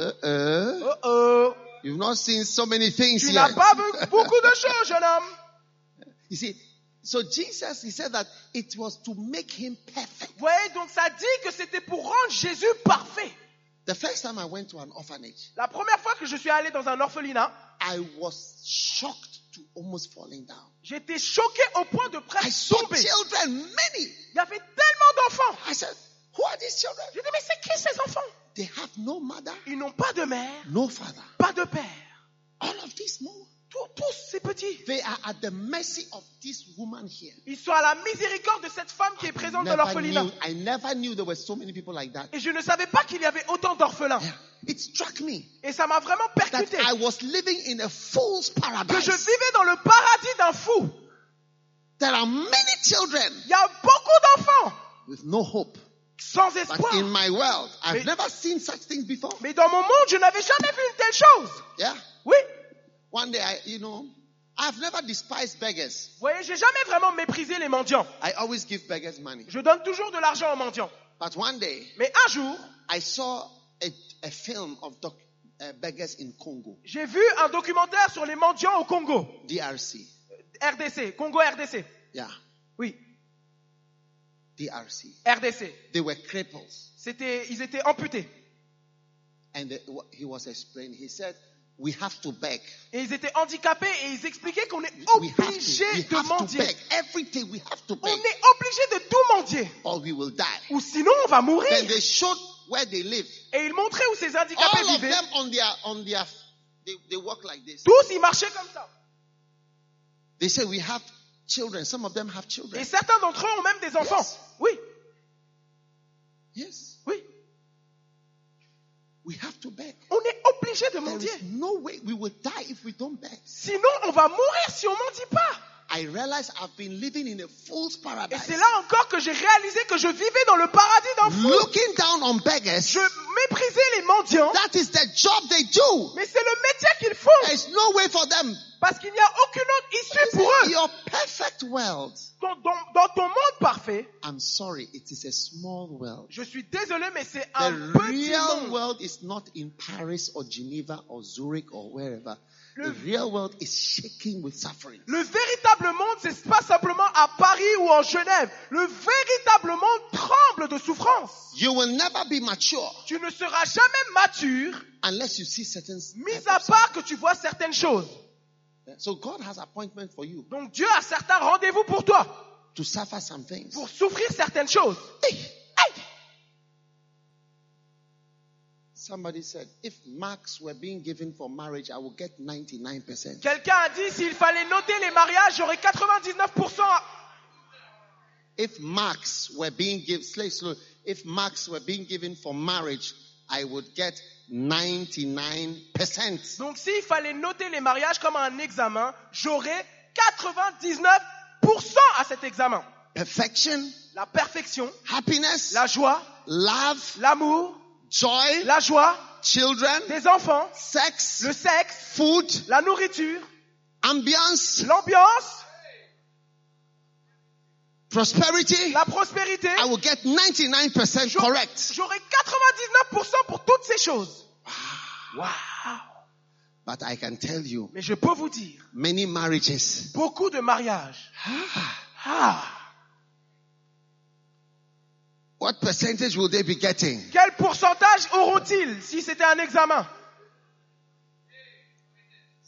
Oh oh, You've not seen so many things tu yet. n'as pas vu beaucoup de choses, jeune homme. You see, so Jesus, he said that it was to make him perfect. Vous voyez, donc ça dit que c'était pour rendre Jésus parfait. The first time I went to an orphanage, La première fois que je suis allé dans un orphelinat, I was shocked to almost falling down. j'étais choqué au point de I presque saw tomber. children, many. Il y avait tellement d'enfants. I said, who are these children? J'ai dit, mais c'est qui ces enfants? They have no mother, Ils n'ont pas de mère, no father. pas de père. All of these small. Tous ces petits. They are at the mercy of this woman here. Ils sont à la miséricorde de cette femme qui est présente dans l'orphelinat. I never knew there were so many people like that. Et je ne savais pas qu'il y avait autant d'orphelins. Yeah. It struck me Et ça m'a vraiment that percuté. I was living in a fool's Que je paradise. vivais dans le paradis d'un fou. There are many children Il y a beaucoup d'enfants with no hope. sans But espoir. in my world, I've Mais- never seen such things before. Mais dans mon monde, je n'avais jamais vu une telle chose. Yeah. Oui. One day, I've never despised beggars. Vous voyez, j'ai jamais vraiment méprisé les mendiants. I always give beggars money. Je donne toujours de l'argent aux mendiants. But one day, Mais un jour, I saw a film of beggars in Congo, j'ai vu un documentaire sur les mendiants au Congo. DRC. RDC, Congo RDC. Yeah, Oui, DRC. RDC. They were cripples. Ils étaient amputés. And he was explaining, he said, we have to beg. Et ils étaient handicapés et ils expliquaient qu'on est We have obligé to de mendier. beg. Every day we have to On beg est obligé de tout mendier. or we will die. Ou sinon on va mourir. Then they showed where they live. Et ils montraient où ces handicapés All of vivaient. them they walk like this. Tous, ils marchaient comme ça. They say we have children. Some of them have children. Et certains d'entre eux ont même des enfants. Yes. Oui, Yes. oui. We have to beg. On est obligé de There mendier. is no way we will die if we don't beg. Sinon, on va mourir si on mendie pas. I realize I've been living in a fool's Et paradise. c'est là encore que j'ai réalisé que je vivais dans le paradis d'un fou. Looking down on beggars. Je méprisais les mendiants. That is the job they do. Mais c'est le métier qu'ils font. There's no way for them. Parce qu'il n'y a aucune autre issue pour eux. Your perfect world. Dans ton monde parfait, I'm sorry, it is a small world. je suis désolé, mais c'est The un petit real monde. world is not in Paris or Geneva or Zurich or wherever. Le- The real world is shaking with suffering. Le véritable monde, c'est pas simplement à Paris ou en Genève. Le véritable monde tremble de souffrance. You will never be mature Tu ne seras jamais mature, unless you see certain mis type à of part que tu vois certaines choses. suffering. So God has appointment for you Donc Dieu a certains rendez-vous pour toi, to suffer some things. pour souffrir certaines choses. Hey. Somebody said, if marks were being given for marriage, I would get 99%. Quelqu'un a dit, s'il fallait noter les mariages, j'aurais 99%. If marks were being given, if marks were being given for marriage, I would get 99%. Donc s'il fallait noter les mariages comme un examen, j'aurais 99% à cet examen. Perfection, La perfection, happiness, la joie, love, l'amour, joy, la joie, children, des enfants, sex, le sexe, food, la nourriture, ambiance, l'ambiance, prosperity. la prospérité. I will get 99% correct. J'aurais 99% pour toutes ces choses. Wow. But I can tell you, Mais je peux vous dire, many marriages, beaucoup de mariages. Ah. what percentage will they be getting? Quel pourcentage auront-ils si c'était un examen?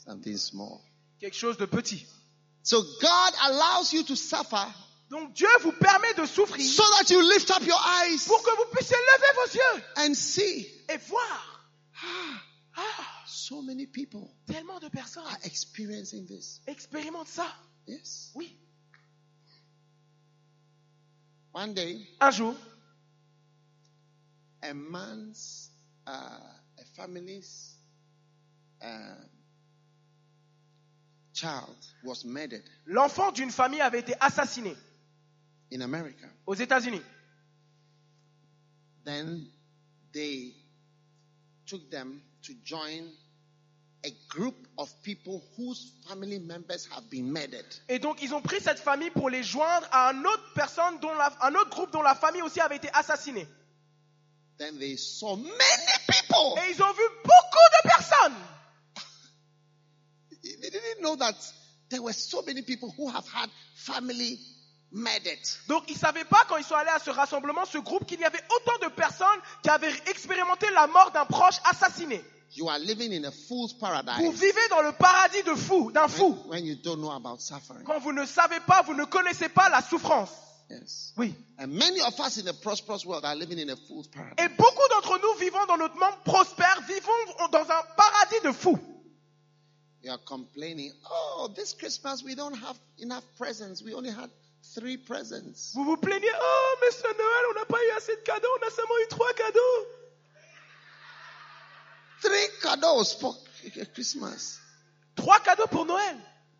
Something small. Quelque chose de petit. So God allows you to suffer Donc Dieu vous permet de souffrir so that you lift up your eyes pour que vous puissiez lever vos yeux and see. et voir. So many people Tellement de personnes are experiencing this. expérimentent ça. Yes. Oui. One day, Un jour, a family's child was murdered l'enfant d'une famille avait été assassiné in America. aux États-Unis. Then they took them to join a group of people whose family members have been murdered. Et donc, ils ont pris cette famille pour les joindre à un autre personne un autre groupe dont la famille aussi avait été assassinée. Then they saw many people. Et ils ont vu beaucoup de personnes. They didn't know that there were so many people who have had family murdered. Donc, ils ne savaient pas quand ils sont allés à ce rassemblement, ce groupe, qu'il y avait autant de personnes qui avaient expérimenté la mort d'un proche assassiné. You are living in a fool's Vous paradise vivez dans le paradis d'un fou. when you don't know about suffering. Quand vous ne savez pas, vous ne connaissez pas la souffrance. Yes. Oui. And many of us in a prosperous world are living in a fool's paradise. Et beaucoup d'entre nous vivons dans notre monde prospère, vivons dans un paradis de fous. You are complaining, oh, this Christmas we don't have enough presents. We only had 3 presents. Vous vous plaignez, oh, mais ce Noël, on n'a pas eu assez de cadeaux, on a seulement eu 3 cadeaux. 3 cadeaux for Christmas. 3 cadeaux pour Noël.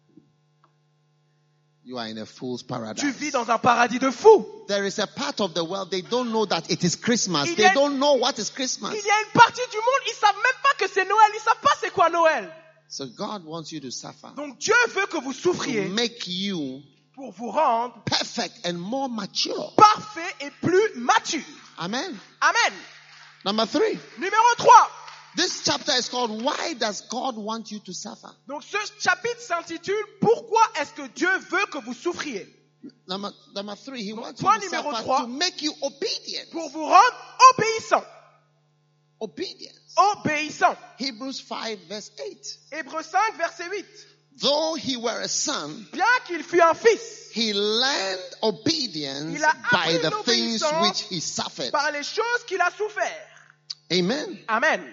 You are in a fool's paradise. Tu vis dans un paradis de fous. There is a part of the world they don't know that it is Christmas. Il y They a- don't know what is Christmas. Il y a une partie du monde, ils savent même pas que c'est Noël, ils savent pas c'est quoi Noël. So God wants you to suffer Donc Dieu veut que vous to souffriez make you pour vous rendre perfect and more mature. parfait et plus mature. Amen. Amen. Number 3. Numéro 3. This chapter is called Why Does God Want You to Suffer? Donc ce chapitre s'intitule Pourquoi est-ce que Dieu veut que vous souffriez? Number 3, He wants you point to numéro suffer 3. to make you obedient. Pour vous rendre obéissant. Obedience. Obéissant. Hebrews 5 verse 8. Hébreux 5, verset 8. Though he were a son, Bien qu'il fût un fils, he learned obedience Il a by appris the things l'obéissance which he suffered. par les choses qu'il a souffert. Amen. Amen.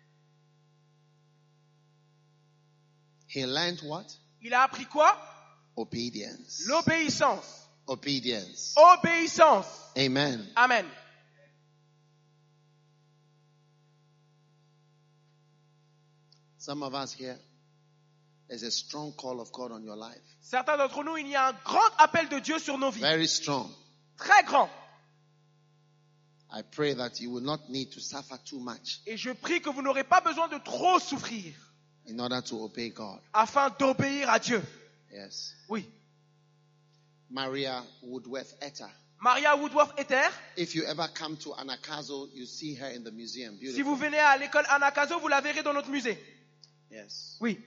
He learned what? Il a appris quoi? Obedience. L'obéissance. Obedience. Obéissance. Amen. Amen. Some of us here, there's a strong call of God on your life. Certains d'entre nous, il y a un grand appel de Dieu sur nos vies. Very strong. Très grand. I pray that you will not need to suffer too much Et je prie que vous n'aurez pas besoin de trop souffrir in order to obey God. afin d'obéir à Dieu. Yes. Oui. Maria Woodworth Etter. Maria Woodworth Etter, If you ever come to Anakazo, you see her in the museum. si Beautiful. vous venez à l'école Anakazo, vous la verrez dans notre musée. Yes. Oui.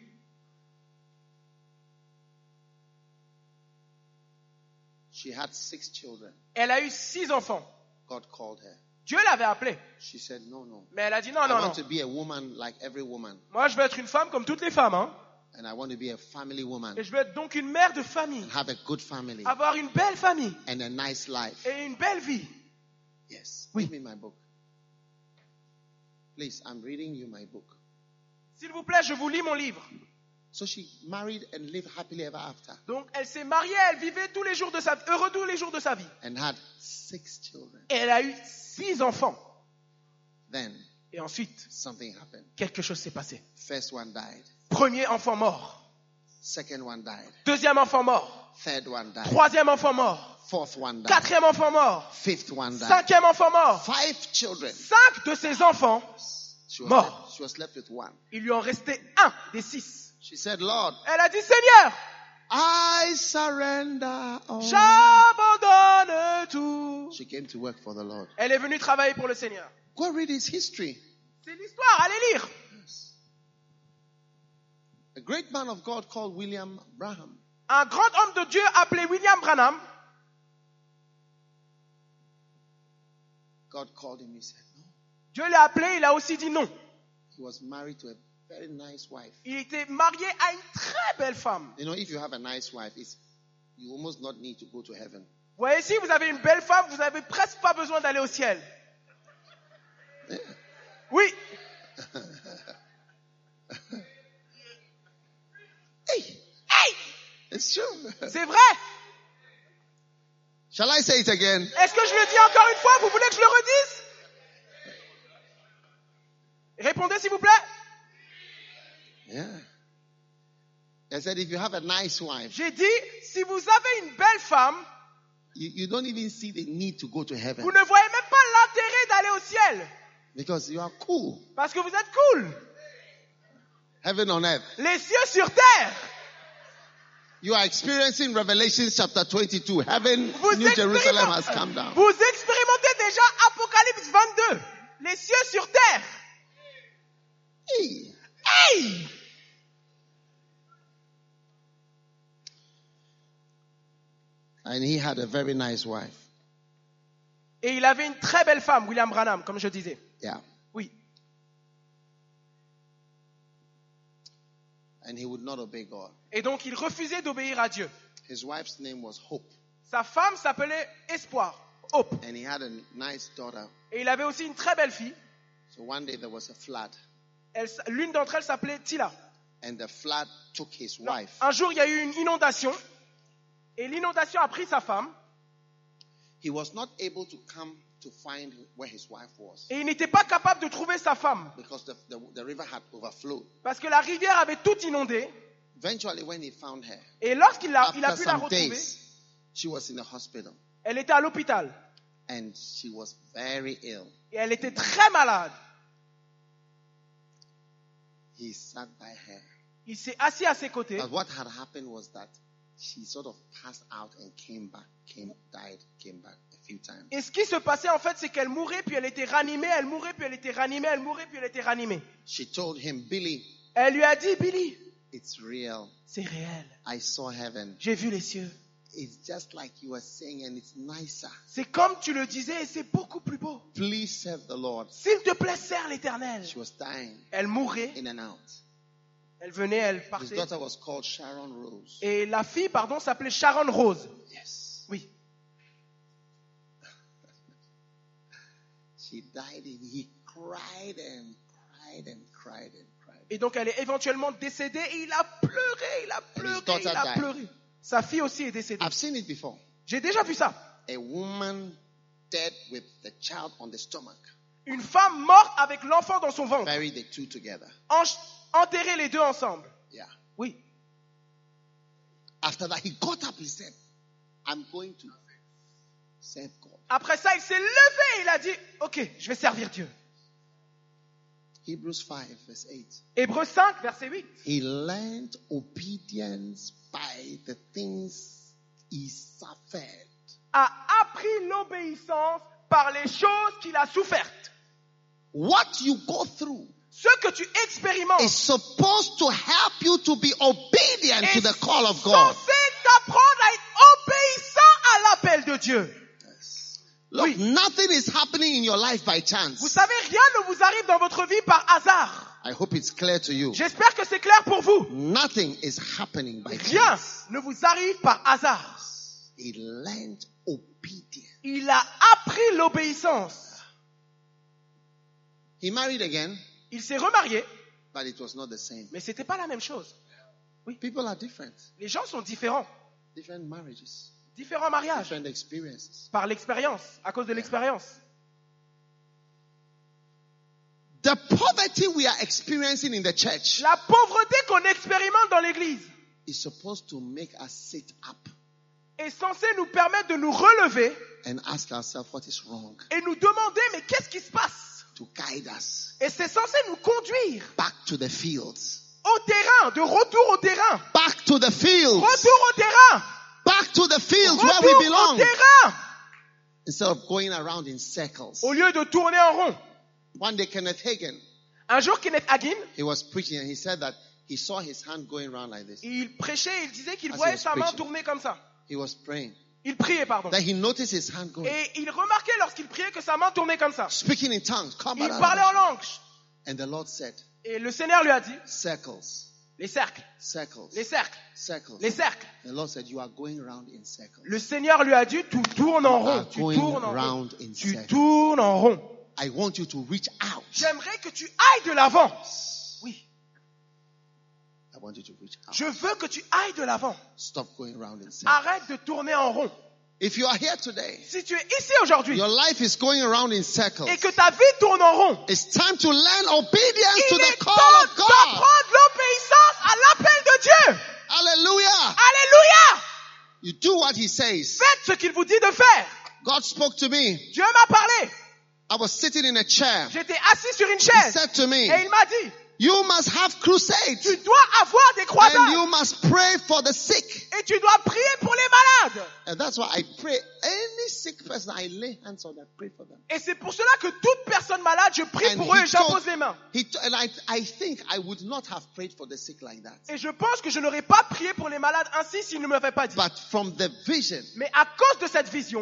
She had 6 children. Elle a eu 6 enfants. God called her. Dieu l'avait appelée. She said, no, no. Mais elle a dit non, I non, want non. to be a woman like every woman. Moi, je veux être une femme comme toutes les femmes. Hein. And I want to be a family woman. Et je veux être donc une mère de famille. And have a good family. Avoir une belle famille. And a nice life. Et une belle vie. Yes. Oui. Give me my book. Please, I'm reading you my book. S'il vous plaît, je vous lis mon livre. So she married and lived happily ever after. Donc, elle s'est mariée, elle vivait tous les jours de sa vie, heureux tous les jours de sa vie. And had 6 children. Et elle a eu 6 enfants. Then Et ensuite, something happened. quelque chose s'est passé. First one died. Premier enfant mort. Second one died. Deuxième enfant mort. Third one died. Troisième enfant mort. Fourth one died. Quatrième enfant mort. Fifth one died. Cinquième enfant mort. 5 children. 5 de ses enfants, She was, Mort. left, she was left with 1. il lui en restait un des 6. She said, Lord, Elle a dit, Seigneur, I surrender all. j'abandonne tout. She came to work for the Lord. Elle est venue travailler pour le Seigneur. Go read his history. C'est l'histoire, allez lire. A great man of God called William Branham. Un grand homme de Dieu appelé William Branham, God called him. He said, no. Dieu l'a appelé, il a aussi dit non. He was married to a very nice wife. Il était marié à une très belle femme. You know, if you have a nice wife, you almost not need to go to heaven. Vous voyez, si vous avez une belle femme, vous n'avez presque pas besoin d'aller au ciel. Yeah. Oui. Hey, Hey, it's true. c'est vrai. Shall I say it again? Est-ce que je le dis encore une fois? Vous voulez que je le redise? Répondez s'il vous plaît. Yeah. I said, if you have a nice wife, J'ai dit, si vous avez une belle femme, you don't even see the need to go to heaven vous ne voyez même pas l'intérêt d'aller au ciel. because you are cool. Parce que vous êtes cool. Heaven on earth. Les cieux sur terre. You are experiencing Revelation chapter 22. Heaven, Vous, New Jerusalem has come down. vous expérimentez déjà Apocalypse 22. Les cieux sur terre. Hey. Hey! And he had a very nice wife. Et il avait une très belle femme, William Branham, comme je disais. Yeah. Oui. And he would not obey God. Et donc il refusait d'obéir à Dieu. His wife's name was Hope. Sa femme s'appelait Espoir, Hope. And he had a nice daughter. Et il avait aussi une très belle fille. So one day there was a flood. L'une d'entre elles s'appelait Tila. And the flood took his wife. Un jour, il y a eu une inondation. Et l'inondation a pris sa femme. He was not able to come to find where his wife was Et il n'était pas capable de trouver sa femme. because the river had overflowed. Parce que la rivière avait tout inondé. Eventually, when he found her, Et lorsqu'il a pu after la some retrouver, days, she was in the hospital elle était à l'hôpital. and she was very ill. Et elle était très malade. He sat by her. Il s'est assis à ses côtés. But what had happened was that she sort of passed out and came back a few times. Et ce qui se passait en fait, c'est qu'elle mourait, puis elle était ranimée, elle mourait, puis elle était ranimée, elle mourait, puis elle était ranimée. She told him, Billy, Elle lui a dit, Billy, it's real. c'est réel. I saw heaven. J'ai vu les cieux. It's just like you were saying and it's nicer. C'est comme tu le disais et c'est beaucoup plus beau. Please serve the Lord. S'il te plaît, sers l'Éternel. She was dying Elle mourait, in and out. elle venait, elle His partait. daughter was called Sharon Rose. Et la fille, s'appelait Sharon Rose. Yes. Oui. She died and he cried and cried and cried and cried. Et donc elle est éventuellement décédée et il a pleuré, il a pleuré, il a pleuré. Sa fille aussi est décédée. I've seen it before. J'ai déjà vu ça. A woman dead with the child on the stomach. Une femme morte avec l'enfant dans son ventre. Buried the two together. Enterrer les deux ensemble. Yeah. Oui. After that, he got up. He said, I'm going to serve God. Après ça, il s'est levé et il a dit, ok, je vais servir Dieu. Hebrews 5, verse 8. Hébreux 5, verset 8. He learned obedience by the things he suffered. A appris l'obéissance par les choses qu'il a souffertes. What you go through Ce que tu expérimentes is supposed to help you to be obedient to est the call of God. censé t'apprendre à être obéissant à l'appel de Dieu. Look, Oui. nothing is happening in your life by Vous chance. savez, rien ne vous arrive dans votre vie par hasard. I hope it's clear to you. J'espère que c'est clair pour vous. Nothing is happening by Rien chance. ne vous arrive par hasard. He learned obedience. Il a appris l'obéissance. He married again, Il s'est remarié, but it was not the same. mais c'était pas la même chose. People are different. Les gens sont différents. Different marriages, Différents mariages. different experiences. Par l'expérience, à cause de l'expérience. The poverty we are experiencing in the church La pauvreté qu'on expérimente dans l'église is supposed to make us sit up est censée nous permettre de nous relever and ask ourselves what is wrong, et nous demander, mais qu'est-ce qui se passe? to guide us Et c'est censé nous conduire back to the fields. au terrain, de retour au terrain. Back to the fields. Retour au terrain. Back to the fields where we Retour au belong. terrain. Instead of going around in circles. Au lieu de tourner en rond. One day Kenneth Hagin, Un jour, Kenneth Hagin, he was preaching and he said that he saw his hand going around like this. il prêchait, il disait qu'il As he voyait was sa main preaching. tourner comme ça. He was praying. Il priait, pardon. Then he noticed his hand going. Et il remarquait lorsqu'il priait que sa main tournait comme ça. Speaking in tongues. Il parlait en langue. And the Lord said, Et le Seigneur lui a dit, circles, les cercles, circles, les cercles, circles. les cercles. The Lord said, you are going round in circles. Le Seigneur lui a dit, tu tournes en You are rond, tu going tournes en rond, round in tu circles. tournes en rond. I want you to reach out. J'aimerais que tu ailles de l'avant. Oui, I want you to reach out. je veux que tu ailles de l'avant. Stop going round in circles. Arrête de tourner en rond. If you are here today, Si tu es ici aujourd'hui your life is going around in circles. et que ta vie tourne en rond, It's time to learn obedience to il the est call temps of God. d'apprendre l'obéissance à l'appel de Dieu. Hallelujah. Alléluia. You do what he says. Faites ce qu'il vous dit de faire. God spoke to me. Dieu m'a parlé. I was sitting in a chair. J'étais assis sur une He chaise said to me, et il m'a dit, you must have crusades tu dois avoir des and croisades you must pray for the sick. et tu dois prier pour les malades. And that's why I pray. Any sick person, I lay hands on them, pray for them. Et c'est pour cela que toute personne malade, je prie And pour eux he et j'impose les mains. and I think I would not have prayed for the sick like that. Et je pense que je n'aurais pas prié pour les malades ainsi s'il ne me l'avait pas dit. But from the vision, Mais à cause de cette vision,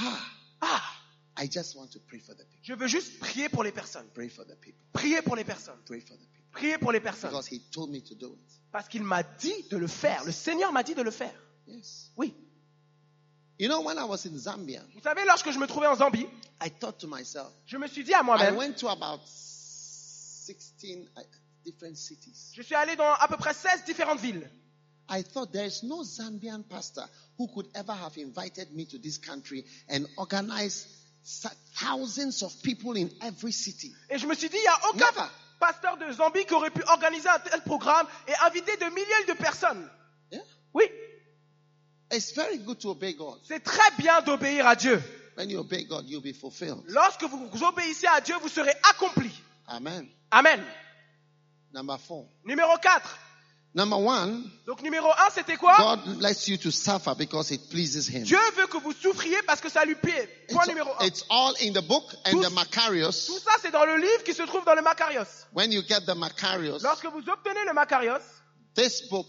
I just want to pray for the people. je veux juste prier pour les personnes. Pray for the people. Prier pour les personnes. Pray for the people. Prier pour les personnes. Because he told me to do it. Parce qu'il m'a dit de le faire. Le Seigneur m'a dit de le faire. Yes. Oui. You know, when I was in Zambia, Vous savez, lorsque je me trouvais en Zambie, I thought to myself, je me suis dit à I moi-même, went to about 16 different cities. je suis allé dans à peu près 16 différentes villes. I thought there is no Zambian pastor who could ever have invited me to this country and organize thousands of people in every city. Et je me suis dit, il n'y a aucun Never. pasteur de Zambie qui aurait pu organiser un tel programme et inviter de milliers de personnes. Yeah? Oui, It's very good to obey God. c'est très bien d'obéir à Dieu. When you obey God, you'll be fulfilled. Lorsque vous obéissez à Dieu, vous serez accompli. Amen. Amen. Number 4. Numéro 4. Number 1, Donc numéro 1, c'était quoi? God lets you to suffer because it pleases Him. Dieu veut que vous souffriez parce que ça lui plaît. Point numéro 1. It's all in the book and the Macarius. Tout ça, c'est dans le livre qui se trouve dans le Macarios. When you get the Macarius, Lorsque vous obtenez le Macarios, this book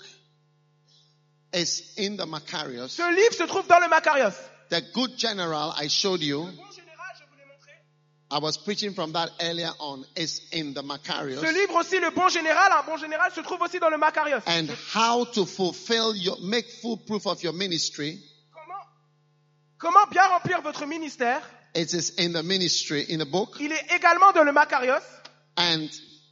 is in the Macarius. ce livre se trouve dans le Macarios. The Good General I showed you, Le bon général, je vous l'ai montré. I was preaching from that earlier on, is in the Macarius. Ce livre aussi, le bon général, un bon général se trouve aussi dans le Macarios. And how to make full proof of your ministry. Comment bien remplir votre ministère? It is in the ministry, in the book. Il est également dans le Macarios. And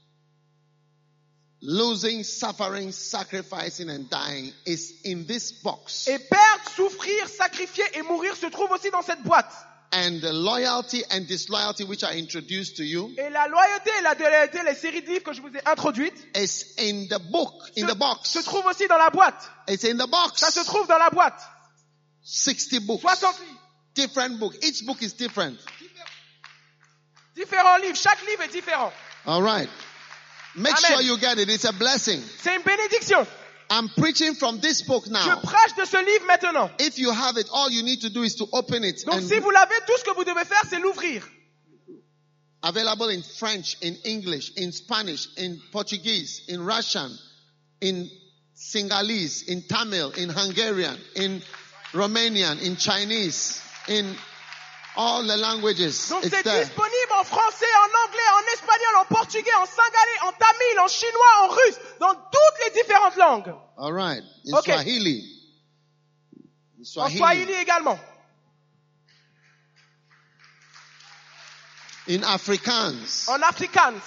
losing, suffering, sacrificing and dying is in this box. Et perdre, souffrir, sacrifier et mourir se trouve aussi dans cette boîte. And the loyalty and disloyalty which I introduced to you Et la loyauté et la déloyauté, les séries de livres que je vous ai introduites, is in the book, in the box. se trouve aussi dans la boîte. It's in the box. Ça se trouve dans la boîte. 60 books. 60 livres. Different book. Each book is different. Différents livres. Chaque livre est différent. All right. Make Amen. sure you get it. It's a blessing. C'est une bénédiction. I'm preaching from this book Je now. prêche de ce livre maintenant. If you have it, all you need to do is to open it. Donc And si vous l'avez, tout ce que vous devez faire, c'est l'ouvrir. available in French, in English, in Spanish, in Portuguese, in Russian, in Sinhalese, in Tamil, in Hungarian, in Romanian, in Chinese, in all the languages. Donc It's c'est there. disponible en français, en anglais, en espagnol, en portugais, en singalais, en tamil, en chinois, en russe, dans toutes les différentes langues. All right. In Okay. Swahili. In En Swahili. swahili également. In Afrikaans. En afrikaans.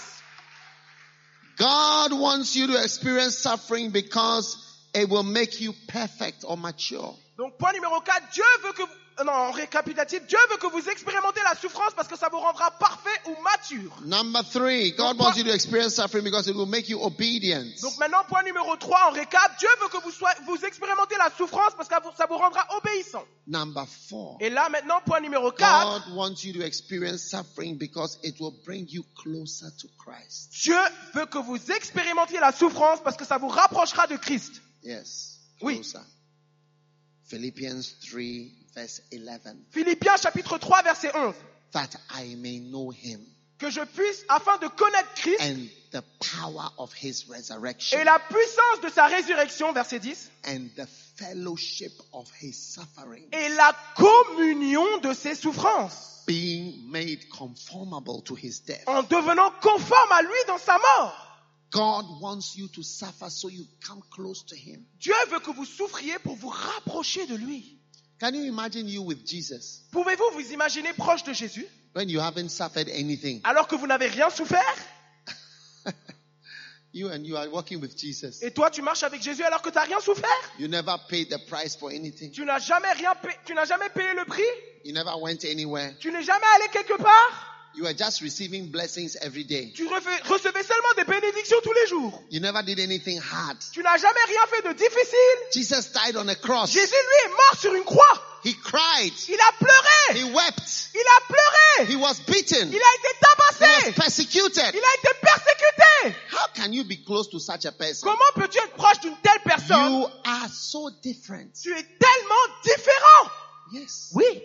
God wants you to experience suffering because it will make you perfect or mature. Donc point numéro 4, Dieu veut que vous, non, en récapitulatif, Dieu veut que vous expérimentez la souffrance parce que ça vous rendra parfait ou mature. Number 3, God wants you to experience suffering because it will make you obedient. Donc maintenant, point numéro 3, en récap, Dieu veut que vous expérimentez la souffrance parce que ça vous rendra obéissant. Number 4, Et là maintenant, point numéro 4, God wants you to experience suffering because it will bring you closer to Christ. Dieu veut que vous expérimentiez la souffrance parce que ça vous rapprochera de Christ. Yes, Oui. closer. Philippians 3 verse 11. Philippiens chapitre 3 verset 11. That I may know him Que je puisse, afin de connaître Christ and the power of his resurrection et la puissance de sa résurrection, verset 10, and the fellowship of his suffering, et la communion de ses souffrances, being made conformable to his death. en devenant conforme à lui dans sa mort. God wants you to suffer so you come close to him. Dieu veut que vous souffriez pour vous rapprocher de lui. Can you imagine you with Jesus Pouvez-vous vous imaginer proche de Jésus when you haven't suffered anything? alors que vous n'avez rien souffert? You are walking with Jesus. Et toi, tu marches avec Jésus alors que tu n'as rien souffert? You never paid the price for anything. Tu n'as jamais payé le prix? You never went anywhere. Tu n'es jamais allé quelque part? You were just receiving blessings every day. Tu recevais seulement des bénédictions tous les jours. You never did anything hard. Tu n'as jamais rien fait de difficile. Jesus died on a cross. Jésus, lui, est mort sur une croix. He cried. Il a pleuré. He wept. Il a pleuré. He was beaten. Il a été He was tabassé. persecuted. Il a été persécuté. How can you be close to such a person? Comment peux-tu être proche d'une telle personne? You are so different. Tu es tellement différent. Yes. Oui.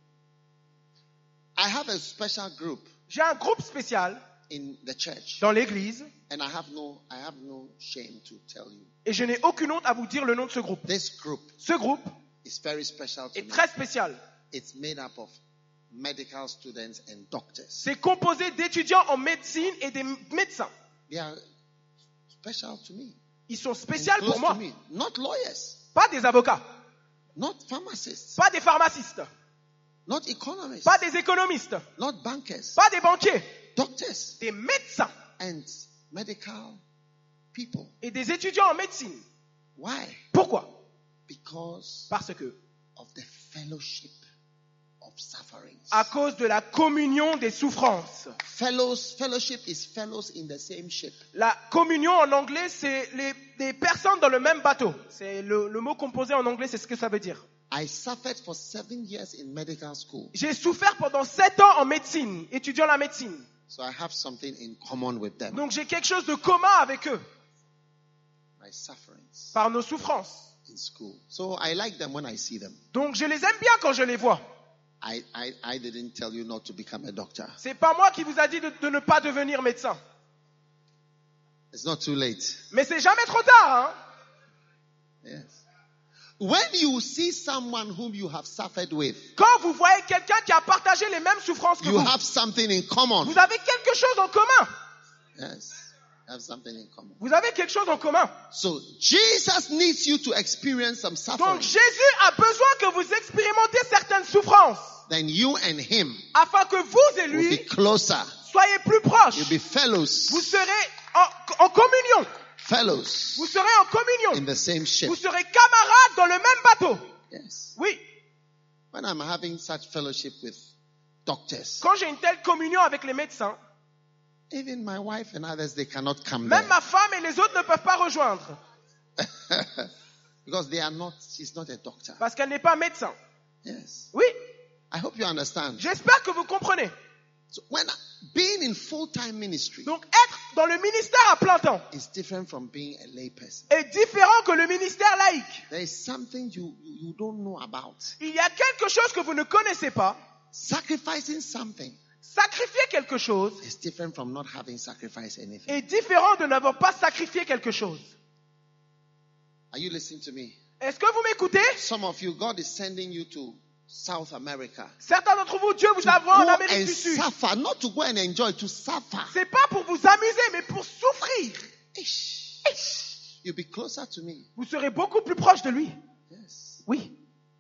I have a special group J'ai un groupe spécial in the church, dans l'église and I have no shame to tell you. et je n'ai aucune honte à vous dire le nom de ce groupe. This group Ce groupe is very special to est me. très spécial. It's made up of medical students and doctors. C'est composé d'étudiants en médecine et des médecins. They are special to me. Ils sont And spéciaux close pour moi. to me. Not lawyers, Pas des avocats, not pharmacists, pas des pharmacistes, not economists, pas des économistes, not bankers, pas des banquiers, doctors des médecins and medical people. et des étudiants en médecine. Why? Pourquoi? Because Parce que, of the fellowship of sufferings. à cause de la communion des souffrances. Fellowship is fellows in the same ship. La communion en anglais, c'est des personnes dans le même bateau. C'est le mot composé en anglais, c'est ce que ça veut dire. I suffered for 7 years in medical school, J'ai souffert pendant 7 ans en médecine, étudiant la médecine. so I have something in common with them. Donc j'ai quelque chose de commun avec eux, My sufferings par nos souffrances. in school. So I like them when I see them. Donc je les aime bien quand je les vois. I didn't tell you not to become a doctor. C'est pas moi qui vous a dit de ne pas devenir médecin. It's not too late. Mais c'est jamais trop tard, hein. Yes. When you see someone whom you have suffered with, Quand vous voyez quelqu'un qui a partagé les mêmes souffrances que you vous, have something in common. vous avez quelque chose en commun. Yes. You have something in common. Vous avez quelque chose en commun. So Jesus needs you to experience some Donc suffering. Jésus a besoin que vous expérimentez certaines souffrances, Then you and him afin que vous et will be lui closer. soyez plus proches. You'll be fellows. Vous serez en communion. Fellows Vous serez en in communion. the same ship. Vous serez camarades dans le même bateau. Yes. Oui. When I'm having such fellowship with doctors, Quand j'ai une telle communion avec les médecins, even my wife and others, they cannot come même there. ma femme et les autres ne peuvent pas rejoindre. Because she's not a doctor. Parce qu'elle n'est pas médecin. Yes. Oui. I hope you understand. J'espère que vous comprenez. So being in full-time ministry Donc être dans le ministère à plein temps is different from being a layperson. est différent que le ministère laïque. There is something you don't know about. Il y a quelque chose que vous ne connaissez pas. Sacrificing something Sacrifier quelque chose is different from not having sacrificed anything. est différent de n'avoir pas sacrifié quelque chose. Are you listening to me? Est-ce que vous m'écoutez? Some of you, God is sending you to South America. Certains d'entre vous, Dieu vous To envoie en go Amérique and du Sud. suffer, not to go and enjoy, to suffer. C'est pas pour vous amuser, mais pour souffrir. Ish. You'll be closer to me. Vous serez beaucoup plus proche de lui. Yes. Oui.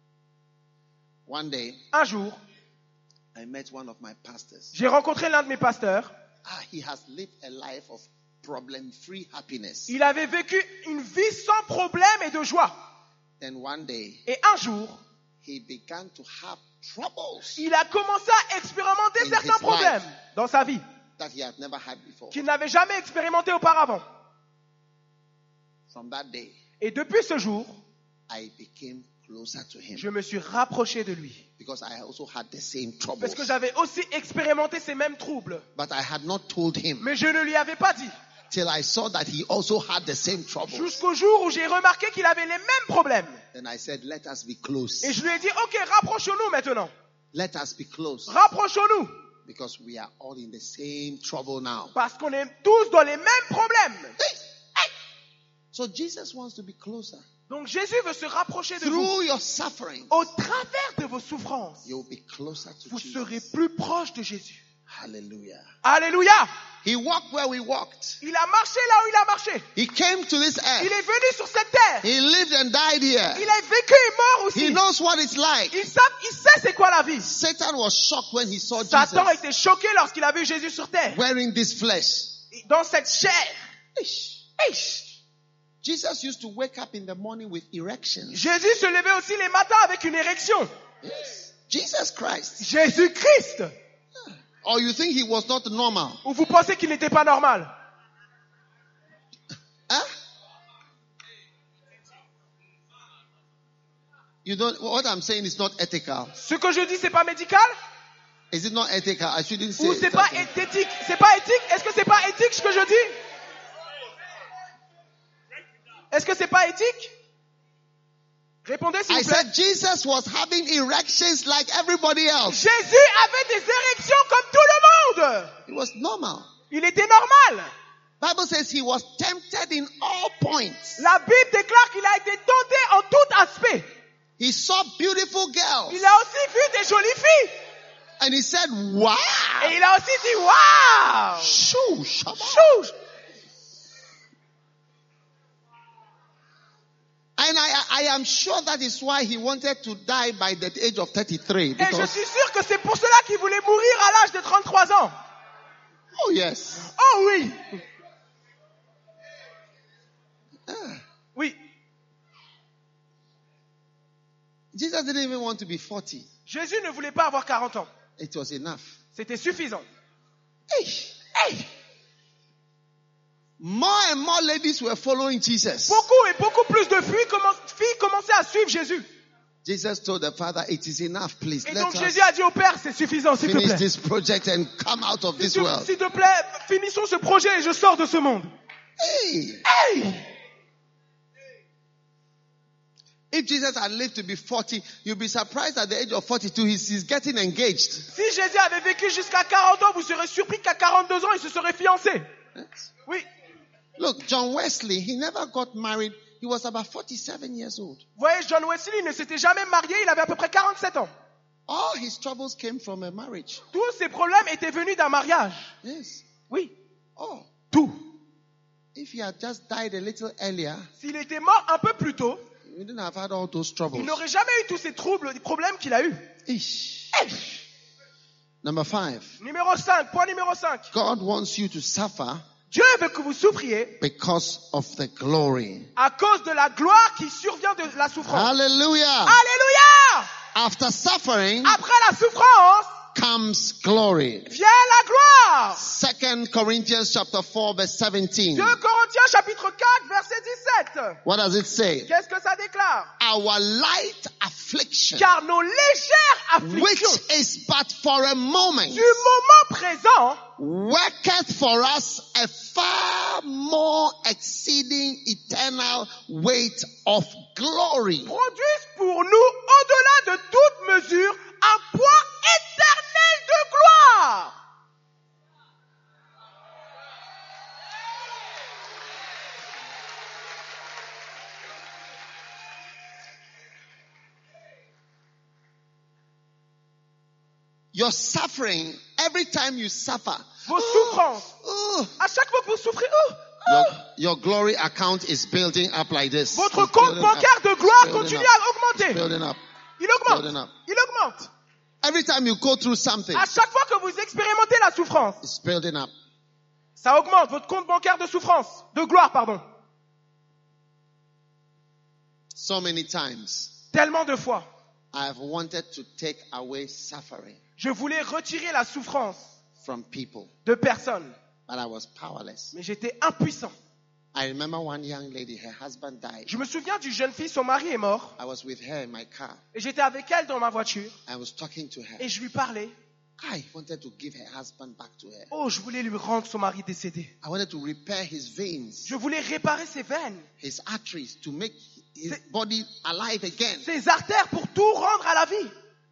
One day, Un jour, I met one of my pastors. j'ai rencontré l'un de mes pasteurs. He has lived a life of problem-free happiness. Il avait vécu une vie sans problème et de joie. Then one day, Et un jour, he began to have troubles il a commencé à expérimenter In certains his problèmes dans sa vie that he had never had before. qu'il n'avait jamais expérimenté auparavant. From that day, Et depuis ce jour, I became closer to him je me suis rapproché de lui. because I also had the same troubles. Parce que j'avais aussi expérimenté ces mêmes troubles. But I had not told him Mais je ne lui avais pas dit. till I saw that he also had the same troubles. Jusqu'au jour où j'ai remarqué qu'il avait les mêmes problèmes. Then I said, let us be close. Et je lui ai dit, ok, rapprochons-nous maintenant. Let us be close Rapprochons-nous. because we are all in the same trouble now. Parce qu'on est tous dans les mêmes problèmes. So Jesus wants to be closer. Donc Jésus veut se rapprocher de vous. Through your suffering, Au travers de vos souffrances, you'll be closer to vous Jesus. serez plus proche de Jésus. Hallelujah. Alléluia! He walked where we walked. Il a marché là où il a marché. He came to this Il earth. est venu sur cette terre. He lived and died here. Il a vécu et mort He aussi. knows what it's like. Il sait c'est quoi la vie. Satan was shocked when he saw Satan Jesus était choqué lorsqu'il a vu Jésus sur terre. wearing this flesh. Dans cette chair. Ish. Ish. Jesus used to wake up in the morning with erections. Jésus se levait aussi les matins avec une érection. Yes. Jesus Christ. Jésus-Christ. Or you think he was not normal? Ou vous pensez qu'il n'était pas normal? Huh? You don't. What I'm saying is not ethical. Ce que je dis, c'est pas médical? Is it not ethical? I shouldn't say. Ou c'est pas éthique? C'est pas éthique? Est-ce que c'est pas éthique ce que je dis? Est-ce que c'est pas éthique? Répondez s'il I vous plaît. said Jesus was having erections like everybody else. Jésus avait des érections comme tout le monde. It was normal. Il était normal. Bible says he was tempted in all points. La Bible déclare qu'il a été tenté en tout aspect. He saw beautiful girls. Il a aussi vu des jolies filles. And he said, wow. Et il a aussi dit, waouh! Shoo, shabba. Chou! And I am sure that is why he wanted to die by the age of 33. Et je Because, suis sûr que c'est pour cela qu'il voulait mourir à l'âge de 33 ans. oh yes. Oh oui! Oui. Jesus didn't even want to be 40. Jésus ne voulait pas avoir 40 ans. It was enough. C'était suffisant. Hey. More and more ladies were following Jesus. Beaucoup et beaucoup plus de filles commençaient à suivre Jésus. Jesus told the Father, it is enough, please. Et Let donc us Jésus a dit au Père, c'est suffisant, s'il te finish plaît. this project and come out of this world. S'il te plaît, finissons ce projet et je sors de ce monde. Hey. Hey! If Jesus had lived to be 40, you'll be surprised at the age of 42, he's getting engaged. Si Jésus avait vécu jusqu'à 40 ans, vous serez surpris qu'à 42 ans, il se serait fiancé. Yes. Oui. Look, John Wesley, he never got married. He was about 47 years old. Vous voyez, John Wesley ne s'était jamais marié, il avait à peu près 47 ans. All his troubles came from a marriage. Tous ses problèmes étaient venus d'un mariage. Yes. Oui. Oh, Tout. if he had just died a little earlier, S'il était mort un peu plus tôt, we wouldn't have had all those il troubles. n'aurait jamais eu tous ces problèmes qu'il a eus. Ish. Number 5. Numéro 5, point numéro 5. God wants you to suffer Dieu veut que vous souffriez because of the glory. à cause de la gloire qui survient de la souffrance. Hallelujah. Alléluia! After suffering Après la souffrance, comes glory. vient la gloire. 2 Corinthians chapter 4 verse 17. 2 Corinthiens chapitre 4 verset 17. What does it say? Qu'est-ce que ça déclare? Our light affliction, Car nos légères which afflictions is but for a moment, du moment présent worketh for us a far more exceeding eternal weight of glory. produisent pour nous, au-delà de toute mesure, un poids éternel de gloire. Your suffering, every time you suffer, Vos souffrances, oh, à chaque fois que vous souffrez, your glory account is building up like this. votre It's compte building up. bancaire de gloire Building continue up. à augmenter. Building up. Il Building augmente. up. Il augmente. Every time you go through something, À chaque fois que vous expérimentez la souffrance, it's building up. ça augmente votre compte bancaire de souffrance, de gloire, pardon. So many times, Tellement de fois, I have wanted to take away suffering je voulais retirer la souffrance from people, de personnes, but I was powerless. mais j'étais impuissant. I remember one young lady, her husband died. Je me souviens d'une jeune fille, son mari est mort, I was with her in my car. et j'étais avec elle dans ma voiture, I was talking to her. et je lui parlais. I wanted to give her husband back to her. Oh, je voulais lui rendre son mari décédé. I wanted to repair his veins, Je voulais réparer ses veines, his arteries, to make his body alive again. ses artères pour tout rendre à la vie.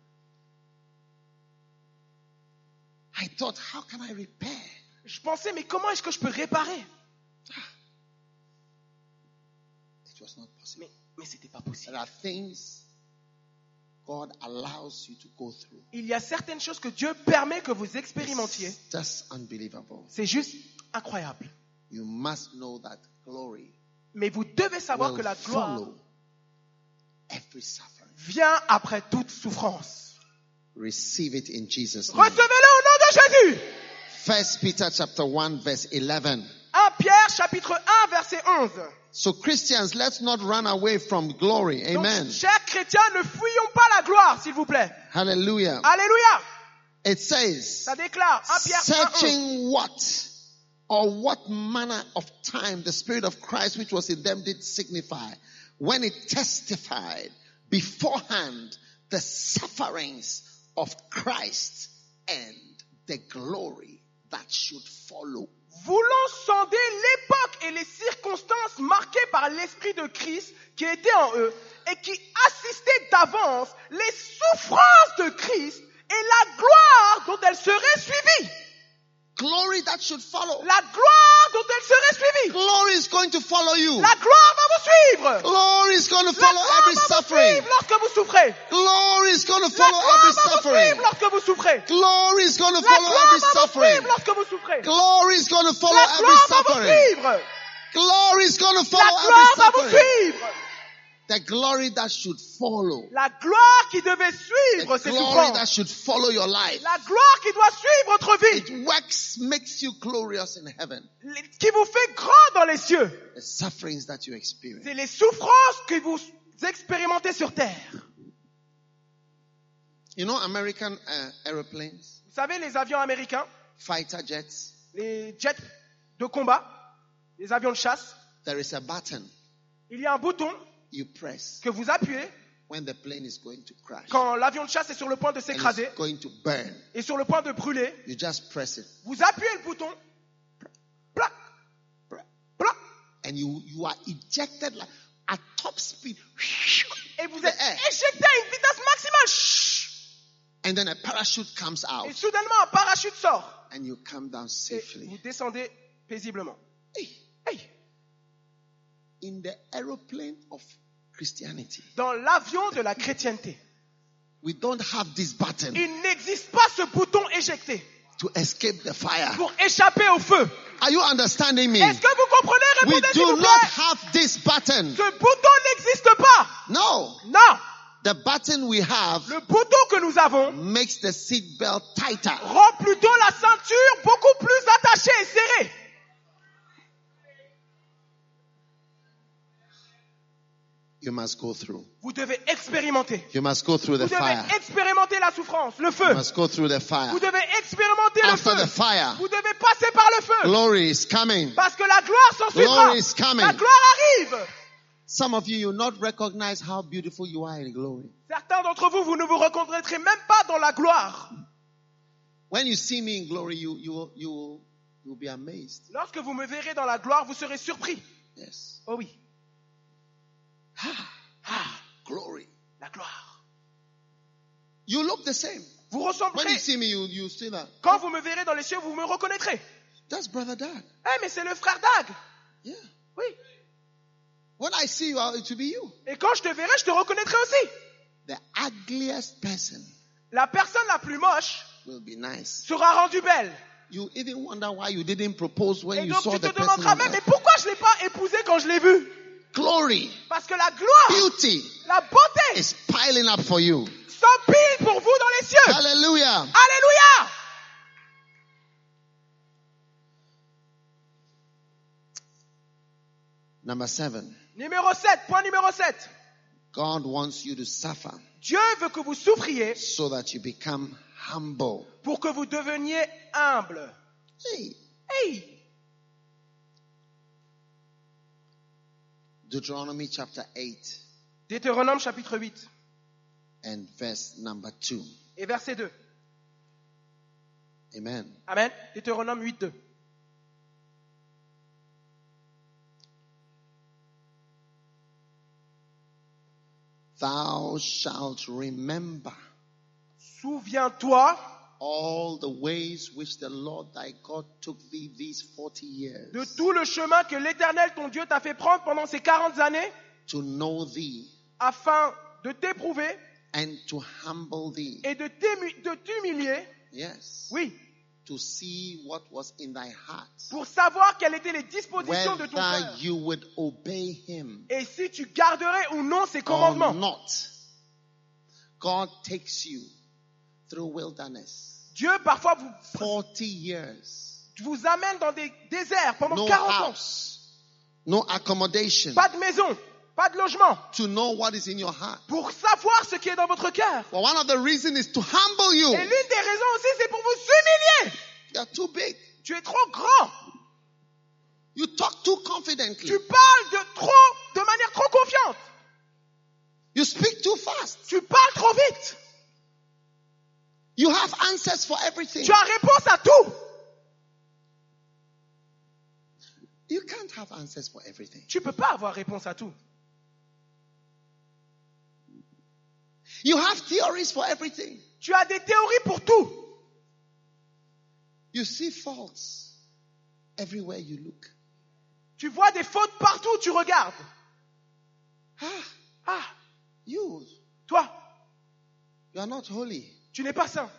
I thought, how can I repair? Je pensais, mais comment est-ce que je peux réparer? It was not possible. Mais c'était pas possible. There are things God allows you to go through. Il y a certaines choses que Dieu permet que vous expérimentiez. It's just unbelievable. C'est juste incroyable. You must know that glory Mais vous devez savoir que will la gloire follow every suffering. vient après toute souffrance. Receive it in Jesus' name. Recevez-le au nom de Jésus. 1 Peter chapter 1 verse 11. 1 Pierre chapitre 1 verset 11. So Christians, let's not run away from glory. Amen. Donc, chers chrétiens, ne fuyons pas la gloire, s'il vous plaît. Hallelujah. Alléluia. It says, Ça déclare 1 Pierre 1, 11. searching what manner of time the Spirit of Christ which was in them did signify, when it testified beforehand the sufferings of Christ and the glory that should follow. Voulant sonder l'époque et les circonstances marquées par l'Esprit de Christ qui était en eux et qui assistaient d'avance les souffrances de Christ et la gloire dont elles seraient suivies. Glory that should follow. La gloire dont elles seraient suivies. Glory is going to follow you. La gloire va vous suivre. Glory is going to La follow gloire every va vous suffering. suivre lorsque vous souffrez. Glory is going to La follow gloire every va vous suffering. suivre lorsque vous souffrez. Glory is going to La follow gloire every va vous suffering. suivre lorsque vous souffrez. Glory is going to follow La every gloire va vous suffering. suivre. Glory is going to La follow gloire va every vous suffering. suivre. The glory that should follow. La gloire qui devait suivre The ces glory souffrances. that should follow your life. La gloire qui doit suivre votre vie. It works, makes you glorious in heaven. Qui vous fait grand dans les cieux. The sufferings that you experience. C'est les souffrances que vous expérimentez sur terre. You know American aeroplanes, Vous savez, les avions américains, fighter jets, les jets de combat, les avions de chasse, there is a button il y a un bouton you press que vous appuyez when the plane is going to crash. quand l'avion de chasse est sur le point de And s'écraser it's going to burn. et sur le point de brûler. You just press it. Vous appuyez le bouton, plac, plac, And you are ejected like at top speed. et vous The êtes air. éjecté à une vitesse maximale. Chut. And then a parachute comes out Et soudainement, un parachute sort. and you come down Et safely. vous descendez paisiblement. Hey, Hey, in the aeroplane of Christianity, dans l'avion de la chrétienté, we don't have this button il n'existe pas ce bouton éjecté to escape the fire. pour échapper au feu. Are you understanding me? Est-ce que vous comprenez? We Répondez s'il do vous not plaît. have this button. Ce bouton n'existe pas. No. Non. The button we have Le bouton que nous avons makes the seat belt tighter. rend plutôt la ceinture beaucoup plus attachée et serrée. You must go through. Vous devez expérimenter. You must go through the Vous devez fire. expérimenter la souffrance, le You feu. must go through the fire. Vous devez expérimenter le After the feu. fire, Vous devez passer par le feu. glory is coming. Parce que la gloire s'en suivra. Glory is coming. La gloire arrive. Some of you will not recognize how beautiful you are in glory. Certains d'entre vous, vous ne vous reconnaîtrez même pas dans la gloire. When you see me in glory, you will be amazed. Lorsque vous me verrez dans la gloire, vous serez surpris. Yes. Oh oui, Glory. la gloire. You look the same. Vous When ressemblerez. you see me, you see that. Quand vous me verrez dans les cieux, vous me reconnaîtrez. That's Brother Dag. Eh, mais c'est le frère Dag. Yeah. Oui. When I see you, it will be you. Et quand je te verrai, je te reconnaîtrai aussi. The ugliest person La personne la plus moche will be nice. sera rendue belle. You even wonder why you didn't propose when Et you donc saw tu te the person. demanderas même, mais pourquoi je ne l'ai pas épousée quand je l'ai vue? Glory, Parce que la gloire, beauty la beauté is piling up for you. s'empile pour vous dans les cieux. Hallelujah. Alléluia. Number 7. Numéro 7, point numéro 7. God wants you to suffer Dieu veut que vous souffriez so that you become humble. pour que vous deveniez humble. Hey. Hey! Deuteronomy chapter 8 Deutéronome chapitre 8 and verse number 2. et verset 2. Amen. Amen. Deutéronome 8, 2. Thou shalt remember Souviens-toi all the ways which the Lord thy God took thee these 40 years. de tout le chemin que l'Éternel ton Dieu t'a fait prendre pendant ces 40 années to know thee afin de t'éprouver and to humble thee. et de t'humilier, Yes. oui, To see what was in thy heart. pour savoir quelles étaient les dispositions de ton Whether cœur you would obey him et si tu garderais ou non ses or commandements. not. God takes you through wilderness. Dieu parfois 40 years. vous amène dans des déserts pendant No 40 ans. house. No accommodation. Pas de maison, pas de logement, To know what is in your heart. pour savoir ce qui est dans votre cœur. But one of the reasons is to humble you. Et l'une des raisons aussi, c'est pour vous humilier. You are too big. Tu es trop grand. You talk too confidently. Tu parles de manière trop confiante. You speak too fast. Tu parles trop vite. You have answers for everything. Tu as réponse à tout. You can't have answers for everything. Tu peux pas avoir réponse à tout. You have theories for everything. Tu as des théories pour tout. You see faults everywhere you look. Tu vois des fautes partout où tu regardes. Ah, You toi, are not holy. tu n'es pas saint.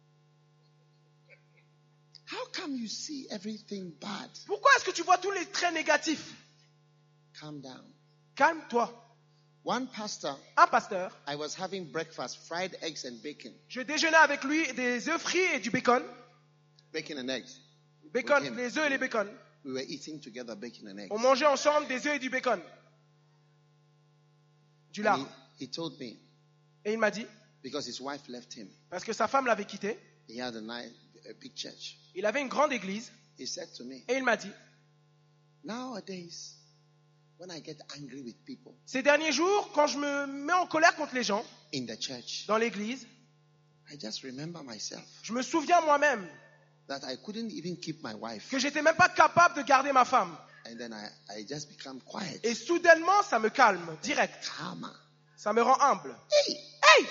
How come you see everything bad? Pourquoi est-ce que tu vois tous les traits négatifs? Calm down. Calme-toi. One pastor, Un pasteur, I was having breakfast, fried eggs and bacon. je déjeunais avec lui des œufs frits et du bacon. Bacon and eggs. Bacon, With him. les œufs et les bacon. We were eating together bacon and eggs. On mangeait ensemble des œufs et du bacon. Du lard. And he told me, Et il m'a dit, because his wife left him, parce que sa femme l'avait quitté, he had a big church. il avait une grande église, He said to me, et il m'a dit, nowadays, when I get angry with people ces derniers jours, quand je me mets en colère contre les gens, in the church, dans l'église, I just remember myself je me souviens moi-même that I couldn't even keep my wife. que j'étais même pas capable de garder ma femme. And then I just become quiet. Et soudainement, ça me calme, direct. Calmer. Ça me rend humble. Hey, Hey!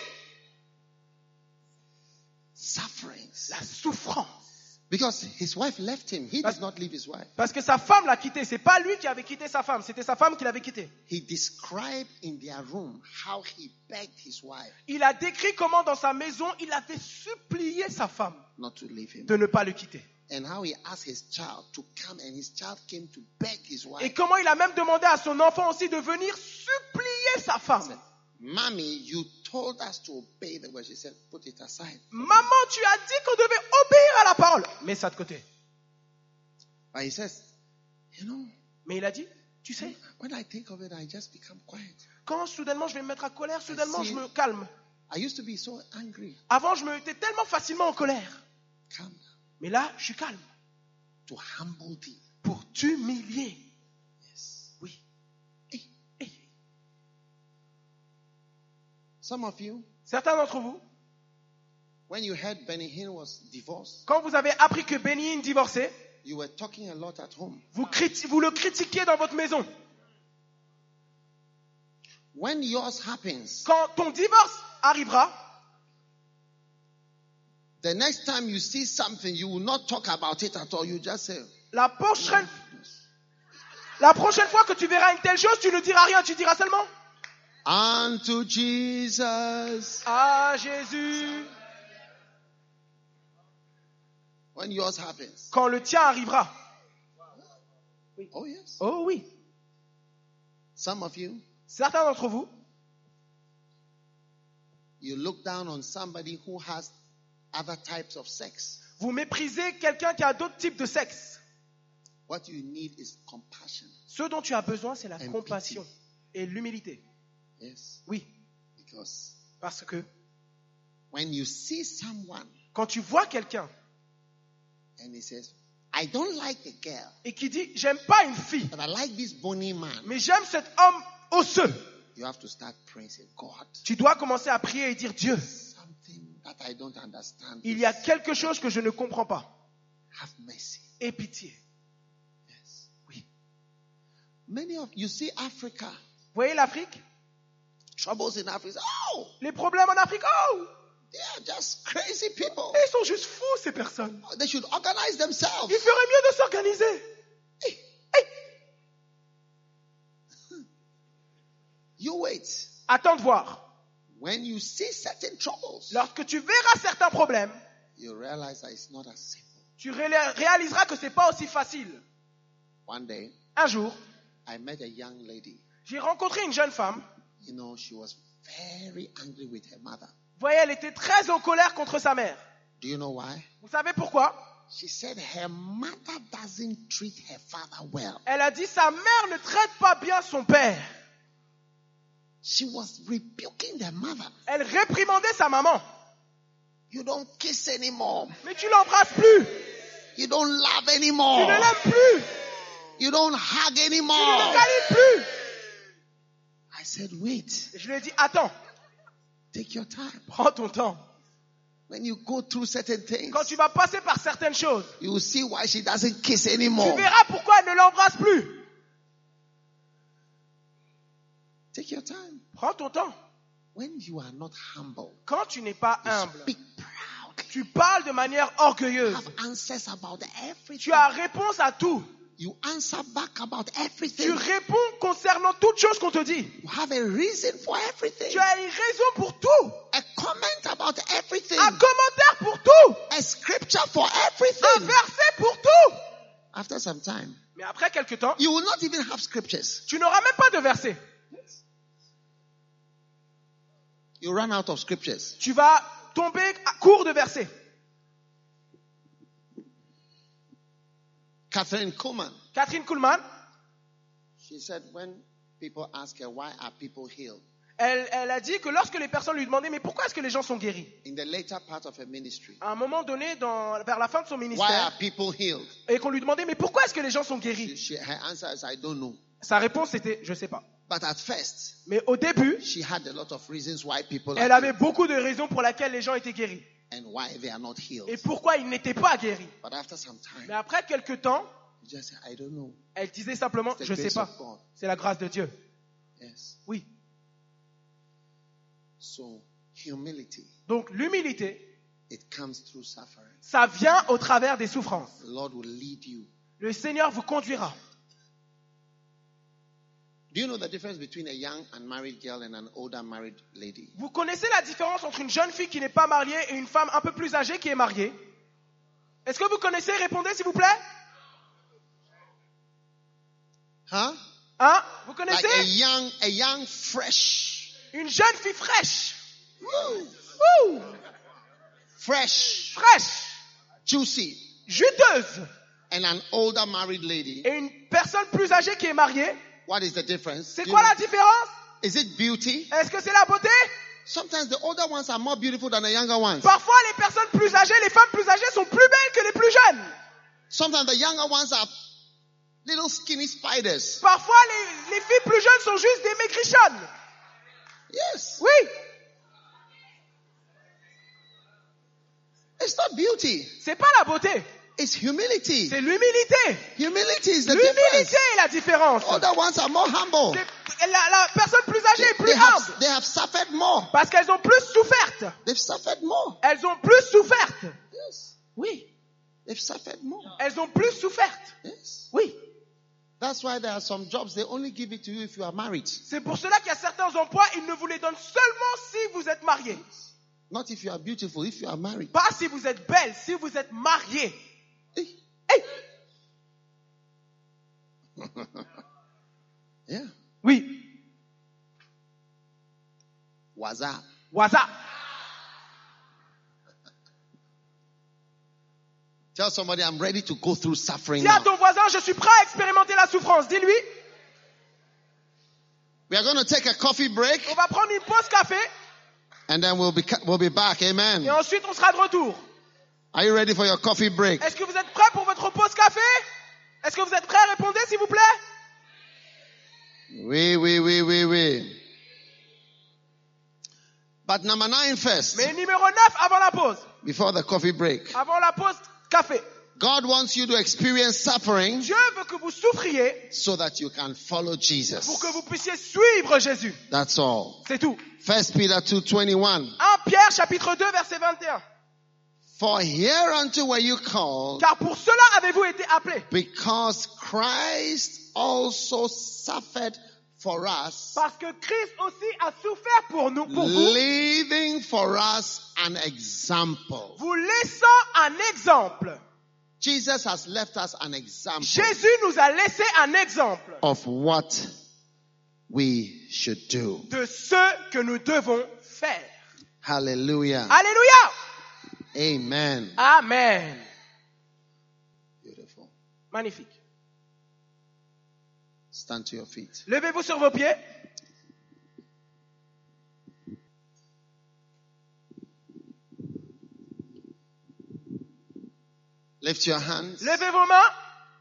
sufferings. La souffrance. Because his wife left him. He did not leave his wife. Parce que sa femme l'a quitté. C'est pas lui qui avait quitté sa femme, c'était sa femme qui l'avait quitté. He described in their room how he begged his wife Il a décrit comment dans sa maison, il avait supplié sa femme not to leave him. de ne pas le quitter. And how he asked his child to come, and his child came to beg his wife. Et comment il a même demandé à son enfant aussi de venir supplier sa femme. Mommy, you told us to obey the word. She said, put it aside. Maman, tu as dit qu'on devait obéir à la parole. Mets ça de côté. But he says, you know, Mais il a dit, tu sais, when I think of it, I just become quiet. quand soudainement je vais me mettre à colère, soudainement je me calme. I used to be so angry. Avant, je me mettais tellement facilement en colère. Calm down. Mais là, je suis calme. To humble thee. Pour t'humilier. Yes. Oui. Some of you, Certains d'entre vous, when you heard Benny Hinn was divorced, quand vous avez appris que Benny Hinn divorçait, you were talking a lot at home. vous le critiquiez dans votre maison. When yours happens, Quand ton divorce arrivera, the next time you see something, you will not talk about it at all. You just say, la prochaine fois que tu verras une telle chose, tu ne diras rien, tu diras seulement unto Jesus. à Jésus. When yours happens. Quand le tien arrivera. Oh yes. Oh oui. Some of you, Certains d'entre vous, you look down on somebody who has other types of sex. vous méprisez quelqu'un qui a d'autres types de sexe. What you need is compassion. Ce dont tu as besoin, c'est la And compassion pity. et l'humilité. Yes. Oui, Because parce que when you see someone quand tu vois quelqu'un and he says, I don't like the girl, et qui dit « j'aime pas une fille, but I like this bony man, mais j'aime cet homme osseux », you have to start praising God. tu dois commencer à prier et dire « Dieu, Something that I don't understand. il y a quelque chose que je ne comprends pas. Have mercy. Aie pitié. Yes. Oui. Many of you see Africa, Vous voyez l'Afrique? troubles in Africa. Oh, Les problèmes en Afrique, oh, they are just crazy people. ils sont juste fous ces personnes. They should organize themselves. Il ferait mieux de s'organiser. Hey, Hey. You wait. Attends de voir. When you see certain troubles, Lorsque tu verras certains problèmes, you realize that it's not as simple. tu réaliseras que c'est pas aussi facile. One day, Un jour, I met a young lady. j'ai rencontré une jeune femme. You know, she was very angry with her mother. Vous voyez, elle était très en colère contre sa mère. Do you know why? Vous savez pourquoi? She said her mother doesn't treat her father well. Elle a dit sa mère ne traite pas bien son père. She was rebuking the mother. Elle réprimandait sa maman. You don't kiss anymore. Mais tu l'embrasses plus. You don't love Tu anymore. ne l'aimes plus. You don't hug Tu ne anymore. le câlines plus. I said, wait, Et je lui ai dit, attends, take your time. prends ton temps. When you go through certain things, Quand tu vas passer par certaines choses, you will see why she doesn't kiss tu anymore. verras pourquoi elle ne l'embrasse plus. Take your time. Prends ton temps. When you are not humble, Quand tu n'es pas you humble, speak proudly. tu parles de manière orgueilleuse. Have answers about everything. Tu as réponse à tout. You answer back about Tu everything. réponds concernant toute chose qu'on te dit. You have a reason for everything. Tu as une raison pour tout. A comment about everything. Un commentaire pour tout. A scripture for Un everything. verset pour tout. After some time, Mais après quelque temps, you will not even have scriptures. tu n'auras même pas de verset. You run out of scriptures. Tu vas tomber à court de versets. Catherine Kuhlman, Catherine Kuhlman, she said when people ask her, why are people healed? elle a dit que lorsque les personnes lui demandaient mais pourquoi est-ce que les gens sont guéris, In the later part of her ministry, à un moment donné, vers la fin de son why ministère, are people healed? et qu'on lui demandait mais pourquoi est-ce que les gens sont guéris, Her answer is, I don't know. sa réponse était je sais pas. But at first, Mais au début, she had a lot of reasons why people elle are avait healed beaucoup de raisons pour lesquelles les gens étaient guéris and why they are not healed. et pourquoi ils n'étaient pas guéris. But after some time, Mais après quelque temps, you just say, I don't know. elle disait simplement It's the je sais grace pas. of God. C'est la grâce de Dieu. Yes. Oui. So, humility, Donc l'humilité, it comes through suffering. ça vient au travers des souffrances. The Lord will lead you. Le Seigneur vous conduira. Do you know the difference between a young unmarried girl and an older married lady? Vous connaissez la différence entre une jeune fille qui n'est pas mariée et une femme un peu plus âgée qui est mariée? Est-ce que vous connaissez? Répondez s'il vous plaît. Huh? Hein? Vous Like connaissez? a young, fresh, Une jeune fille fraîche. woo, Ouh, fresh, fraîche. juicy, Juteuse. and an older married lady. Et une personne plus âgée qui est mariée. What is the difference? C'est Do you quoi know- la différence? Is it beauty? Est-ce que c'est la beauté? Sometimes the older ones are more beautiful than the younger ones. Parfois, les personnes plus âgées, les femmes plus âgées sont plus belles que les plus jeunes. Sometimes the younger ones are little skinny spiders. Parfois, les filles plus jeunes sont juste des maigrichonnes. Yes. Oui, It's not beauty. c'est pas la beauté, It's humility. c'est l'humilité. Humility is the L'humilité difference. est la différence. Older ones are more humble. La personne plus âgée est plus humble They have suffered more. parce qu'elles ont plus souffert. They've suffered more. Elles ont plus souffert. Yes. Oui, They've suffered more. elles ont plus souffert. Yes. Oui, That's why there are some jobs, they only give it to you if you are married. c'est pour cela qu'il y a certains emplois, ils ne vous les donnent seulement si vous êtes marié. Not if you are beautiful, if you are married. Pas si vous êtes belle, si vous êtes marié. Hey. Hey. Yeah. Oui, Waza. Waza. Tell somebody I'm ready to go through suffering Dis à now. ton voisin, je suis prêt à expérimenter la souffrance. Dis-lui, We are going to take a coffee break on va prendre une pause café and then we'll be back. Amen. et ensuite on sera de retour. Are you ready for your coffee break? Est-ce que vous êtes prêts pour votre pause café? Est-ce que vous êtes prêts? Répondez s'il vous plaît. Oui. But number 9 first, Mais numéro 9 avant la pause. before the coffee break. Avant la pause café. God wants you to experience suffering Dieu veut que vous souffriez so that you can follow pour Jesus. que vous puissiez suivre Jésus. That's all. C'est tout. 1 Peter 2:21. 1 Pierre chapitre 2 verset 21. For hereunto were you called, Car pour cela avez-vous été appelés. because Christ also suffered for us, Parce que Christ aussi a souffert pour nous, pour vous, leaving for us an example. vous laissant un exemple. Jesus has left us an example Jésus nous a laissé un exemple of what we should do. de ce que nous devons faire. Hallelujah. Alléluia. Amen. Amen. Beautiful. Magnifique. Stand to your feet. Levez-vous sur vos pieds. Lift your hands. Levez vos mains.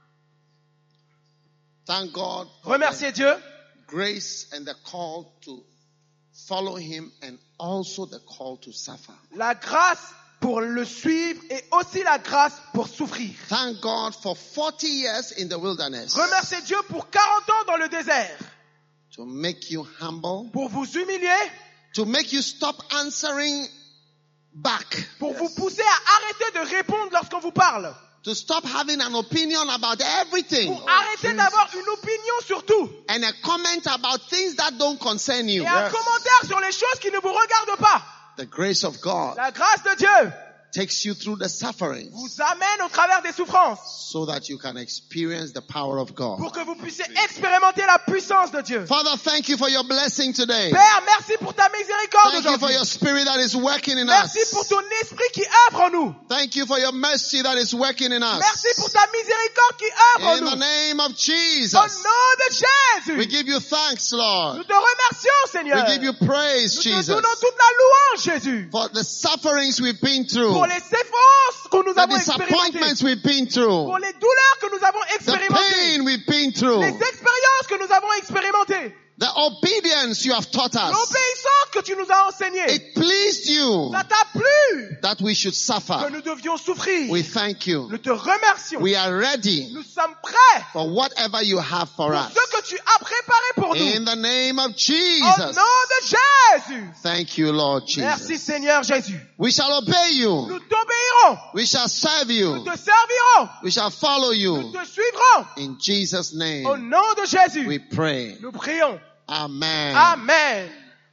Thank God for Remerciez Dieu. the grace and the call to follow Him and also the call to suffer. La grâce pour le suivre et aussi la grâce pour souffrir. Thank God for 40 years in the wilderness Remerciez Dieu pour 40 ans dans le désert. to make you humble, Pour vous humilier, to make you stop answering back, pour vous pousser à arrêter de répondre lorsqu'on vous parle. to stop having an opinion about everything Pour arrêter d'avoir une opinion sur tout. and a comment about things that don't concern you. Et un commentaire sur les choses qui ne vous regardent pas. The grace of God La grâce de Dieu takes you through the suffering vous amène au travers des souffrances so that you can experience the power of God. pour que vous puissiez expérimenter la puissance de Dieu. Father, thank you for your blessing today. Père, merci pour ta miséricorde Thank you for aujourd'hui. your spirit that is working in Merci us. pour ton esprit qui œuvre en nous. Thank you for your mercy that is working in us. Merci pour ta miséricorde qui œuvre en In the nous. name of Au Jesus, nom de we Jésus, give you thanks, nous Lord. te remercions, Seigneur. We give you praise, Nous te Jesus, donnons toute la louange, Jésus, for the sufferings we've been through, pour les souffrances que nous the avons expérimentées, disappointments we've been through, pour les douleurs que nous avons the expérimentées, pain we've been through, les expériences que nous avons expérimentées, the obedience you have taught us. l'obéissance que tu nous as enseignée. It pleased you Ça t'a plu that we should que suffer. nous devions souffrir. We thank you. Nous te remercions. We are ready Nous sommes prêts for whatever you have for pour us. ce que tu as préparé pour nous. In the name of Au Jesus. nom de Jésus. Thank you, Lord Merci Jesus. Seigneur Jésus. We shall obey you. Nous t'obéirons. We shall serve Nous you. te servirons. We shall follow Nous you. te suivrons. In Jesus' Au name, nom de Jésus. we pray. Nous prions. Amen. Amen.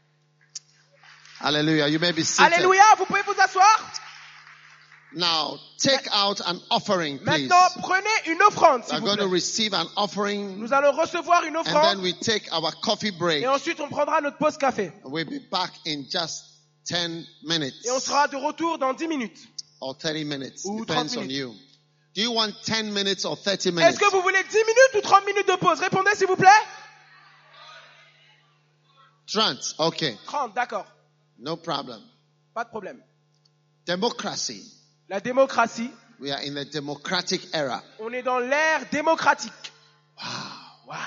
Hallelujah. You may be seated. Alléluia. Vous pouvez vous asseoir. Now, take out an offering, please. Maintenant, prenez une offrande, We s'il are vous going to plaît. receive an offering, Nous allons recevoir une and then offrande we take our coffee break. et ensuite on prendra notre pause café. We'll be back in just 10 minutes Et on sera de retour dans 10 minutes. or 30 minutes. Ou Depends 30 on minutes. you. Do you want 10 minutes or 30 Est-ce minutes? que vous voulez 10 minutes ou 30 minutes de pause? Répondez s'il vous plaît. 30. Okay. 30, d'accord. No problem. Pas de problème. Democracy. La démocratie, We are in the democratic era. on est dans l'ère démocratique. Wow.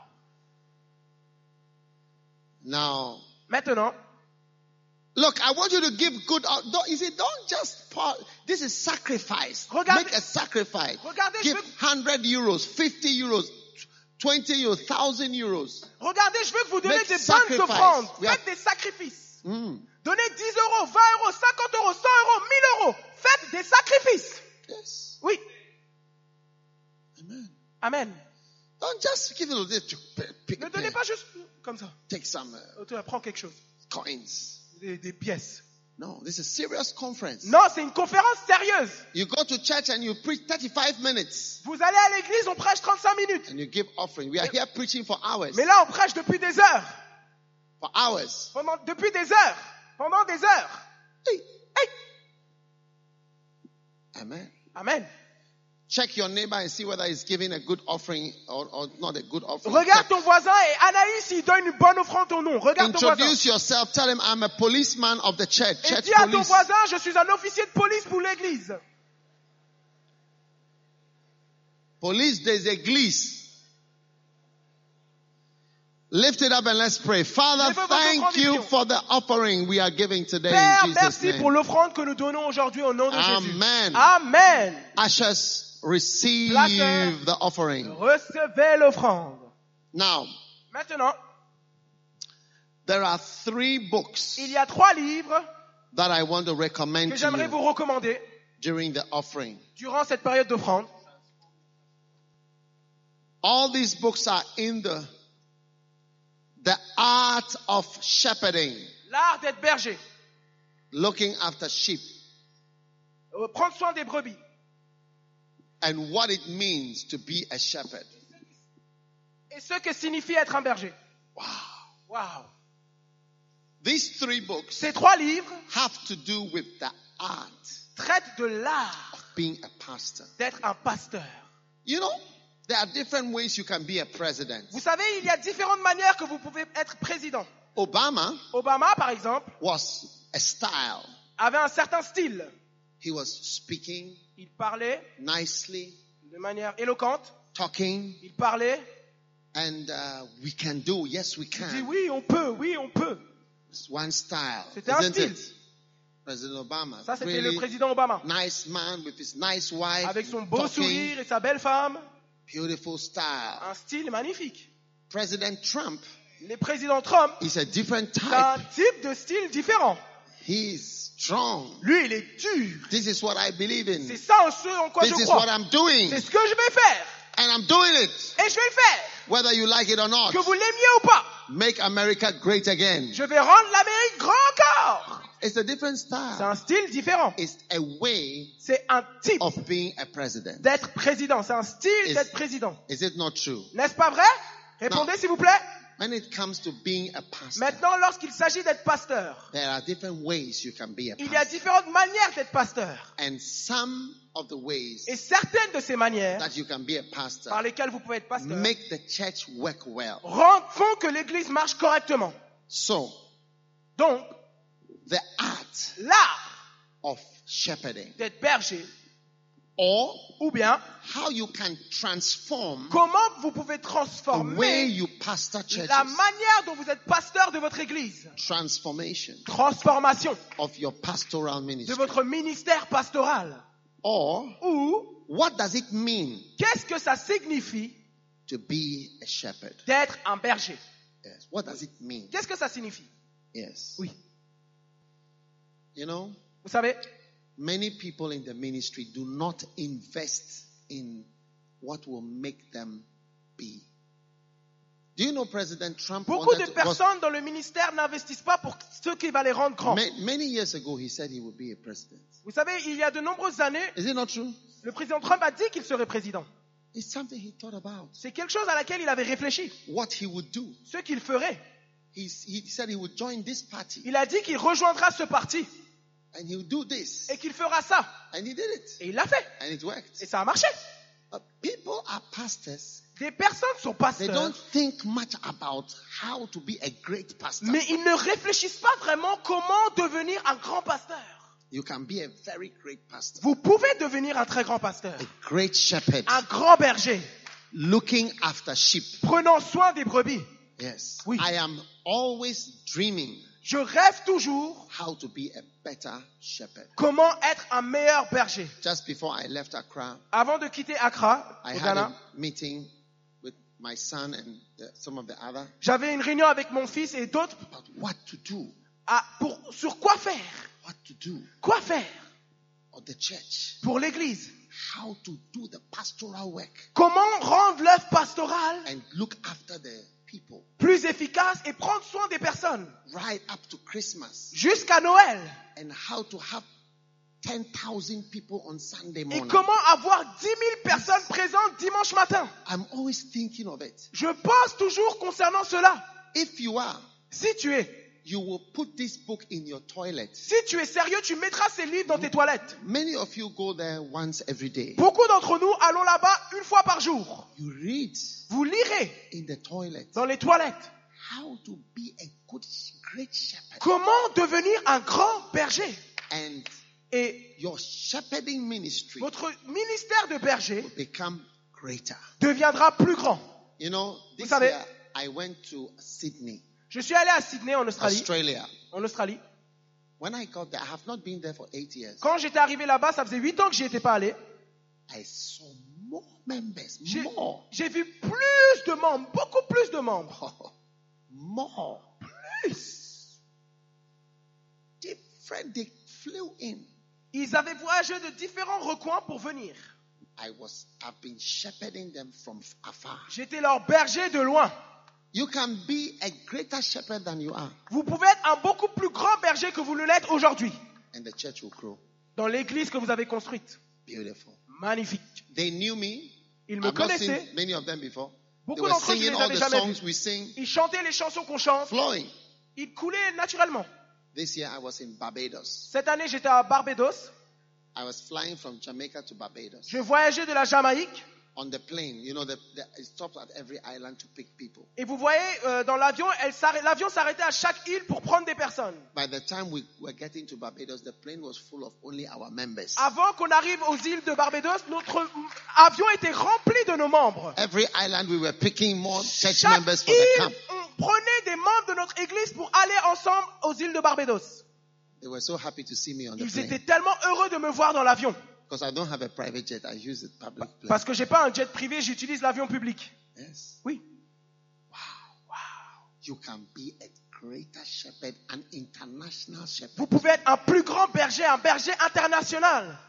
Now, Maintenant, look, I want you to give good. Don't just. This is sacrifice. Regardez- Make a sacrifice. Regardez, Give je veux- 100 euros, 50 euros, 20 euros, 1,000 euros. regardez, je veux que vous donnez Make des sacrifice. bonnes offrandes. We are- Faites des sacrifices. Mm. Donnez 10 euros, 20 euros, 50 euros, 100 euros, 1000 euros. Faites des sacrifices. Yes. Oui. Amen. Amen. Don't just give it this. Ne donnez pas juste comme ça. Take some Tu prends quelque chose. coins. Des pièces. No, this is a serious conference. Non, c'est une conférence sérieuse. You go to church and you preach 35 minutes Vous allez à l'église, on prêche 35 minutes. and you give offering. We are here preaching for hours. Mais là, on prêche depuis des heures. For hours. Depuis des heures. Pendant des heures. Hey. Hey. Amen. Amen. Check your neighbor and see whether he's giving a good offering or not a good offering. Regarde ton voisin et analyse s'il donne une bonne offrande au nom. Regarde ton voisin. Introduce yourself. Tell him I'm a policeman of the church. Et Church dis à ton police. voisin, je suis un officier de police pour l'église. Police des églises. Lift it up and let's pray. Father, Levez votre thank you conviction. for the offering we are giving today Père, in Jesus' merci pour name. l'offrande que nous donnons aujourd'hui au nom de Jésus. Amen. Amen. Ushers, receive Placez. the offering. Recevez l'offrande. Now, Maintenant, there are 3 books il y a 3 livres that I want to recommend que to j'aimerais vous you recommander during the offering. durant cette période d'offrande. All these books are in the The art of shepherding, L'art d'être berger. looking after sheep, Prendre soin des brebis. and what it means to be a shepherd. Et ce que signifie être un berger. Wow. Waouh. These 3 books Ces 3 livres have to do with the art traitent de l'art of being a pastor. d'être un pasteur. You know, there are different ways you can be a president. Vous savez, il y a différentes manières que vous pouvez être président. Obama Obama, par exemple, was a style. avait un certain style. He was speaking Il parlait nicely, de manière éloquente. talking, Il parlait. and we can do, yes, we Il dit can. oui, on peut, oui, on peut. It's one style, C'était un isn't style. it? President Obama, Ça, c'était le really président Obama. nice man with his nice wife, Avec son beau talking, sourire et sa belle femme. beautiful style. Un style magnifique. President Trump Le président Trump, is a different c'est un type. type de style différent. He's strong. Lui, il est dur. This is what I believe in. C'est ça ce en quoi This je is what crois. I'm doing, C'est ce que je vais faire. and I'm doing it, Et je vais le faire. whether you like it or not. Que vous l'aimiez ou pas. Make America great again. Je vais rendre l'Amérique grand encore. It's a different C'est style. un style différent. It's a way C'est un type of being a president. d'être président. C'est un style Is- d'être président. Is it not true? N'est-ce pas vrai? Répondez s'il vous plaît. When it comes to being a pastor, Maintenant, lorsqu'il s'agit d'être pasteur, there are different ways you can be a il y a pastor. différentes manières d'être pasteur. And some of the ways Et certaines de ces manières that you can be a pastor par lesquelles vous pouvez être pasteur make the church work well. font que l'église marche correctement. So, Donc, the art l'art of shepherding, d'être berger, or ou bien how you can transform comment vous pouvez the way transformer you pastor churches. la manière dont vous êtes pasteur de votre église. Transformation Transformation of your pastoral de ministry. votre ministère pastoral. Or, Ou, what does it mean qu'est-ce que ça signifie to be a shepherd? d'être un berger? Yes. What does it mean? Qu'est-ce que ça signifie? Yes. Oui. You know, Vous savez, many people in the ministry do not invest in what will make them be. Do you know President Trump beaucoup de was- personnes dans le ministère n'investissent pas pour ce qui va les rendre grands. many years ago he said he would be a president. Vous savez, il y a de nombreuses années, Is it not true? le président Trump a dit qu'il serait président. It's something he thought about. C'est quelque chose à laquelle il avait réfléchi. What he would do. Ce qu'il ferait. He said he would join this party Il a dit qu'il rejoindra ce parti and he would do this. et qu'il fera ça. And he did it. Et il l'a fait. And it worked. Et ça a marché. But people are pastors. Des personnes sont They pasteurs, don't think much about how to be a great pastor. mais ils ne réfléchissent pas vraiment comment devenir un grand pasteur. You can be a very great pastor. Vous pouvez devenir un très grand pasteur, A great shepherd. un grand berger, Looking after sheep. prenant soin des brebis. Yes. Oui. I am always dreaming Je rêve toujours how to be a better shepherd. comment être un meilleur berger. Just before I left Accra, Avant de quitter Accra, I au had Ghana, a meeting with my son and some of the other j'avais une réunion avec mon fils et d'autres about what to do, sur quoi faire. what to do, Quoi faire or the church, pour l'église. how to do the pastoral work Comment rendre l'œuvre pastorale and look after the people plus efficace et prendre soin des personnes right up to Christmas, jusqu'à Noël. and how to have 10,000 people on Sunday Et morning. comment avoir 10 000 personnes présentes dimanche matin. I'm always thinking of it. Je pense toujours concernant cela. If you are, Si tu es, you will put this book in your toilet. si tu es sérieux, tu mettras ces livres dans tes toilettes. Many of you go there once every day. Beaucoup d'entre nous allons là-bas une fois par jour. You read Vous lirez in the toilet dans les toilettes how to be a great shepherd. comment devenir un grand berger. And Et your shepherding ministry votre ministère de berger will become greater. deviendra plus grand. You know, this savez- year I went to Sydney, Je suis allé à Sydney en Australie. Australia. When I got there, I have not been there for 8 years. Quand j'étais arrivé là-bas, ça faisait 8 ans que j'y étais pas allé. I saw more members, J'ai more, j'ai vu plus de membres, beaucoup plus de membres. more, Plus. different. They flew in. Ils avaient voyagé de différents recoins pour venir. I've been shepherding them from afar. J'étais leur berger de loin. You can be a greater shepherd than you are, Vous pouvez être un beaucoup plus grand berger que vous ne l'êtes aujourd'hui. and the church will grow. Dans l'église que vous avez construite. Beautiful. Magnifique. They knew me. Ils me I've not connaissaient. seen many of them before. They Beaucoup were d'entre eux, je singing les all avais the jamais songs vus. we sing, Ils chantaient les chansons qu'on chante. flowing. Ils coulaient naturellement. This year I was in Barbados. Cette année, j'étais à Barbados. I was flying from Jamaica to Barbados. Je voyageais de la Jamaïque. On the plane, you know, it stops at every island to pick people. Et vous voyez, dans l'avion, l'avion s'arrêtait à chaque île pour prendre des personnes. By the time we were getting to Barbados, the plane was full of only our members. Avant qu'on arrive aux îles de Barbados, notre avion était rempli de nos membres. Every island, we were picking more church Chaque members for the île, camp. on prenait des membres de notre église pour aller ensemble aux îles de Barbados. They were so happy to see me on the Ils plane. étaient tellement heureux de me voir dans l'avion. Because I don't have a private jet, I use the public plane. Parce que j'ai pas un jet privé, j'utilise l'avion public. Yes. Oui. You can be a greater shepherd, an international shepherd. Vous pouvez être un plus grand berger, un berger international.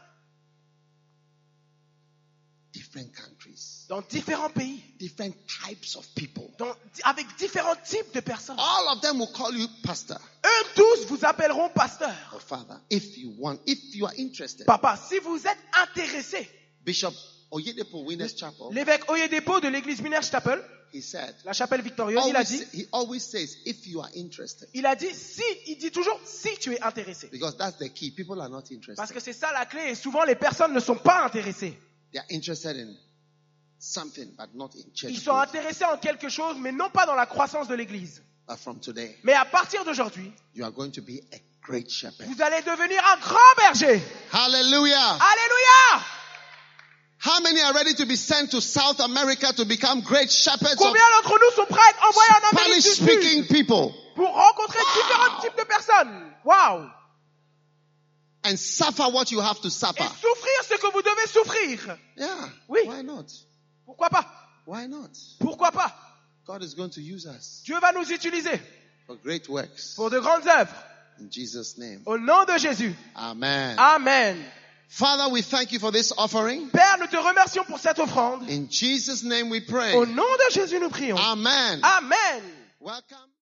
Different countries, Dans différents pays. different types of people. Avec différents types de personnes. All of them will call you pastor Eux tous vous appelleront pasteur. or father if you want, if you are interested. Papa, si vous êtes intéressé. Bishop Oyedepo Winners Chapel, L'évêque Oyedepo de l'église Winners Chapel, he said, la chapelle victorieuse, il a dit, he always says, if you are interested. il dit toujours si tu es intéressé. Because that's the key. People are not interested. Parce que c'est ça la clé et souvent les personnes ne sont pas intéressées. They are interested in something, but not in church. Ils sont intéressés en quelque chose, mais non pas dans la croissance de l'église. But from today, Mais à partir d'aujourd'hui, you are going to be a great shepherd. vous allez devenir un grand berger. Hallelujah. Alléluia! How many are ready to be sent to South America to become great shepherds of Combien d'entre nous sont prêts à être envoyés en Amérique du Spanish-speaking Sud people pour rencontrer différents types de personnes? Waouh! and suffer what you have to Et suffer? souffrir ce que vous devez souffrir. Yeah. Oui. Why not? Pourquoi pas? Why not? Pourquoi pas? God is going to use us Dieu va nous utiliser for great works. pour de grandes œuvres. In Jesus' name. Au nom de Jésus. Amen. Amen. Father, we thank you for this offering. Père, nous te remercions pour cette offrande. In Jesus' name we pray. Au nom de Jésus, nous prions. Amen. Amen. Welcome.